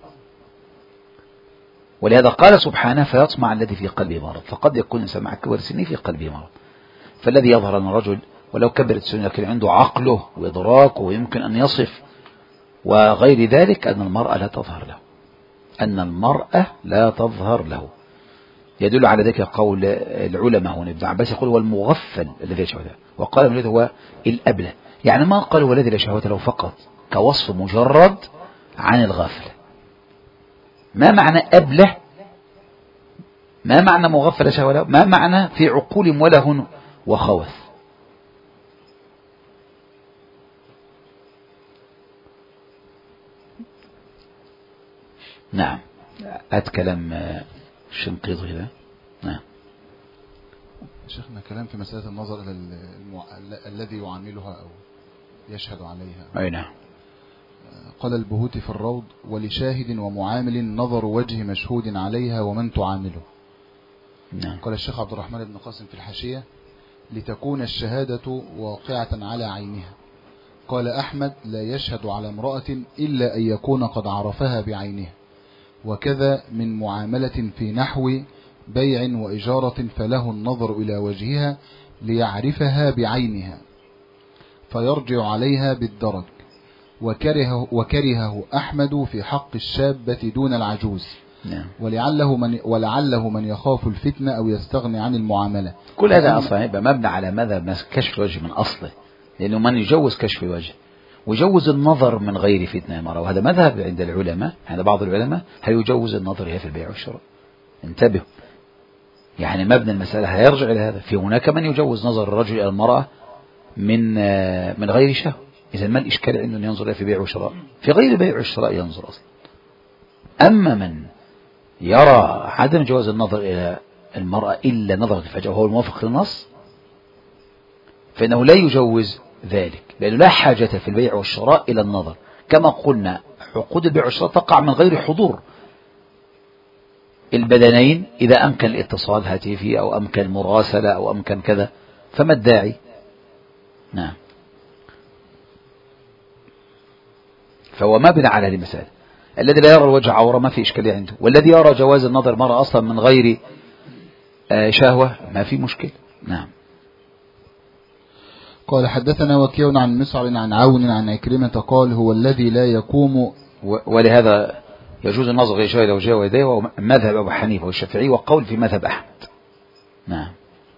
ولهذا قال سبحانه فيطمع الذي في قلبه مرض. فقد يكون إنسان مع كبر سنه في قلبه مرض. فالذي يظهر أن الرجل ولو كبرت سنه لكن عنده عقله وإدراكه ويمكن أن يصف وغير ذلك، أن المرأة لا تظهر له، أن المرأة لا تظهر له. يدل على ذلك قول العلماء هنا. ابن عباس يقول هو المغفل الذي لا شهوة له، وقال ابن هو الأبله. يعني ما قال هو الذي لا شهوة له فقط كوصف مجرد عن الغافل. ما معنى أبله؟ ما معنى مغفل شهوة له؟ ما معنى في عقول وله وخوث؟ نعم. أتكلم الشنقيطي هذا. نعم. شيخنا كلام في مسألة النظر إلى الذي يعاملها أو يشهد عليها. أي نعم. قال البهوتي في الروض ولشاهد ومعامل نظر وجه مشهود عليها ومن تعامله. نعم. قال الشيخ عبد الرحمن بن قاسم في الحاشية لتكون الشهادة واقعة على عينها. قال أحمد لا يشهد على امرأة إلا أن يكون قد عرفها بعينها، وكذا من معاملة في نحو بيع وإجارة فله النظر إلى وجهها ليعرفها بعينها فيرجع عليها بالدرج. وكرهه أحمد في حق الشابة دون العجوز. نعم. ولعله من يخاف الفتنة أو يستغني عن المعاملة. كل هذا أصلا يبقى مبنى على ماذا؟ كشف الوجه من أصله، لأنه من يجوز كشف الوجه ويجوز النظر من غير فتنة مرة، وهذا مذهب عند العلماء. عند بعض العلماء هيجوز النظر في البيع والشراء. انتبهوا، يعني مبنى المسألة هيرجع إلى هذا. في هناك من يجوز نظر الرجل إلى المرأة من غير شهوة. إذا ما الإشكال عنده أن ينظر في بيع وشراء؟ في غير بيع والشراء ينظر أصلا. أما من يرى عدم جواز النظر إلى المرأة إلا نظر الفجأة وهو الموافق للنص، فإنه لا يجوز ذلك، لأنه لا حاجة في البيع والشراء إلى النظر. كما قلنا عقود البيع والشراء تقع من غير حضور البدنين، إذا أمكن الاتصال هاتفي أو أمكن المراسلة أو أمكن كذا، فما الداعي؟ نعم. فهو ما بنى على هذه المسألة. الذي لا يرى الوجه عورة ما في إشكالية عنده، والذي يرى جواز النظر المرأة أصلا من غير شهوة ما في مشكلة. نعم. قال حدثنا وكيع عن مسعر عن عون عن عكرمة قال هو الذي لا يقوم. ولهذا يجوز النظر غير شهوة إلى وجهه ويديه، ومذهب أبو حنيفة والشافعي وقول في مذهب أحمد. نعم.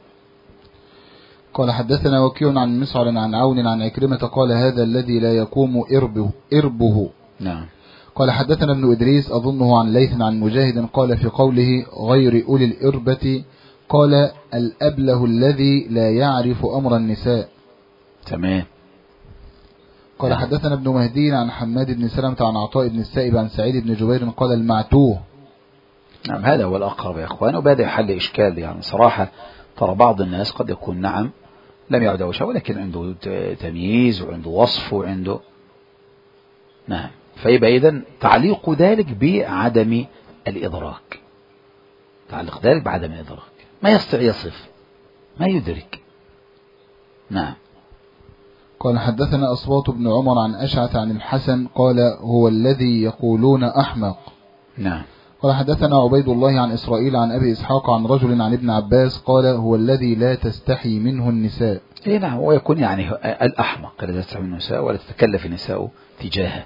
قال حدثنا وكيع عن مسعر عن عون عن عكرمة قال هذا الذي لا يقوم إربه. نعم. قال حدثنا ابن إدريس أظنه عن ليث عن مجاهد قال في قوله غير أولي الإربة قال الأبله الذي لا يعرف أمر النساء. تمام. قال حدثنا ابن مهدي عن حماد بن سلمة عن عطاء بن السائب عن سعيد بن جبير قال المعتوه. نعم هذا هو الأقرب يا إخوان، وبهذا يحل إشكال. يعني صراحة ترى بعض الناس قد يكون نعم لم يعد وجهه ولكن عنده تمييز وعنده وصف وعنده نعم، فيبقى إذن تعليق ذلك بعدم الإدراك، تعلق ذلك بعدم الإدراك، ما يستطيع يصف ما يدرك. نعم. قال حدثنا أصوات بن عمر عن أشعث عن الحسن قال هو الذي يقولون أحمق. نعم. قال حدثنا عبيد الله عن إسرائيل عن أبي إسحاق عن رجل عن ابن عباس قال هو الذي لا تستحي منه النساء. إيه نعم، ويكون يعني الأحمق لا تستحي منه النساء ولا تتكلف النساء تجاهه.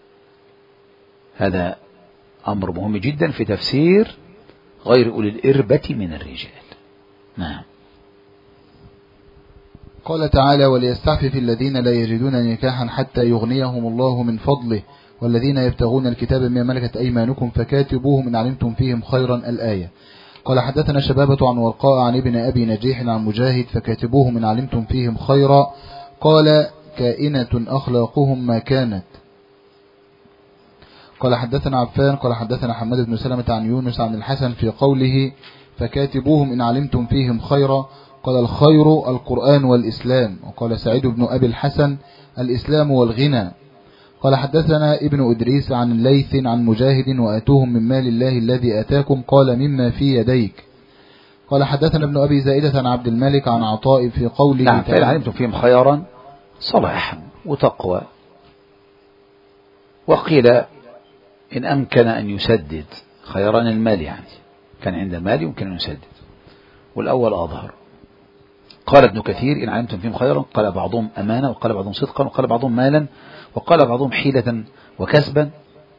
هذا أمر مهم جدا في تفسير غير أولي الإربة من الرجال. نعم. قال تعالى وليستعفف الذين لا يجدون نكاحا حتى يغنيهم الله من فضله والذين يبتغون الكتاب مما ملكت أيمانكم فكاتبوهم إن علمتم فيهم خيرا الآية. قال حدثنا شبابة عن ورقاء عن ابن أبي نجيح عن مجاهد فكاتبوهم إن علمتم فيهم خيرا قال كائنة أخلاقهم ما كانت. قال حدثنا عفان قال حدثنا حماد بن سلمة عن يونس عن الحسن في قوله فكاتبوهم إن علمتم فيهم خيرا قال الخير القرآن والإسلام. وقال سعيد بن أبي الحسن الإسلام والغنى. قال حدثنا ابن إدريس عن الليث عن مجاهد وآتوهم من مال الله الذي آتاكم قال مما في يديك. قال حدثنا ابن أبي زائدة عن عبد الملك عن عطاء في قوله نعم فإن علمتم فيهم خيرا صلاحا وتقوى. وقيل إن أمكن أن يسدد خيرا المال، يعني كان عند المال يمكن أن يسدد، والأول أظهر. قال ابن كثير إن علمتم فيهم خيرا قال بعضهم أمانة وقال بعضهم صدقا وقال بعضهم مالا وقال بعضهم حيلة وكسبا.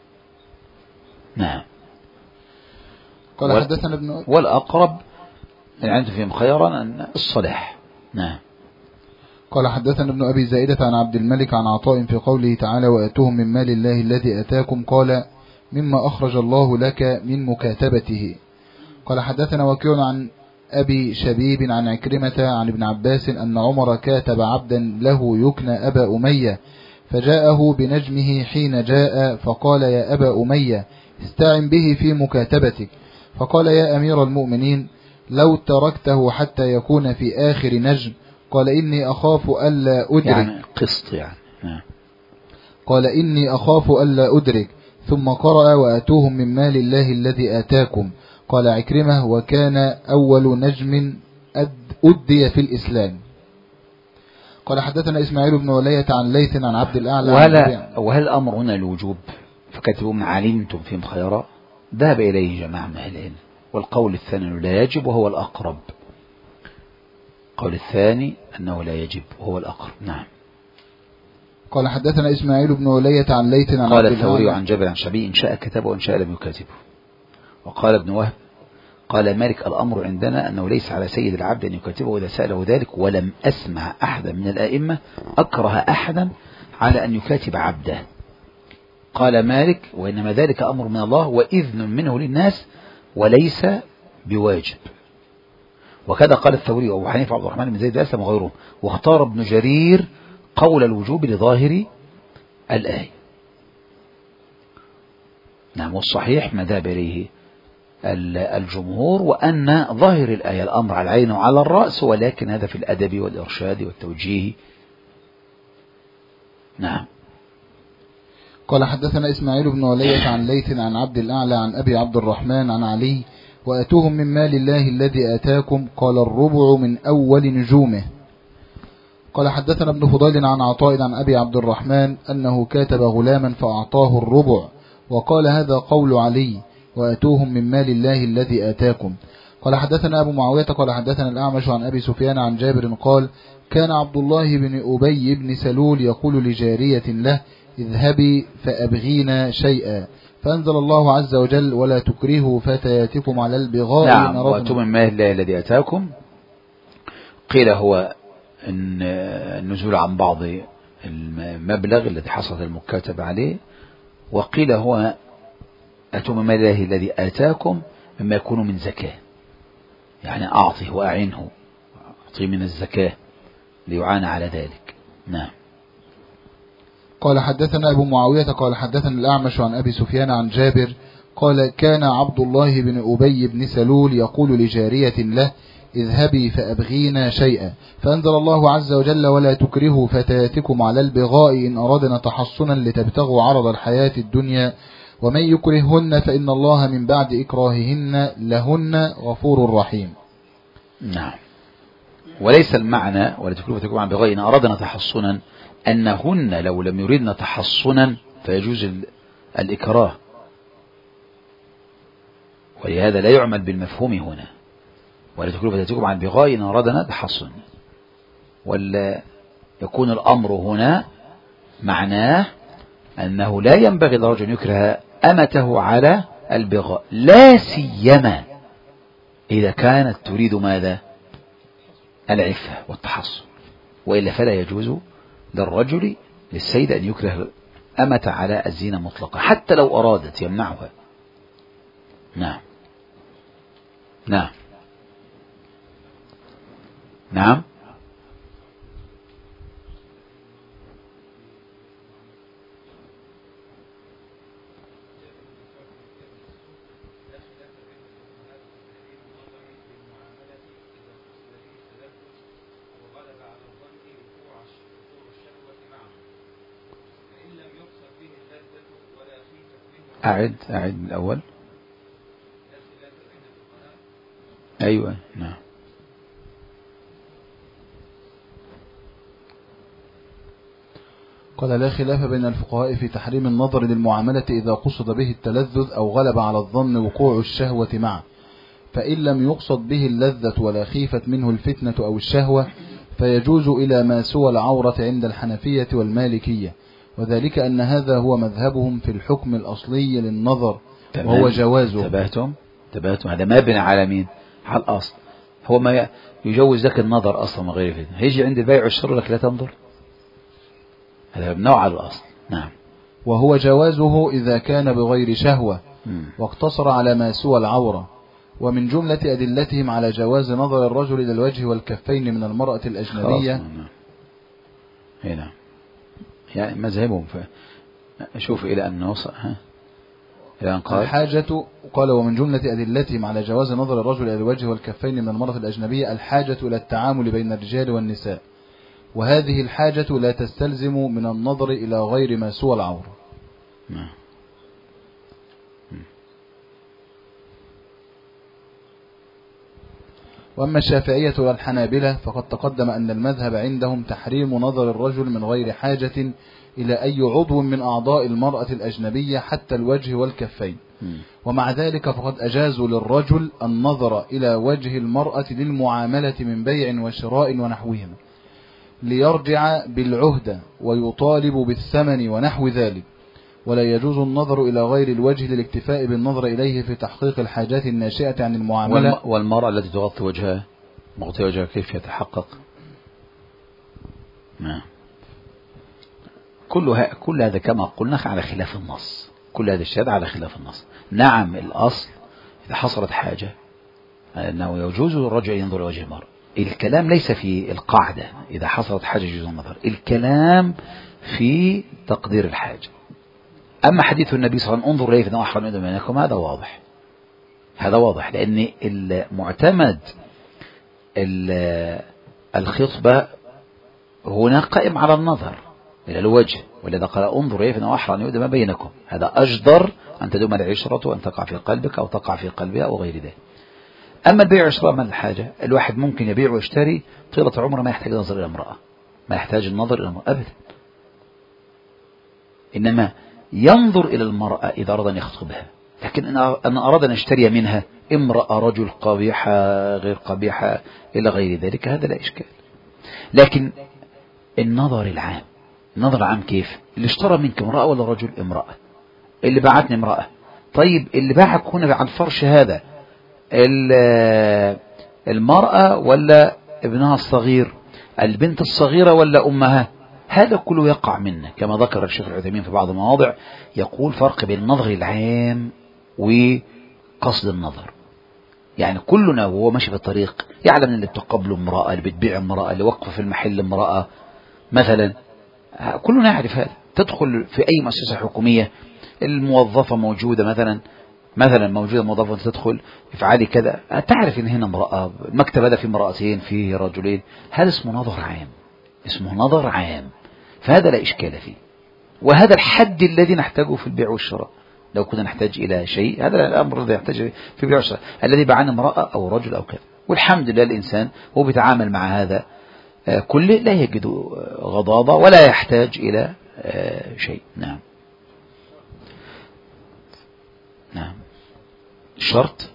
نعم. قال حدثنا ابن والأقرب إن علمتم فيهم خيرا أن الصلاح. نعم. قال حدثنا ابن أبي زائدة عن عبد الملك عن عطاء في قوله تعالى وآتوهم من مال الله الذي آتاكم قال مما أخرج الله لك من مكاتبته. قال حدثنا وكيع عن أبي شبيب عن عكرمة عن ابن عباس أن عمر كاتب عبدا له يكنى أبا أمية فجاءه بنجمه حين جاء فقال يا أبا أمية استعن به في مكاتبتك. فقال يا أمير المؤمنين لو تركته حتى يكون في آخر نجم قال إني أخاف ألا أدرك، يعني قسط يعني. قال إني أخاف ألا أدرك. ثم قرأ وآتوهم من مال الله الذي آتاكم. قال عكرمة وكان أول نجم أدي في الإسلام. قال حدثنا إسماعيل بن ولية عن ليث عن عبد الأعلى. وهل الأمر هنا الوجوب فكتبوا من علمتم فيهم خيرا؟ ذهب إليه جماعة من أهل العلم، والقول الثاني لا يجب وهو الأقرب. القول الثاني أنه لا يجب وهو الأقرب. نعم. قال حدثنا إسماعيل بن ولية عن ليث عن قال الثوري عن جابر عن شبيه إن شاء كتبه وإن شاء لم يكاتبه. وقال ابن وهب قال مالك الأمر عندنا أنه ليس على سيد العبد أن يكاتبه إذا سأله ذلك، ولم أسمع أحدا من الآئمة أكره أحدا على أن يكاتب عبده. قال مالك وإنما ذلك أمر من الله وإذن منه للناس وليس بواجب. وكذا قال الثوري وأبو حنيفة عبد الرحمن بن زيد الأسلم وغيره. واختار ابن جرير قول الوجوب لظاهر الآية. نعم. والصحيح ما ذهب إليه الجمهور وأن ظاهر الآية الأمر على العين وعلى الرأس، ولكن هذا في الأدب والإرشاد والتوجيه. نعم. قال حدثنا إسماعيل بن ولية عن ليث عن عبد الأعلى عن أبي عبد الرحمن عن علي وآتوهم من مال الله الذي آتاكم قال الربع من أول نجومه. قال حدثنا ابن فضيل عن عطاء عن أبي عبد الرحمن أنه كاتب غلاما فأعطاه الربع وقال هذا قول علي وآتوهم من مال الله الذي آتاكم. قال حدثنا أبو معاوية قال حدثنا الأعمش عن أبي سفيان عن جابر قال كان عبد الله بن أبي بن سلول يقول لجارية له اذهبي فأبغينا شيئا، فأنزل الله عز وجل ولا تكرهوا فتياتكم على البغاء. نعم، وأتوا من مال الله الذي أتاكم. قيل هو النزول عن بعض المبلغ الذي حصلت المكاتبة عليه، وقيل هو أتوا من مال الله الذي آتاكم مما يكون من زكاة، يعني أعطه وأعنه، أعطيه من الزكاة ليعان على ذلك. نعم. قال حدثنا أبو معاوية قال حدثنا الأعمش عن أبي سفيان عن جابر قال كان عبد الله بن أبي بن سلول يقول لجارية له اذهبي فأبغينا شيئا، فأنزل الله عز وجل ولا تكرهوا فتياتكم على البغاء إن أردنا تحصنا لتبتغوا عرض الحياة الدنيا ومن يكرههن فإن الله من بعد إكراههن لهن غفور رحيم. نعم. وليس المعنى ولا تكرهوا فتياتكم على البغاء إن أردنا تحصنا أنهن لو لم يردن تحصنا فيجوز الإكراه، ولهذا لا يعمل بالمفهوم هنا، ولا تكرهوا فتياتكم عن البغاء إن أردنا تحصنا، ولا يكون الأمر هنا معناه أنه لا ينبغي للرجل أن يكره أمته على البغاء، لا سيما إذا كانت تريد ماذا؟ العفة والتحصن، وإلا فلا يجوز للرجل للسيد أن يكره أمة على الزينة مطلقة حتى لو أرادت يمنعها. نعم. نعم. نعم. أعد من الأول. أيوة. نعم. قال لا خلاف بين الفقهاء في تحريم النظر للمعاملة إذا قصد به التلذذ أو غلب على الظن وقوع الشهوة معه، فإن لم يقصد به اللذة ولا خيفت منه الفتنة أو الشهوة فيجوز إلى ما سوى العورة عند الحنفية والمالكية، وذلك أن هذا هو مذهبهم في الحكم الأصلي للنظر وهو جوازه. تبهتم هذا ما بنى على مين؟ على الأصل. هو ما يجوز لك النظر أصلا من غير فتنة، هيجي عند البيع والشراء لك لا تنظر، هذا مبنى على الأصل. نعم. وهو جوازه إذا كان بغير شهوة واقتصر على ما سوى العورة. ومن جملة أدلتهم على جواز نظر الرجل إلى الوجه والكفين من المرأة الأجنبية. نعم. يعني مذهبهم شوف إلى أن نوصل إلى أن قال الحاجة. قال ومن جملة أدلتهم على جواز نظر الرجل إلى الوجه والكفين من المرأة الأجنبية الحاجة إلى التعامل بين الرجال والنساء، وهذه الحاجة لا تستلزم من النظر إلى غير ما سوى العورة. وأما الشافعية والحنابلة فقد تقدم أن المذهب عندهم تحريم نظر الرجل من غير حاجة إلى أي عضو من أعضاء المرأة الأجنبية حتى الوجه والكفين، ومع ذلك فقد أجازوا للرجل النظر إلى وجه المرأة للمعاملة من بيع وشراء ونحوهما ليرجع بالعهدة ويطالب بالثمن ونحو ذلك، ولا يجوز النظر إلى غير الوجه للاكتفاء بالنظر إليه في تحقيق الحاجات الناشئة عن المعاملة. والمرأة التي تغطي وجهها مغطي وجهها كيف يتحقق؟ نعم. كل هذا كما قلنا على خلاف النص، كل هذا الشهادة على خلاف النص. نعم الأصل إذا حصلت حاجة أنه يجوز للرجل أن ينظر وجه المرأة، الكلام ليس في القاعدة إذا حصلت حاجة يجوز النظر، الكلام في تقدير الحاجة. أما حديث النبي صلى الله عليه وسلم انظر إليه فإنه أحرم يد منكم، هذا واضح، هذا واضح، لأن المعتمد الخطبة هنا قائم على النظر إلى الوجه، ولذا قال انظر إليه فإنه أحرم يد ما بينكم، هذا أجدر أن تدوم العشرة وأن تقع في قلبك أو تقع في قلبها أو غير ذلك. أما البيع والشراء من الحاجة، الواحد ممكن يبيع ويشتري طيلة عمره ما يحتاج نظر إلى امرأة، ما يحتاج النظر إلى امرأة أبدا. إنما ينظر إلى المرأة إذا أراد أن يخطبها، لكن أنا أراد أن أشتري منها امرأة رجل قبيحة غير قبيحة إلى غير ذلك، هذا لا إشكال. لكن النظر العام كيف؟ اللي اشترى منك امرأة ولا رجل؟ امرأة. اللي باعتني امرأة. طيب اللي باعك هنا على الفرش هذا المرأة ولا ابنها الصغير؟ البنت الصغيرة ولا أمها؟ هذا كله يقع منه، كما ذكر الشيخ العثيمين في بعض المواضع، يقول فرق بين النظر العام وقصد النظر. يعني كلنا وهو ماشي في الطريق يعلم ان اللي بتقابله امرأة، اللي بتبيع امرأة، اللي وقف في المحل امرأة مثلا، كلنا يعرف هذا. تدخل في أي مؤسسة حكومية الموظفة موجودة مثلا موجودة موظفة، تدخل افعالي كذا، تعرف ان هنا امرأة، المكتب هذا فيه امرأتين فيه رجلين، هذا اسمه نظر عام، فهذا لا إشكال فيه. وهذا الحد الذي نحتاجه في البيع والشراء. لو كنا نحتاج إلى شيء، هذا الأمر الذي يحتاج في البيع والشراء، الذي باعنا امرأة أو رجل أو كذا. والحمد لله الإنسان هو بيتعامل مع هذا كله لا يجد غضاضة ولا يحتاج إلى شيء. نعم الشرط.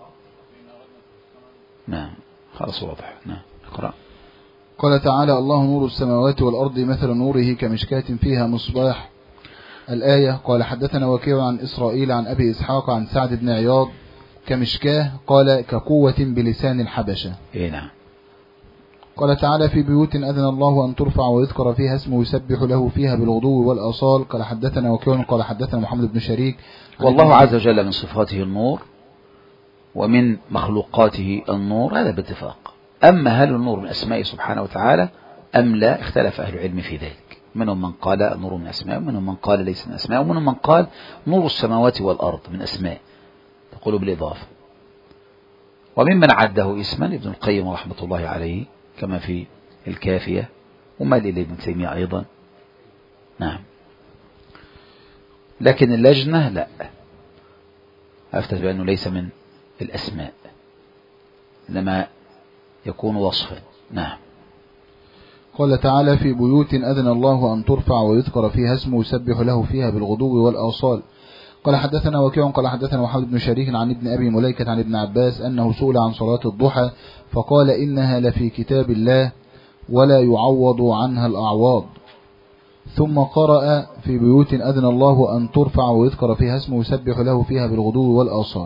نعم خلاص واضح. نعم اقرأ. قال تعالى: الله نور السماوات والأرض مثل نوره كمشكاة فيها مصباح. الآية. قال حدثنا وكيع عن إسرائيل عن أبي إسحاق عن سعد بن عياض كمشكاه، قال كقوة بلسان الحبشة. نعم. قال تعالى: في بيوت أذن الله أن ترفع ويذكر فيها اسمه يسبح له فيها بالغدو والآصال. قال حدثنا وكيع قال حدثنا محمد بن شريك. والله عز وجل من صفاته النور ومن مخلوقاته النور، هذا باتفاق. أما هل النور من أسمائه سبحانه وتعالى أم لا، اختلف أهل العلم في ذلك. منهم من قال النور من أسمائه، ومنهم من قال ليس من أسمائه، ومنهم من قال نور السماوات والأرض من أسمائه، تقول بالإضافة. وممن عده اسما ابن القيم رحمة الله عليه كما في الكافية، ومال إلى ابن تيمية أيضا. نعم. لكن اللجنة لا، أفتت بأنه ليس من الأسماء، إنما يكون وصفا. نعم. قال تعالى: في بيوت أذن الله أن ترفع ويذكر فيها اسمه يسبح له فيها بالغدو والآصال. قال حدثنا وكيع قال حدثنا محمد بن شريك عن ابن أبي مليكة عن ابن عباس أنه سئل عن صلاة الضحى فقال: إنها لفي كتاب الله ولا يعوض عنها الأعواض. ثم قرأ: في بيوت أذن الله أن ترفع ويذكر فيها اسمه يسبح له فيها بالغدو والآصال.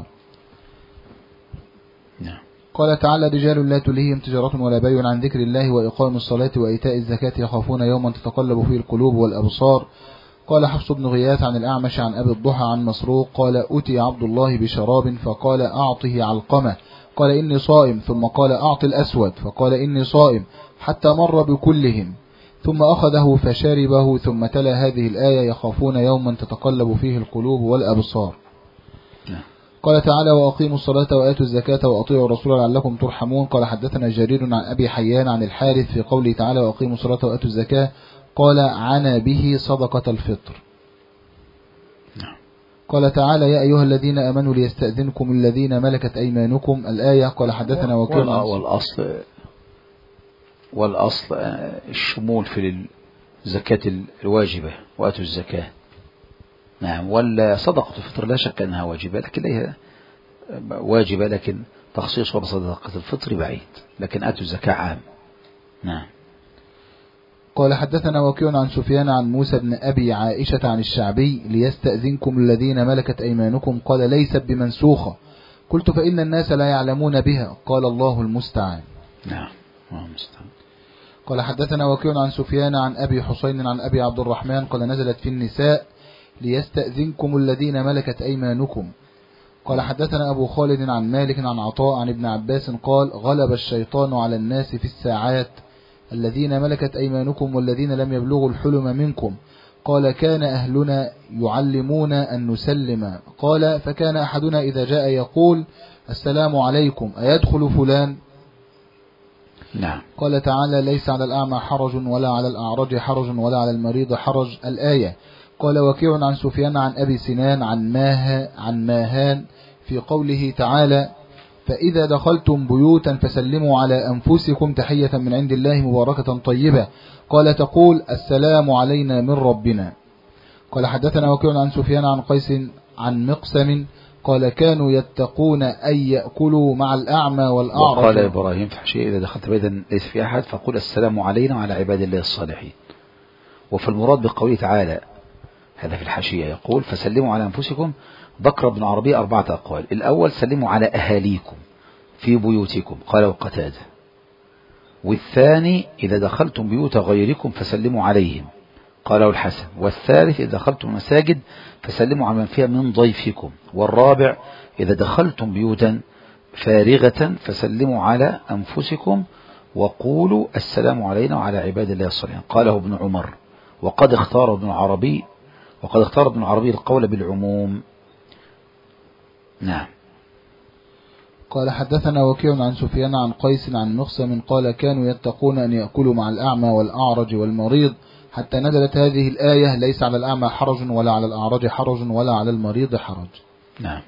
قال تعالى: رجال لا تلهيهم تجارة ولا بيع عن ذكر الله وإقام الصلاة وإيتاء الزكاة يخافون يوما تتقلب فيه القلوب والأبصار. قال حفص بن غياث عن الأعمش عن أبي الضحى عن مسروق قال: أتي عبد الله بشراب فقال: أعطه علقمة، قال: إني صائم، ثم قال: أعط الأسود، فقال: إني صائم، حتى مر بكلهم، ثم أخذه فشربه، ثم تلا هذه الآية: يخافون يوما تتقلب فيه القلوب والأبصار. قال تعالى: وأقيموا الصلاة وآتوا الزكاة وأطيعوا الرسول لعلكم ترحمون. قال حدثنا جرير عن أبي حيان عن الحارث في قوله تعالى: وأقيموا الصلاة وآتوا الزكاة، قال: عنا به صدقة الفطر. قال تعالى: يا أيها الذين آمنوا ليستأذنكم الذين ملكت أيمانكم. الآية. قال حدثنا وكيع. والأصل الشمول في الزكاة الواجبة وآتوا الزكاة. نعم. والصدقة الفطر لا شك أنها واجبة، لكن ليها واجبة، لكن تخصيصها بصدقة الفطر بعيد، لكن آتوا الزكاة عام. نعم. قال حدثنا وكيع عن سفيان عن موسى بن أبي عائشة عن الشعبي: ليستأذنكم الذين ملكت أيمانكم. قال: ليست بمنسوخة. قلت: فإن الناس لا يعلمون بها. قال: الله المستعان. نعم الله المستعان. قال حدثنا وكيع عن سفيان عن أبي حسين عن أبي عبد الرحمن قال: نزلت في النساء: ليستأذنكم الذين ملكت أيمانكم. قال حدثنا أبو خالد عن مالك عن عطاء عن ابن عباس قال: غلب الشيطان على الناس في الساعات: الذين ملكت أيمانكم والذين لم يبلغوا الحلم منكم. قال: كان أهلنا يعلمون أن نسلم. قال: فكان أحدنا إذا جاء يقول: السلام عليكم، أيدخل فلان؟ نعم. قال تعالى: ليس على الأعمى حرج ولا على الأعرج حرج ولا على المريض حرج. الآية. قال وكيع عن سفيان عن أبي سنان عن ماهان في قوله تعالى: فإذا دخلتم بيوتا فسلموا على أنفسكم تحية من عند الله مباركة طيبة. قال: تقول: السلام علينا من ربنا. قال حدثنا وكيع عن سفيان عن قيس عن مقسم قال كانوا يتقون أن يأكلوا مع الأعمى والأعرج. وقال إبراهيم في حشية إذا دخلت بيتا ليس في أحد فقل السلام علينا وعلى عباد الله الصالحين. وفي المراد بقوله تعالى هذا في الحاشية يقول فسلموا على أنفسكم ذكر ابن عربي 4 أقوال. الأول سلموا على أهاليكم في بيوتكم قال قتادة. والثاني إذا دخلتم بيوت غيركم فسلموا عليهم قاله الحسن. والثالث إذا دخلتم مساجد فسلموا على من فيها من ضيفكم. والرابع إذا دخلتم بيوتا فارغة فسلموا على أنفسكم وقولوا السلام علينا وعلى عباد الله الصالحين قاله ابن عمر. وقد اختار ابن عربي القول بالعموم. نعم. قال حدثنا وكيع عن سفيان عن قيس عن مقسم قال كانوا يتقون أن يأكلوا مع الأعمى والأعرج والمريض حتى نزلت هذه الآية ليس على الأعمى حرج ولا على الأعرج حرج ولا على المريض حرج. نعم.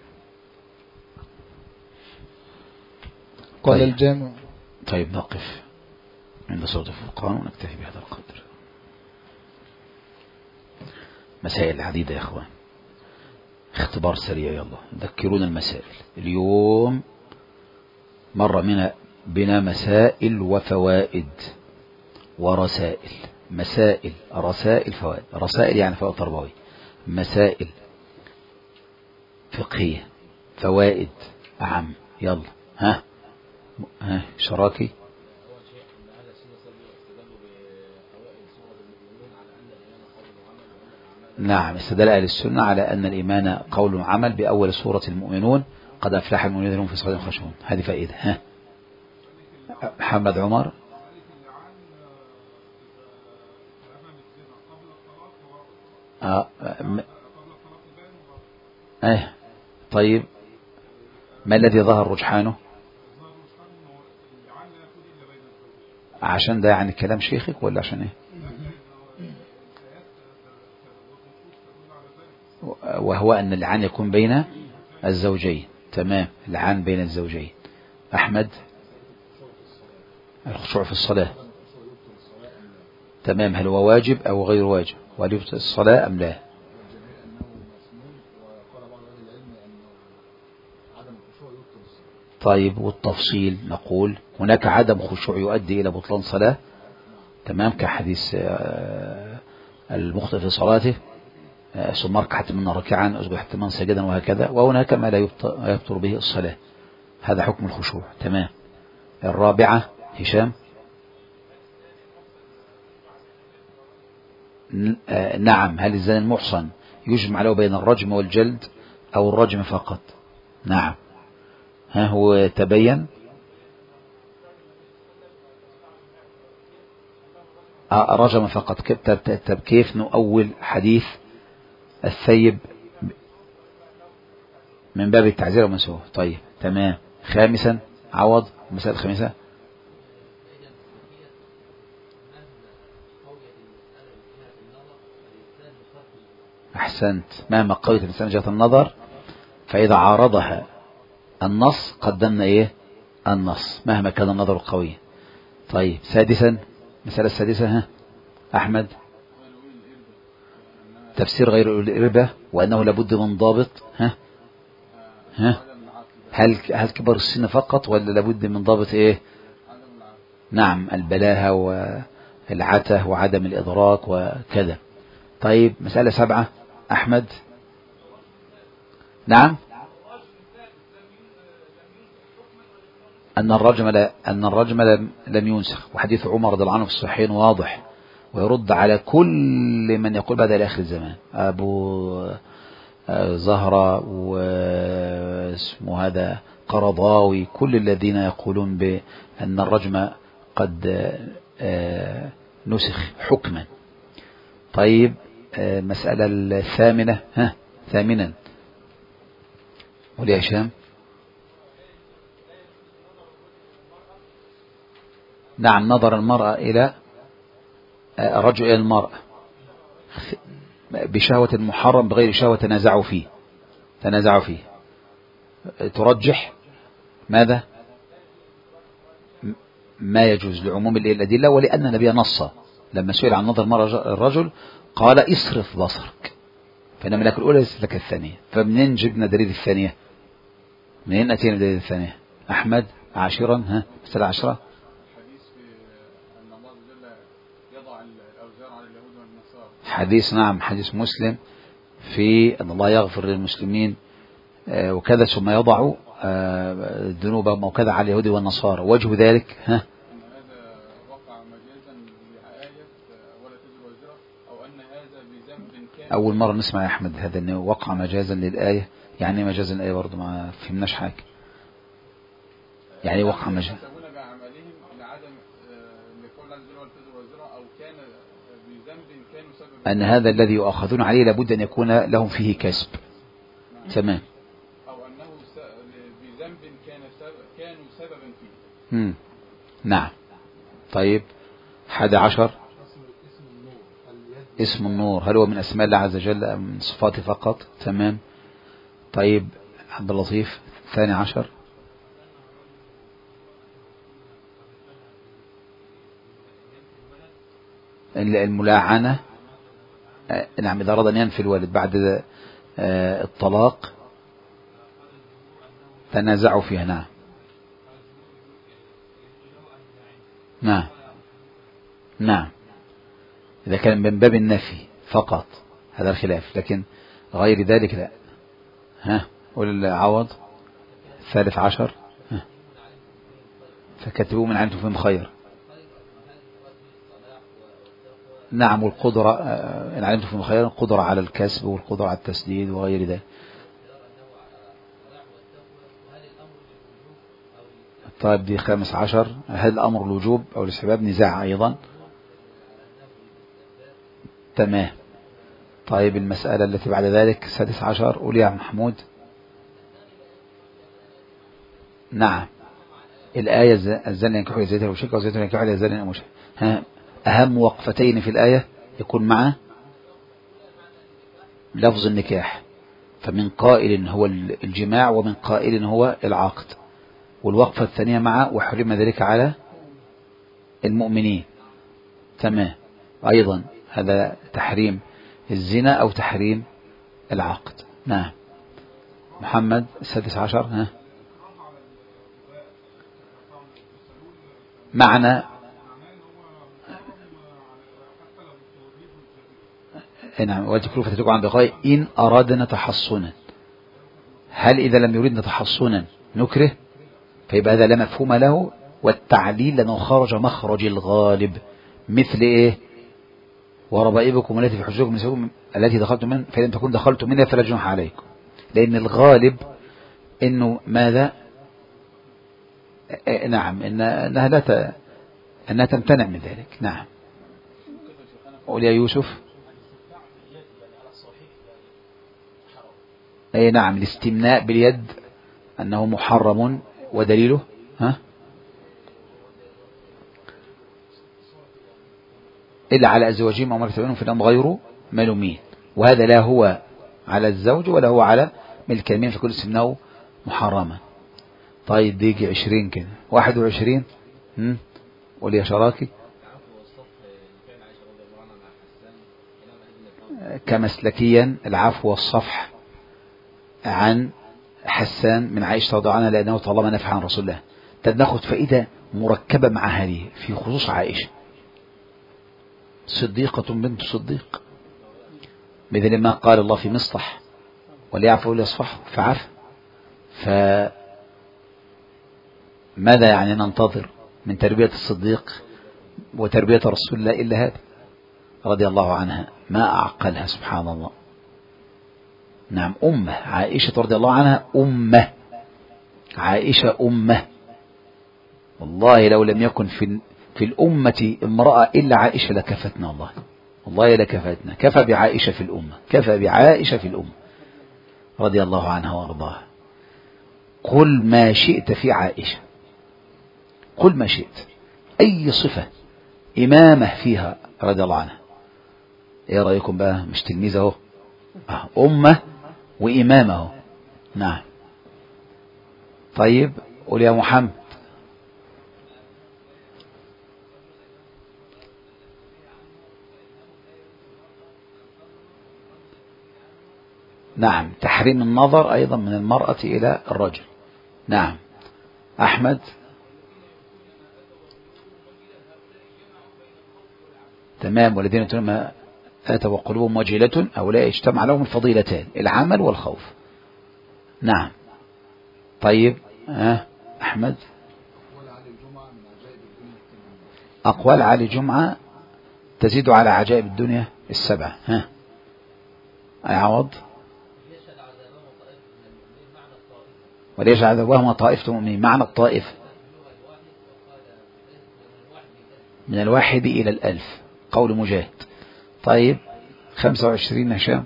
قال الجامع. طيب نقف عند سورة الفرقان ونكتفي بهذا القدر. مسائل عديدة يا اخوان، اختبار سريع يلا ذكرونا المسائل. اليوم مر بنا مسائل وفوائد ورسائل. مسائل رسائل فوائد. رسائل يعني فوائد تربوية، مسائل فقهية، فوائد أعم. يلا ها شراكي. نعم، استدل أهل السنة على أن الإيمان قول وعمل بأول سورة المؤمنون قد أفلح المؤمنون في صلاة خشوعون. هذه فائدة. ها محمد عمر. طيب ما الذي ظهر رجحانه؟ عشان ده يعني كلام شيخك ولا عشان ايه؟ وهو أن اللعان يكون بين الزوجين. تمام، اللعان بين الزوجين. أحمد. الخشوع في الصلاة. تمام، هل هو واجب أو غير واجب؟ وهل يبطل الصلاة أم لا؟ طيب والتفصيل نقول هناك عدم خشوع يؤدي إلى بطلان صلاة. تمام، كحديث المخطئ في صلاته ثم اركع حتى من ركعا أسجد حتى من سجدا وهكذا. وهناك ما لا يبطل به الصلاة. هذا حكم الخشوع. تمام. الرابعة هشام. نعم، هل الزاني المحصن يجمع له بين الرجم والجلد أو الرجم فقط؟ نعم. ها هو تبين. رجم فقط. كيف نؤول حديث الثيب من باب التعزير ومنسوه؟ طيب تمام. خامسا عوض المسألة الخامسة. أحسنت. مهما قويت الإنسان جهة النظر فإذا عارضها النص قدمنا إيه؟ النص مهما كان النظر قويا. طيب سادسا، مسألة السادسة. أحمد. تفسير غير الإربة وأنه لابد من ضابط. هل كبر السن فقط ولا لابد من ضابط إيه؟ نعم، البلاهة والعته وعدم الإدراك وكذا. طيب مسألة 7 أحمد. نعم، أن الرجم لم ينسخ، وحديث عمر رضي الله عنه في الصحيحين واضح ويرد على كل من يقول بعد إلى آخر الزمان. أبو زهرة واسمه هذا قرضاوي، كل الذين يقولون بأن الرجم قد نسخ حكما. طيب مسألة الثامنة. ثامنا قول يا هشام. نعم، نظر المرأة إلى الرجل إلى المرأة بشهوة محرم بغير شهوة تنازعوا فيه. ترجح ماذا؟ ما يجوز لعموم الأدلة ولأن النبي نص لما سئل عن نظر المرأة الرجل قال اصرف بصرك. فإنما لك الأولى ليست لك الثانية. فمنين جبنا دليل الثانية؟ منين أتينا دليل الثانية؟ أحمد عاشرا، ها مسألة 10. حديث في أن الله عز وجل يضع الأوزار على اليهود والنصارى. حديث، نعم، حديث مسلم في أن الله يغفر للمسلمين وكذا ثم يضع ذنوبهم وكذا على اليهود والنصارى. وجه ذلك ها؟ أن هذا وقع مجازا لآية ولا تزر وزرة، أو أن هذا بذنب كان. أول مرة نسمع يا أحمد هذا أنه وقع مجازا للآية. يعني مجازا الآية برضه ما فهمناش حاجة. يعني وقع مجازا يحسبون بأعمالهم لعدم لقول عز وجل ولا تزر وزرة، أو كان بذنب كانوا سببا. أن هذا الذي يؤاخذون عليه لابد أن يكون لهم فيه كسب. تمام. أو أنه بذنب كانوا سببا فيه. نعم. طيب 11. اسم النور هل هو من أسماء الله عز وجل أم من صفاته فقط؟ تمام. طيب عبد اللطيف 12. الملاعنة، نعم، إذا أراد أن ينفي الوالد بعد الطلاق تنازعوا فيها. نعم نعم نعم. إذا كان من باب النفي فقط هذا الخلاف، لكن غير ذلك لا. ها والعوض 13. فكتبوا من علمتم فيهم خير. نعم. والقدرة إن علمتم فيهم خيرا، القدرة على الكسب والقدرة على التسديد وغير ذلك. طيب دي 15. هل الأمر الوجوب أو الاستحباب؟ نزاع أيضا. تمام. طيب المسألة التي بعد ذلك 16. قول يا محمود. نعم. الآية الزاني ينكحوا زيتها وشركة وزيتها ينكحوا الزاني ومشركة. أهم وقفتين في الآية يكون مع لفظ النكاح، فمن قائل هو الجماع ومن قائل هو العقد. والوقفة الثانية مع وحرم ذلك على المؤمنين. تمام. أيضا هذا تحريم الزنا أو تحريم العقد. نعم. محمد 16. ها معنى نعم. وتكلوا فتتكوا عن بقاء إن أرادنا تحصنا. هل إذا لم يريدنا تحصنا نكره؟ فيبقى هذا لا مفهوم له. والتعليل لأنه خرج مخرج الغالب. مثل إيه؟ وربائبكم التي في حجوركم نساؤكم التي دخلتم من فإن تكون دخلتم منها فلا جناح عليكم. لأن الغالب إنه ماذا؟ نعم أنها تمتنع من ذلك. نعم. قول يا يوسف. أي نعم. الاستمناء باليد أنه محرم. ودليله إلا على أزواجهم أو ما كتبوا فإنهم غير ملومين. وهذا لا هو على الزوج ولا هو على ملك اليمين، فكل استمناء محرما. طيب بيجي 20 كده. 21. قول يا شراكي. كمسلكيا العفو والصفح عن حسان من عائشة رضي الله عنها لأنه طالما نفع عن رسول الله. ناخد فائدة مركبة مع هذه في خصوص عائشة. صديقة بنت صديق، مثل ما قال الله في مصطح وليعفوا وليصفحوا فعفى. فماذا يعني ننتظر من تربية الصديق وتربية رسول الله إلا هذا رضي الله عنها؟ ما أعقلها سبحان الله. نعم. أمة عائشة رضي الله عنها أمة. عائشة أمة. والله لو لم يكن في الأمة امرأة إلا عائشة لكفتنا. والله لكفتنا. كفى بعائشة في الأمة. كفى بعائشة في الأمة رضي الله عنها وارضاها. قل ما شئت في عائشة. قل ما شئت. أي صفة إمامة فيها رضي الله عنها. إيه رأيكم بقى؟ مش تلميذه أمة وإمامه. نعم. طيب قل يا محمد. نعم. تحريم النظر أيضا من المرأة إلى الرجل. نعم. أحمد. تمام. والذين يتلون ما آتوا وقلوبهم وجلة هؤلاء اجتمع لهم الفضيلتان العمل والخوف. نعم. طيب أحمد. أقوال علي جمعة تزيد على عجائب الدنيا السبعة. عوض. وليجعل عذابهم طائفة مؤمنين. معنى الطائف من 1 إلى 1000 قول مجاهد. طيب 25 هشام.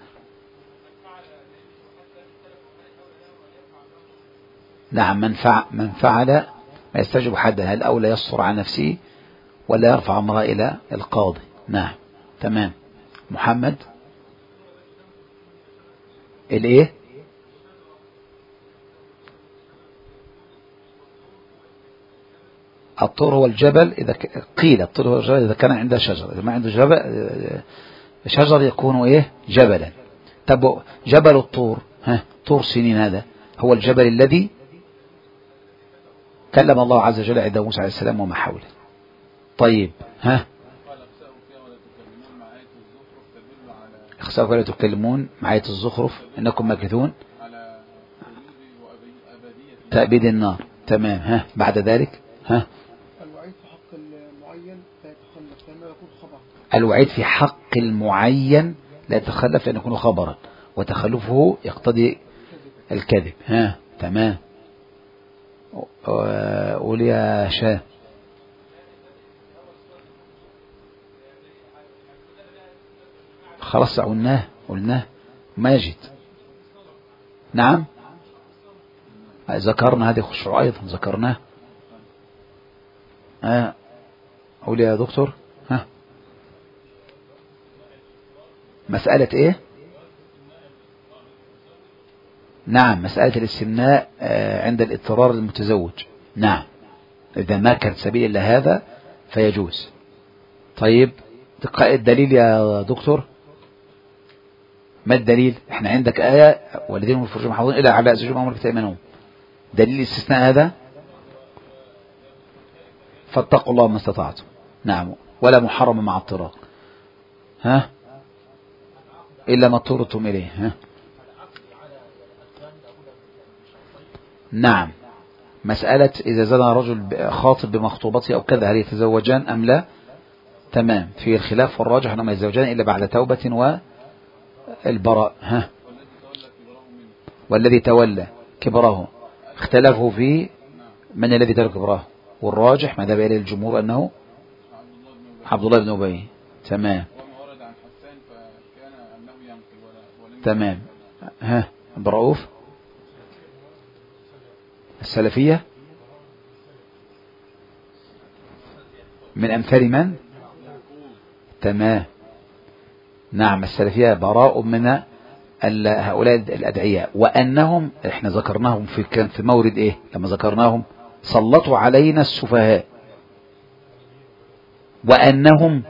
نعم. من فعل ما يستجب حدا، هل أولى يصر عن نفسه ولا يرفع أمره إلى القاضي؟ نعم. تمام. محمد. الايه؟ الطور هو الجبل إذا قيل الطور هو الجبل إذا كان عنده شجر، إذا ما عنده شجر يكون إيه؟ جبلا. طب جبل الطور طور سنين هذا هو الجبل الذي كلم الله عز وجل عند موسى عليه السلام وما حوله. طيب اخسأوا ولا تكلمون مع آية الزخرف إنكم ماكثون تأبيد النار. تمام. بعد ذلك الوعيد في حق المعين لا يتخلف لأنه يكون خبر. الوعيد في حق المعين لا يتخلف لأنه يكون خبرا، وتخلفه يقتضي الكذب. تمام. قول يا شاه. خلاص قلناه ماجد. نعم. ذكرنا هذه خشوع أيضا ذكرناه. قول يا دكتور. مسألة ايه؟ نعم. مسألة الاستمناء عند الاضطرار المتزوج. نعم. إذا ما كان سبيل إلا هذا فيجوز. طيب الدليل يا دكتور. ما الدليل؟ احنا عندك آية والذين هم الفرج محافظون إلا على أزواجهم أو ملكت أيمانهم. دليل الاستثناء هذا فاتقوا الله ما استطعتم. نعم. ولا محرم مع اضطرار إلا ما اضطررتم إليه. نعم. مسألة إذا زنى رجل خاطب بمخطوبته أو كذا هل يتزوجان أم لا؟ تمام. في الخلاف والراجح أنهم يتزوجان إلا بعد توبة والبراء. والذي تولى كبره اختلفوا في من الذي تولى كبره، والراجح ما ذهب إليه الجمهور أنه عبد الله بن أبي. تمام. تمام. برؤوف. السلفية من أمثال من؟ تمام. نعم. السلفية براء من هؤلاء الأدعياء، وأنهم احنا ذكرناهم كان في مورد ايه لما ذكرناهم؟ سلطوا علينا السفهاء، وأنهم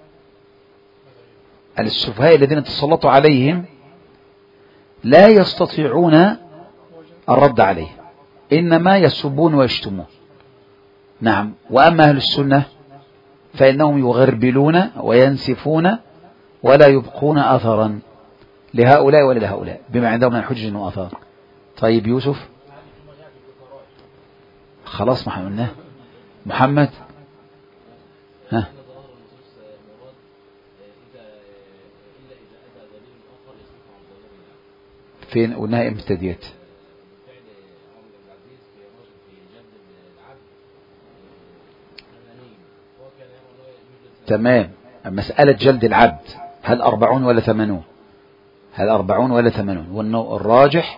السفهاء الذين تسلطوا عليهم لا يستطيعون الرد عليه، إنما يسبون ويشتمون. نعم. وأما أهل السنة فإنهم يغربلون وينسفون ولا يبقون أثرا لهؤلاء ولا لهؤلاء بما عندهم من حجج وأثار. طيب يوسف. خلاص ما قلناه. محمد. فين قلناها امتى ديت؟ تمام. مسألة جلد العبد هل 40 ولا 80؟ هل 40 ولا 80؟ وانه الراجح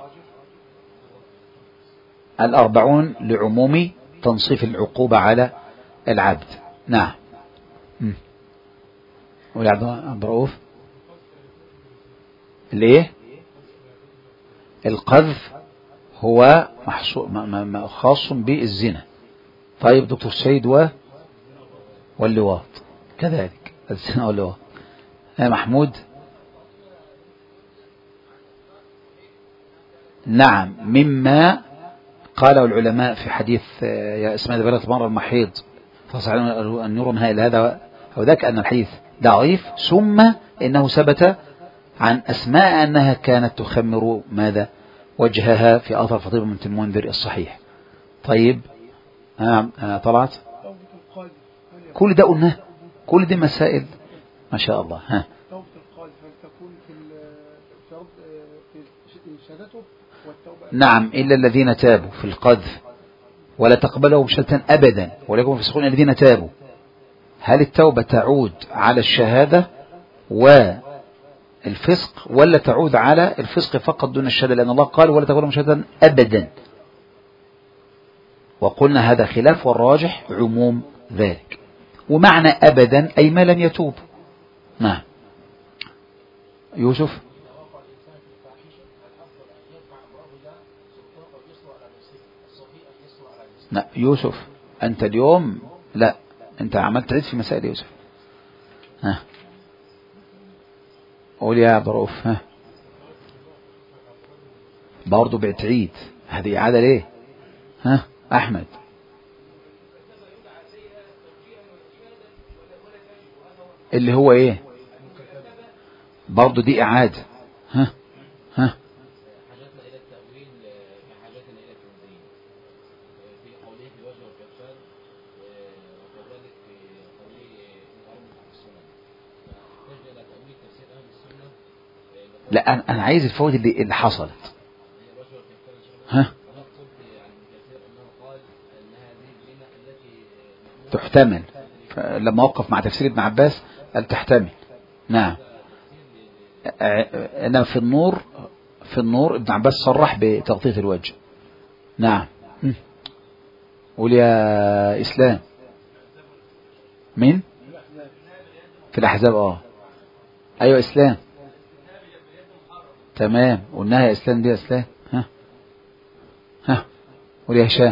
40 لعموم تنصيف العقوبة على العبد. نعم. قول عبد الرؤوف. ليه؟ القذف هو خاص بالزنا. طيب دكتور سيد واللواط كذلك الزنا واللواط. يا محمود. نعم، مما قاله العلماء في حديث يا اسماء إذا بلغت مر المحيض فصح أن يرى منها إلى هذا أو ذاك أن الحديث ضعيف، ثم إنه ثبت عن أسماء أنها كانت تخمر ماذا وجهها في أثر فاطمة بنت المنذر الصحيح. طيب طلعت كل ده قلناه، كل دي مسائل ما شاء الله. توبة القاذف هل تكون في شهادته والتوبة؟ نعم، إلا الذين تابوا في القذف ولا تقبلهم شهادة أبدا ولكم في السخون الذين تابوا. هل التوبة تعود على الشهادة والفسق ولا تعود على الفسق فقط دون الشهادة؟ لأن الله قال ولا تقبلهم شهادة أبدا، وقلنا هذا خلاف والراجح عموم ذلك. ومعنى أبدا أي ما لم يتوب. نعم يوسف. لا يوسف أنت اليوم لا، أنت عملت تعيد في مسائل يوسف. قول يا عبد الرؤوف. برضه بتعيد، هذه إعادة ليه؟ أحمد. اللي هو إيه؟ برضه دي إعادة. حاجاتنا إلى التأويل كحاجاتنا إلى التنزيل في قوله في الوجه والكفار، وكذلك في قوله في السنة، فنحتاج إلى تأويل تفسير أهل السنة. لا أنا عايز الفوائد اللي حصلت. تحتمل، لما وقف مع تفسير ابن عباس قال تحتمل. نعم، أنا في النور ابن عباس صرح بتغطية الوجه. نعم. قول يا إسلام. مين؟ في الأحزاب. أيوة إسلام. تمام، قلناها يا إسلام دي يا إسلام. قول يا هشام.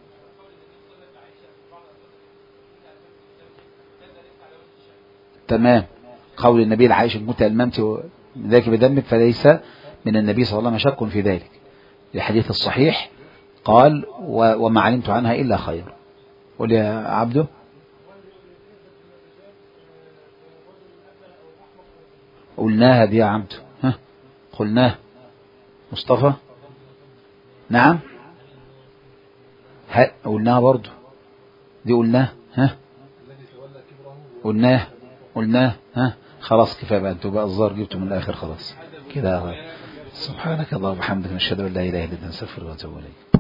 تمام، قول النبي لعائشة إن كنت ألممت ذاك بدمك فليس من النبي صلى الله عليه وسلم شك في ذلك، الحديث الصحيح قال وما علمت عنها إلا خير. قل يا عبده. قلناها دي يا عبده. قلناها. مصطفى. نعم قلناها برضو دي قلناها. قلناه. خلاص كفاية بقى، انتوا بقى الظاهر جبتوا من الآخر خلاص كده. سبحانك اللهم وبحمدك نشهد أن لا إله إلا أنت نستغفرك ونتوب إليك.